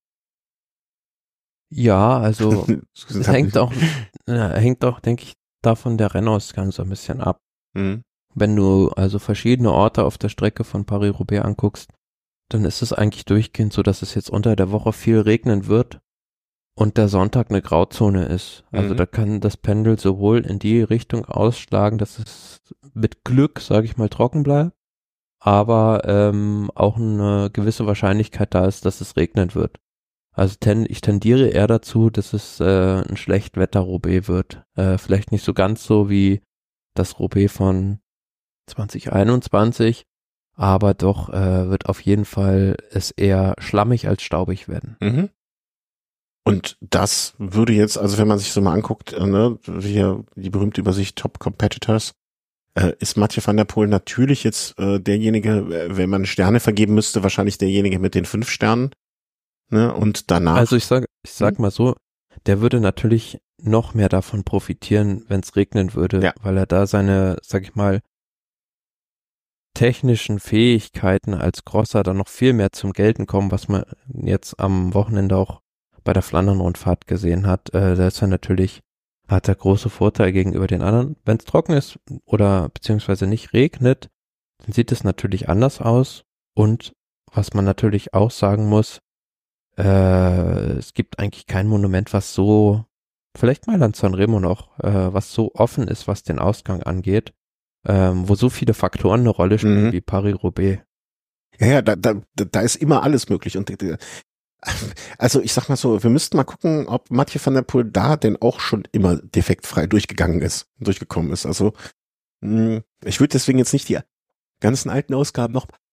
[SPEAKER 2] Ja, also es hängt auch, denke ich, davon der Rennausgang so ein bisschen ab.
[SPEAKER 1] Mhm.
[SPEAKER 2] Wenn du also verschiedene Orte auf der Strecke von Paris-Roubaix anguckst, dann ist es eigentlich durchgehend so, dass es jetzt unter der Woche viel regnen wird und der Sonntag eine Grauzone ist. Also da kann das Pendel sowohl in die Richtung ausschlagen, dass es mit Glück, sage ich mal, trocken bleibt, aber auch eine gewisse Wahrscheinlichkeit da ist, dass es regnen wird. Also ich tendiere eher dazu, dass es ein Schlechtwetter-Roubaix wird. Vielleicht nicht so ganz so wie das Roubaix von 2021, aber doch wird auf jeden Fall es eher schlammig als staubig werden.
[SPEAKER 1] Mhm. Und das würde jetzt, also wenn man sich so mal anguckt, hier die berühmte Übersicht Top Competitors, ist Mathieu van der Poel natürlich jetzt derjenige, wenn man Sterne vergeben müsste, wahrscheinlich derjenige mit den 5 Sternen. Ne? Und danach.
[SPEAKER 2] Also ich sag mal so, der würde natürlich noch mehr davon profitieren, wenn es regnen würde, weil er da seine, sag ich mal, technischen Fähigkeiten als Crosser dann noch viel mehr zum Gelten kommen, was man jetzt am Wochenende auch bei der Flandern-Rundfahrt gesehen hat. Da ist er natürlich, hat er große Vorteile gegenüber den anderen. Wenn es trocken ist oder beziehungsweise nicht regnet, dann sieht es natürlich anders aus. Und was man natürlich auch sagen muss, es gibt eigentlich kein Monument, was so, vielleicht Mailand Sanremo noch, was so offen ist, was den Ausgang angeht, wo so viele Faktoren eine Rolle spielen wie Paris-Roubaix.
[SPEAKER 1] Ja, da ist immer alles möglich. Und also ich sag mal so, wir müssten mal gucken, ob Mathieu van der Poel da denn auch schon immer defektfrei durchgekommen ist. Also ich würde deswegen jetzt nicht die ganzen alten Ausgaben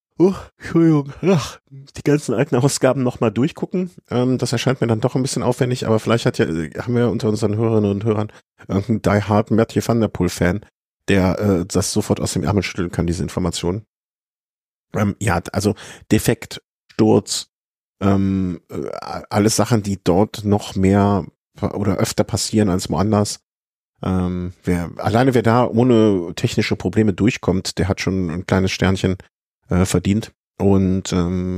[SPEAKER 1] die ganzen alten Ausgaben noch mal durchgucken. Das erscheint mir dann doch ein bisschen aufwendig, aber vielleicht haben wir unter unseren Hörerinnen und Hörern irgendeinen Die Hard Mathieu van der Poel Fan, der das sofort aus dem Ärmel schütteln kann, diese Informationen. Also Defekt, Sturz, alles Sachen, die dort noch mehr oder öfter passieren als woanders. Wer da ohne technische Probleme durchkommt, der hat schon ein kleines Sternchen verdient. Und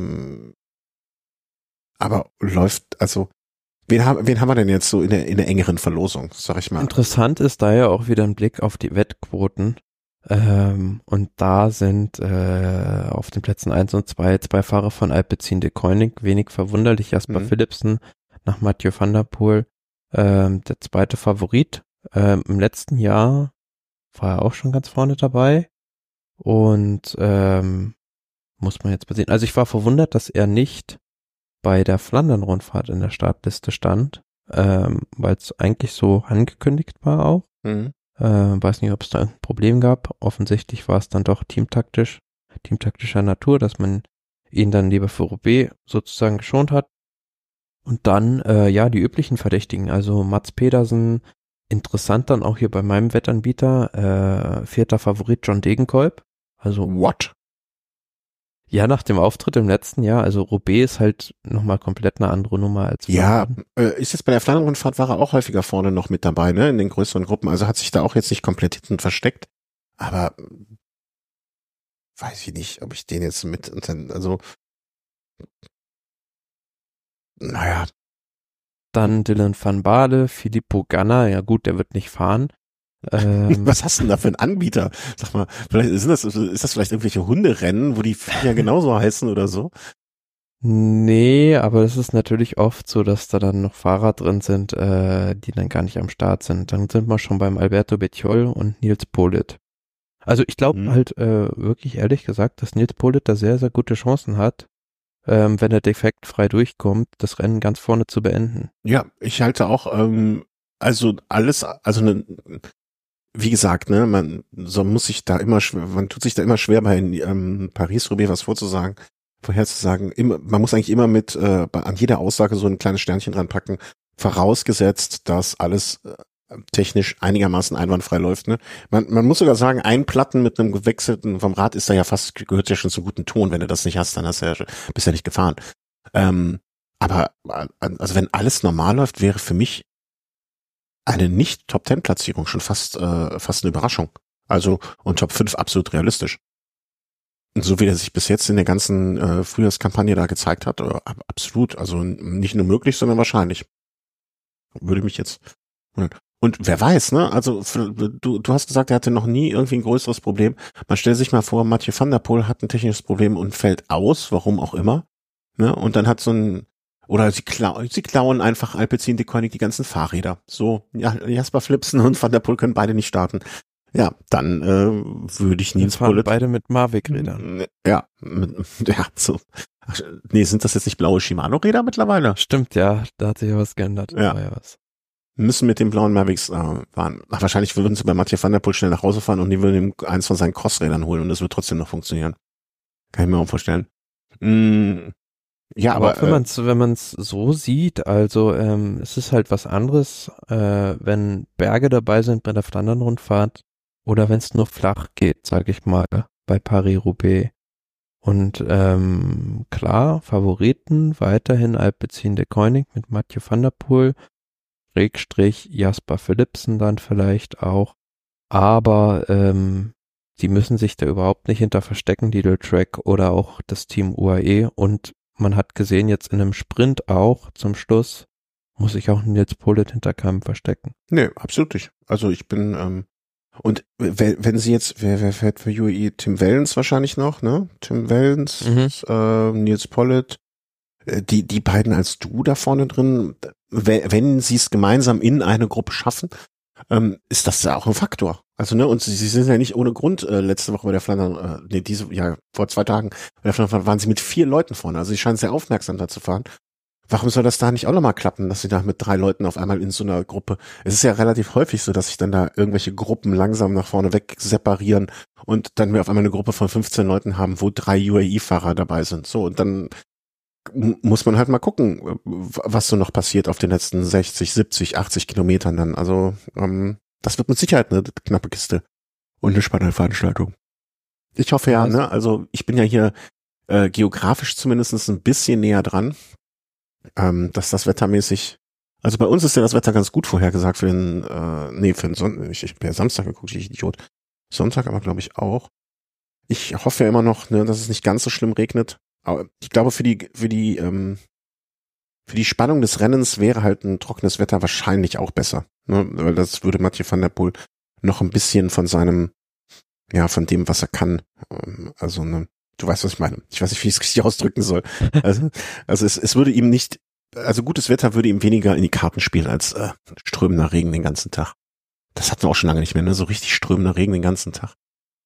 [SPEAKER 1] aber läuft, also wen haben wir denn jetzt so in der engeren Verlosung, sag ich mal?
[SPEAKER 2] Interessant ist da ja auch wieder ein Blick auf die Wettquoten. Und da sind auf den Plätzen 1 und 2 Fahrer von Alpecin de Koenig, wenig verwunderlich, Jasper Philipsen nach Mathieu van der Poel, der zweite Favorit. Im letzten Jahr war er auch schon ganz vorne dabei und muss man jetzt besehen. Also ich war verwundert, dass er nicht bei der Flandern-Rundfahrt in der Startliste stand, weil es eigentlich so angekündigt war auch. Weiß nicht, ob es da ein Problem gab. Offensichtlich war es dann doch teamtaktischer Natur, dass man ihn dann lieber für Roubaix sozusagen geschont hat. Und dann, die üblichen Verdächtigen, also Mats Pedersen, interessant dann auch hier bei meinem Wettanbieter, 4. Favorit John Degenkolb. Also
[SPEAKER 1] What?
[SPEAKER 2] Ja, nach dem Auftritt im letzten Jahr, also Roubaix ist halt nochmal komplett eine andere Nummer als
[SPEAKER 1] Flandern. Ja, ist jetzt bei der Flandern-Rundfahrt war er auch häufiger vorne noch mit dabei, ne, in den größeren Gruppen, also hat sich da auch jetzt nicht komplett hinten versteckt, aber weiß ich nicht, ob ich den jetzt also naja.
[SPEAKER 2] Dann Dylan van Baarle, Filippo Ganna, ja gut, der wird nicht fahren,
[SPEAKER 1] Was hast du denn da für einen Anbieter? Sag mal, vielleicht ist das vielleicht irgendwelche Hunderennen, wo die Viecher genauso heißen oder so?
[SPEAKER 2] Nee, aber es ist natürlich oft so, dass da dann noch Fahrer drin sind, die dann gar nicht am Start sind. Dann sind wir schon beim Alberto Bettiol und Nils Politt. Also ich glaube halt wirklich ehrlich gesagt, dass Nils Politt da sehr, sehr gute Chancen hat, wenn er defektfrei durchkommt, das Rennen ganz vorne zu beenden.
[SPEAKER 1] Ja, ich halte auch, wie gesagt, ne, man tut sich da immer schwer bei Paris-Roubaix was vorherzusagen. Man muss eigentlich immer an jeder Aussage so ein kleines Sternchen dran packen, vorausgesetzt, dass alles technisch einigermaßen einwandfrei läuft. Ne? Man muss sogar sagen, ein Platten mit einem gewechselten vom Rad ist da ja gehört ja schon zum guten Ton. Wenn du das nicht hast, dann bist ja nicht gefahren. Aber also wenn alles normal läuft, wäre für mich eine nicht Top-10-Platzierung schon fast eine Überraschung. Also und Top 5 absolut realistisch. Und so wie er sich bis jetzt in der ganzen Frühjahrskampagne da gezeigt hat, absolut. Also nicht nur möglich, sondern wahrscheinlich. Würde mich jetzt. Und wer weiß, ne? Also du hast gesagt, er hatte noch nie irgendwie ein größeres Problem. Man stellt sich mal vor, Mathieu van der Poel hat ein technisches Problem und fällt aus, warum auch immer. Ne? Und dann hat oder sie klauen einfach Alpecin Deceuninck die ganzen Fahrräder. So, ja, Jasper Philipsen und Van der Poel können beide nicht starten. Ja, dann würde ich Nils Politt.
[SPEAKER 2] Beide mit Mavic-Rädern.
[SPEAKER 1] Ja, so. Ach, nee, sind das jetzt nicht blaue Shimano-Räder mittlerweile?
[SPEAKER 2] Stimmt, ja, da hat sich ja was geändert.
[SPEAKER 1] Ja. Müssen mit den blauen Mavics fahren. Ach, wahrscheinlich würden sie bei Mathieu van der Poel schnell nach Hause fahren und die würden ihm eins von seinen Crossrädern holen und das wird trotzdem noch funktionieren. Kann ich mir auch vorstellen. Ja, aber
[SPEAKER 2] wenn man's so sieht, also es ist halt was anderes, wenn Berge dabei sind bei der Flandern-Rundfahrt oder wenn es nur flach geht, sag ich mal, bei Paris-Roubaix. Und klar, Favoriten weiterhin Alpecin Deceuninck mit Mathieu van der Poel, / Jasper Philipsen dann vielleicht auch, aber die müssen sich da überhaupt nicht hinter verstecken, die Track oder auch das Team UAE, und man hat gesehen jetzt in einem Sprint auch zum Schluss, muss sich auch Nils Politt hinter keinem verstecken.
[SPEAKER 1] Nee, absolut nicht. Also ich bin, und wenn sie jetzt, wer fährt für UAE? Tim Wellens wahrscheinlich noch, ne? Tim Wellens, Nils Politt, die beiden als Duo da vorne drin, wenn sie es gemeinsam in eine Gruppe schaffen, ist das ja auch ein Faktor. Also, ne, und sie sind ja nicht ohne Grund letzte Woche bei der Flandern, vor 2 Tagen bei der Flandern waren sie mit 4 Leuten vorne. Also sie scheinen sehr aufmerksam da zu fahren. Warum soll das da nicht auch nochmal klappen, dass sie da mit 3 Leuten auf einmal in so einer Gruppe, es ist ja relativ häufig so, dass sich dann da irgendwelche Gruppen langsam nach vorne weg separieren und dann wir auf einmal eine Gruppe von 15 Leuten haben, wo 3 UAE-Fahrer dabei sind. So, und dann muss man halt mal gucken, was so noch passiert auf den letzten 60, 70, 80 Kilometern dann. Also das wird mit Sicherheit eine knappe Kiste und eine spannende Veranstaltung. Ich hoffe ja, ne? Also ich bin ja hier geografisch zumindest ein bisschen näher dran, dass das wettermäßig, also bei uns ist ja das Wetter ganz gut vorhergesagt für den Sonntag. Ich habe ja Samstag geguckt, ich Idiot. Sonntag aber glaube ich auch. Ich hoffe ja immer noch, ne, dass es nicht ganz so schlimm regnet. Aber ich glaube, für die Spannung des Rennens wäre halt ein trockenes Wetter wahrscheinlich auch besser. Ne? Weil das würde Mathieu van der Poel noch ein bisschen von seinem, ja, von dem, was er kann. Also, ne, du weißt, was ich meine. Ich weiß nicht, wie ich es richtig ausdrücken soll. Also es würde ihm nicht, also gutes Wetter würde ihm weniger in die Karten spielen als strömender Regen den ganzen Tag. Das hatten wir auch schon lange nicht mehr, ne? So richtig strömender Regen den ganzen Tag.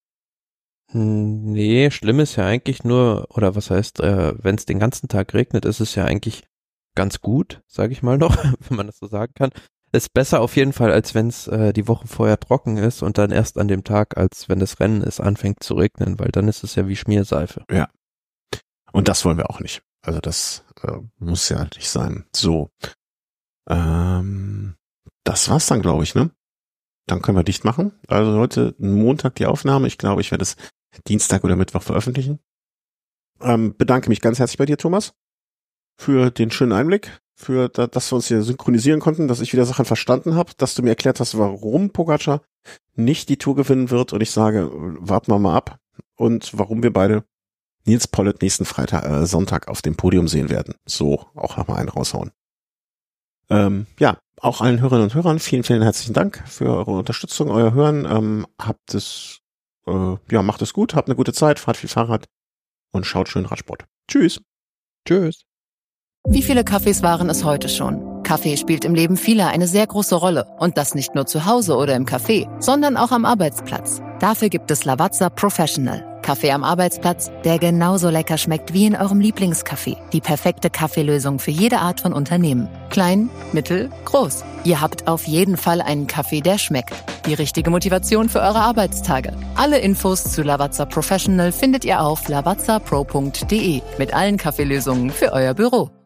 [SPEAKER 2] Nee, schlimm ist ja eigentlich nur, oder was heißt, wenn es den ganzen Tag regnet, ist es ja eigentlich ganz gut, sage ich mal noch, wenn man das so sagen kann. Ist besser auf jeden Fall, als wenn es die Woche vorher trocken ist und dann erst an dem Tag, als wenn das Rennen ist, anfängt zu regnen, weil dann ist es ja wie Schmierseife.
[SPEAKER 1] Ja. Und das wollen wir auch nicht. Also das muss ja nicht sein. So. Das war's dann, glaube ich, ne? Dann können wir dicht machen. Also heute Montag die Aufnahme. Ich glaube, ich werde es Dienstag oder Mittwoch veröffentlichen. Bedanke mich ganz herzlich bei dir, Thomas, für den schönen Einblick, für dass wir uns hier synchronisieren konnten, dass ich wieder Sachen verstanden habe, dass du mir erklärt hast, warum Pogacar nicht die Tour gewinnen wird, und ich sage, warten wir mal ab, und warum wir beide Nils Politt nächsten Sonntag auf dem Podium sehen werden. So, auch nochmal einen raushauen. Auch allen Hörerinnen und Hörern vielen, vielen herzlichen Dank für eure Unterstützung, euer Hören. Macht es gut, habt eine gute Zeit, fahrt viel Fahrrad und schaut schön Radsport. Tschüss.
[SPEAKER 2] Tschüss.
[SPEAKER 3] Wie viele Kaffees waren es heute schon? Kaffee spielt im Leben vieler eine sehr große Rolle. Und das nicht nur zu Hause oder im Café, sondern auch am Arbeitsplatz. Dafür gibt es Lavazza Professional. Kaffee am Arbeitsplatz, der genauso lecker schmeckt wie in eurem Lieblingscafé. Die perfekte Kaffeelösung für jede Art von Unternehmen. Klein, mittel, groß. Ihr habt auf jeden Fall einen Kaffee, der schmeckt. Die richtige Motivation für eure Arbeitstage. Alle Infos zu Lavazza Professional findet ihr auf lavazzapro.de mit allen Kaffeelösungen für euer Büro.